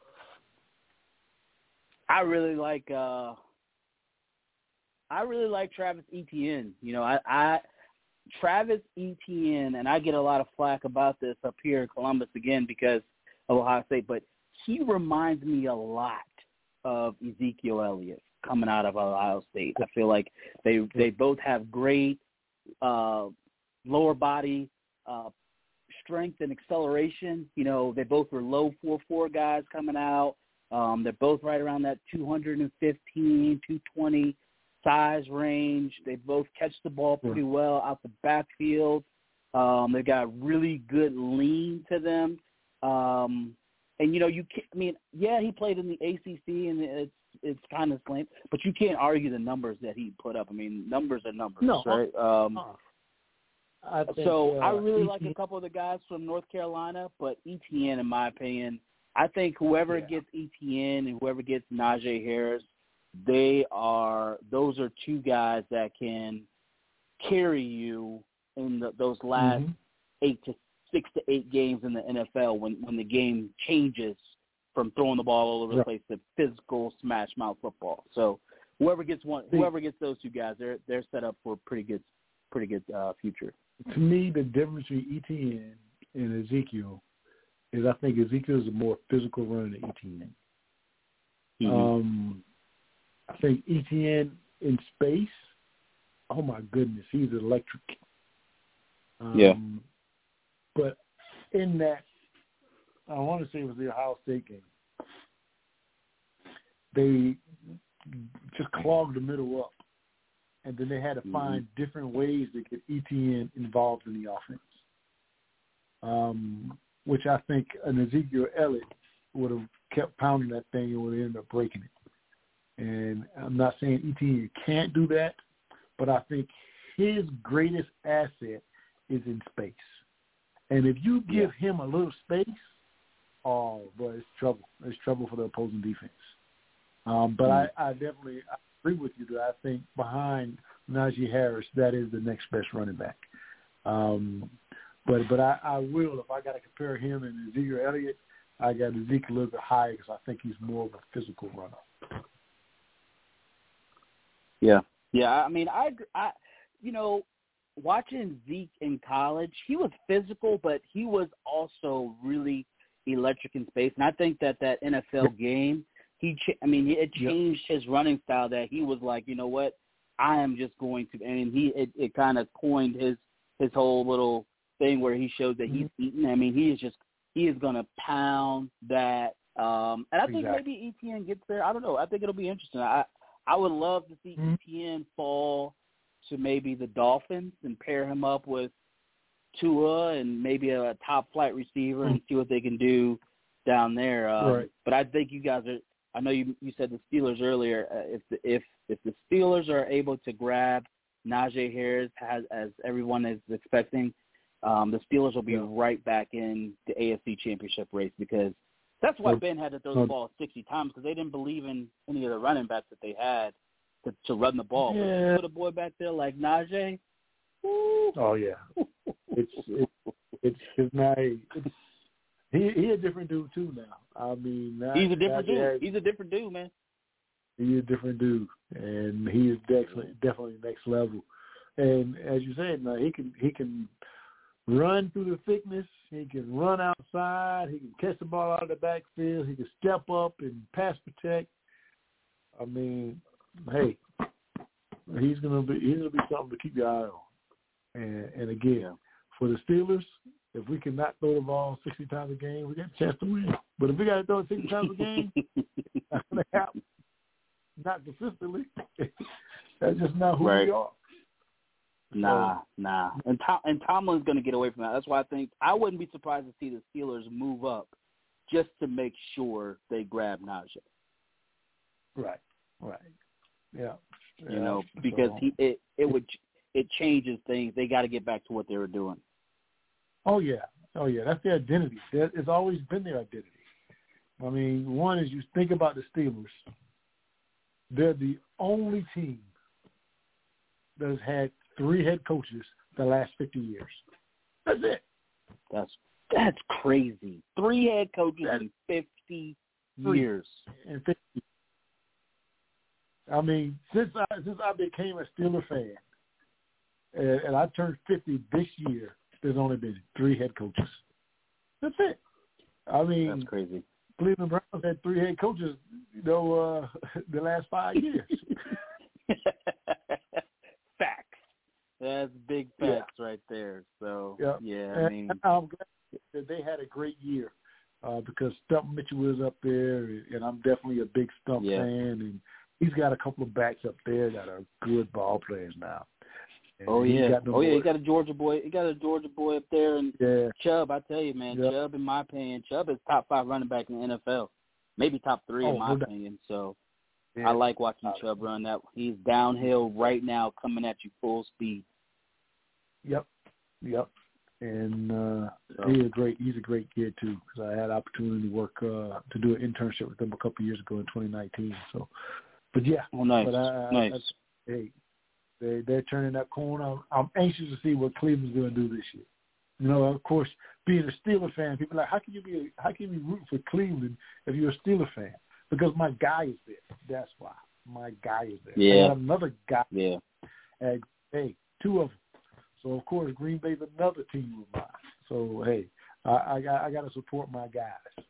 I really like uh, – I really like Travis Etienne. You know, I, I Travis Etienne, and I get a lot of flack about this up here in Columbus again because of Ohio State, but he reminds me a lot of Ezekiel Elliott coming out of Ohio State. I feel like they they both have great uh, lower body uh, strength and acceleration. You know, they both were low four four guys coming out. Um, they're both right around that two fifteen, two twenty size range. They both catch the ball pretty well out the backfield. Um, they've got really good lean to them. Um, and, you know, you can't, I mean, yeah, he played in the A C C, and it's it's kind of slim, but you can't argue the numbers that he put up. I mean, numbers are numbers, no, right? Um, I think, so uh, I really E T N like a couple of the guys from North Carolina, but Etienne, in my opinion, I think whoever yeah. gets Etienne and whoever gets Najee Harris, they are those are two guys that can carry you in the, those last mm-hmm. eight to six to eight games in the N F L when, when the game changes from throwing the ball all over the right. place to physical smash mouth football. So whoever gets one, whoever gets those two guys, they're they're set up for a pretty good, pretty good uh, future. To me, the difference between Etienne and Ezekiel is I think Ezekiel is a more physical runner than Etienne. Mm-hmm. Um, I think Etienne in space, oh my goodness, he's electric. Um, yeah. But in that, I want to say it was the Ohio State game. They just clogged the middle up. And then they had to find mm-hmm. different ways to get Etienne involved in the offense, um, which I think an Ezekiel Elliott would have kept pounding that thing and would have ended up breaking it. And I'm not saying Etienne can't do that, but I think his greatest asset is in space. And if you give yeah. him a little space, oh, boy, it's trouble. It's trouble for the opposing defense. Um, but mm-hmm. I, I definitely I agree with you that I think behind Najee Harris, that is the next best running back. Um, but but I, I will, if I got to compare him and Ezekiel Elliott, I got Ezekiel a little bit higher because I think he's more of a physical runner. Yeah, yeah. I mean, I, I, you know, watching Zeke in college, he was physical, but he was also really electric in space. And I think that that N F L game, he, I mean, it changed yep. his running style. That he was like, you know what, I am just going to, and he, it, it kind of coined his his whole little thing where he showed that he's mm-hmm. eating. I mean, he is just, he is going to pound that. Um, and I think exactly. maybe Etienne gets there. I don't know. I think it'll be interesting. I I would love to see mm-hmm. Etienne fall to maybe the Dolphins and pair him up with Tua and maybe a top flight receiver mm-hmm. and see what they can do down there. Um, right. But I think you guys are. I know you you said the Steelers earlier. Uh, if the, if if the Steelers are able to grab Najee Harris as, as everyone is expecting, um, the Steelers will be yeah. right back in the A F C Championship race because that's why Ben had to throw the ball sixty times because they didn't believe in any of the running backs that they had to, to run the ball. Yeah. But you put a boy back there like Najee. Woo. Oh yeah, it's it's it's it's not. It's, he he a different dude too now. I mean, not, he's a different dude. Has, he's a different dude, man. He's a different dude, and he is definitely definitely next level. And as you said, now he can he can run through the thickness. He can run outside. He can catch the ball out of the backfield. He can step up and pass protect. I mean, hey, he's gonna be he's gonna be something to keep your eye on. And, and again, yeah. for the Steelers, if we cannot throw the ball sixty times a game, we got a chance to win. But if we got to throw it sixty times a game, that's going to happen. Not consistently. That's just not who right. we are. Nah, so, nah. And Tom, and Tomlin's going to get away from that. That's why I think I wouldn't be surprised to see the Steelers move up just to make sure they grab Najee. Right, right. Yeah. You yeah. know, because so, he it, it would it changes things. They got to get back to what they were doing. Oh, yeah. Oh, yeah. That's their identity. It's always been their identity. I mean, one is you think about the Steelers. They're the only team that has had three head coaches the last fifty years. That's it. That's that's crazy. Three head coaches that's in fifty years. In fifty. I mean, since I since I became a Steeler fan, and, and I turned fifty this year, there's only been three head coaches. That's it. I mean, that's crazy. Cleveland Browns had three head coaches, you know, uh, the last five years. Facts. That's big facts yeah. right there. So, yeah, yeah and I mean. I'm glad that they had a great year uh, because Stump Mitchell was up there, and I'm definitely a big Stump yeah. fan, and he's got a couple of backs up there that are good ball players now. And oh yeah, no oh yeah, he got a Georgia boy. He got a Georgia boy up there, and yeah. Chubb. I tell you, man, yep. Chubb, in my opinion, Chubb is top five running back in the N F L, maybe top three oh, in my no opinion. So yeah. I like watching uh, Chubb run. That he's downhill right now, coming at you full speed. Yep, yep, and uh, so. he's a great. He's a great kid too. Because I had opportunity to work uh, to do an internship with him a couple of years ago in twenty nineteen. So, but yeah, oh nice, but I, nice. I, hey. They, they're turning that corner. I'm anxious to see what Cleveland's going to do this year. You know, of course, being a Steeler fan, people are like, how can you be a, how can you be rooting for Cleveland if you're a Steeler fan? Because my guy is there. That's why. My guy is there. Yeah. I got another guy yeah. at hey, two of them. So, of course, Green Bay's another team of mine. So, hey, I, I got I got to support my guys.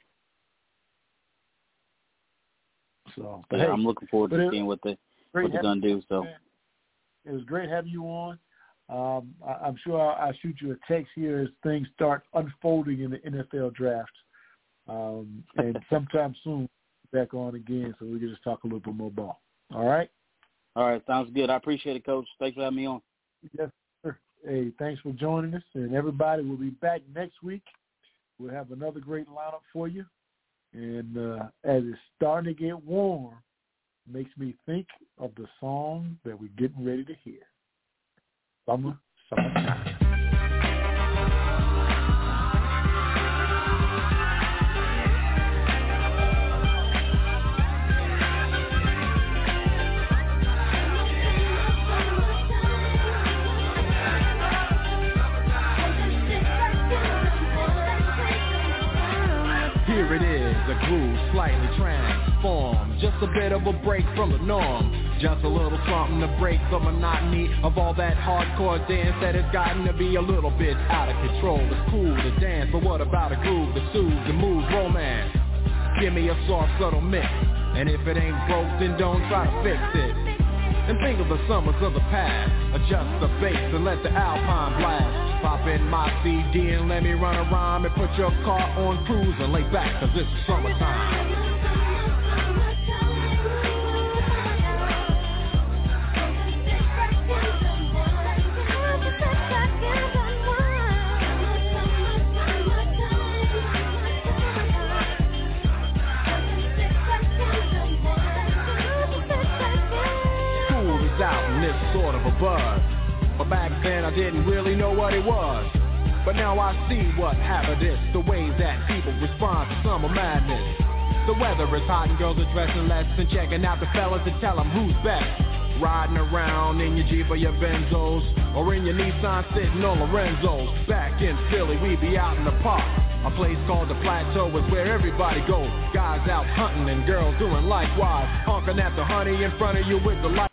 So, yeah, hey, I'm looking forward to seeing what they what they're going to do. So. Man. It was great having you on. Um, I, I'm sure I'll, I'll shoot you a text here as things start unfolding in the N F L draft. Um, and sometime soon, back on again so we can just talk a little bit more ball. All right? All right, sounds good. I appreciate it, Coach. Thanks for having me on. Yes, sir. Hey, thanks for joining us. And everybody will be back next week. We'll have another great lineup for you. And uh, as it's starting to get warm, it makes me think of the song that we're getting ready to hear. Summer, Summertime. Here it is, a groove slightly transformed. Just a bit of a break from the norm. Just a little something to break the monotony of all that hardcore dance that has gotten to be a little bit out of control. It's cool to dance, but what about a groove that soothes and moves romance? Give me a soft, subtle mix, and if it ain't broke, then don't try to fix it. And think of the summers of the past. Adjust the bass and let the Alpine blast. Pop in my C D and let me run a rhyme and put your car on cruise and lay back, cause it's summertime. Out in this sort of a buzz, but back then I didn't really know what it was. But now I see what happened is the ways that people respond to summer madness. The weather is hot and girls are dressing less and checking out the fellas to tell them who's best. Riding around in your Jeep or your Benzos, or in your Nissan sitting on Lorenzo's. Back in Philly we be out in the park. A place called the Plateau is where everybody goes. Guys out hunting and girls doing likewise. Honking at the honey in front of you with the light.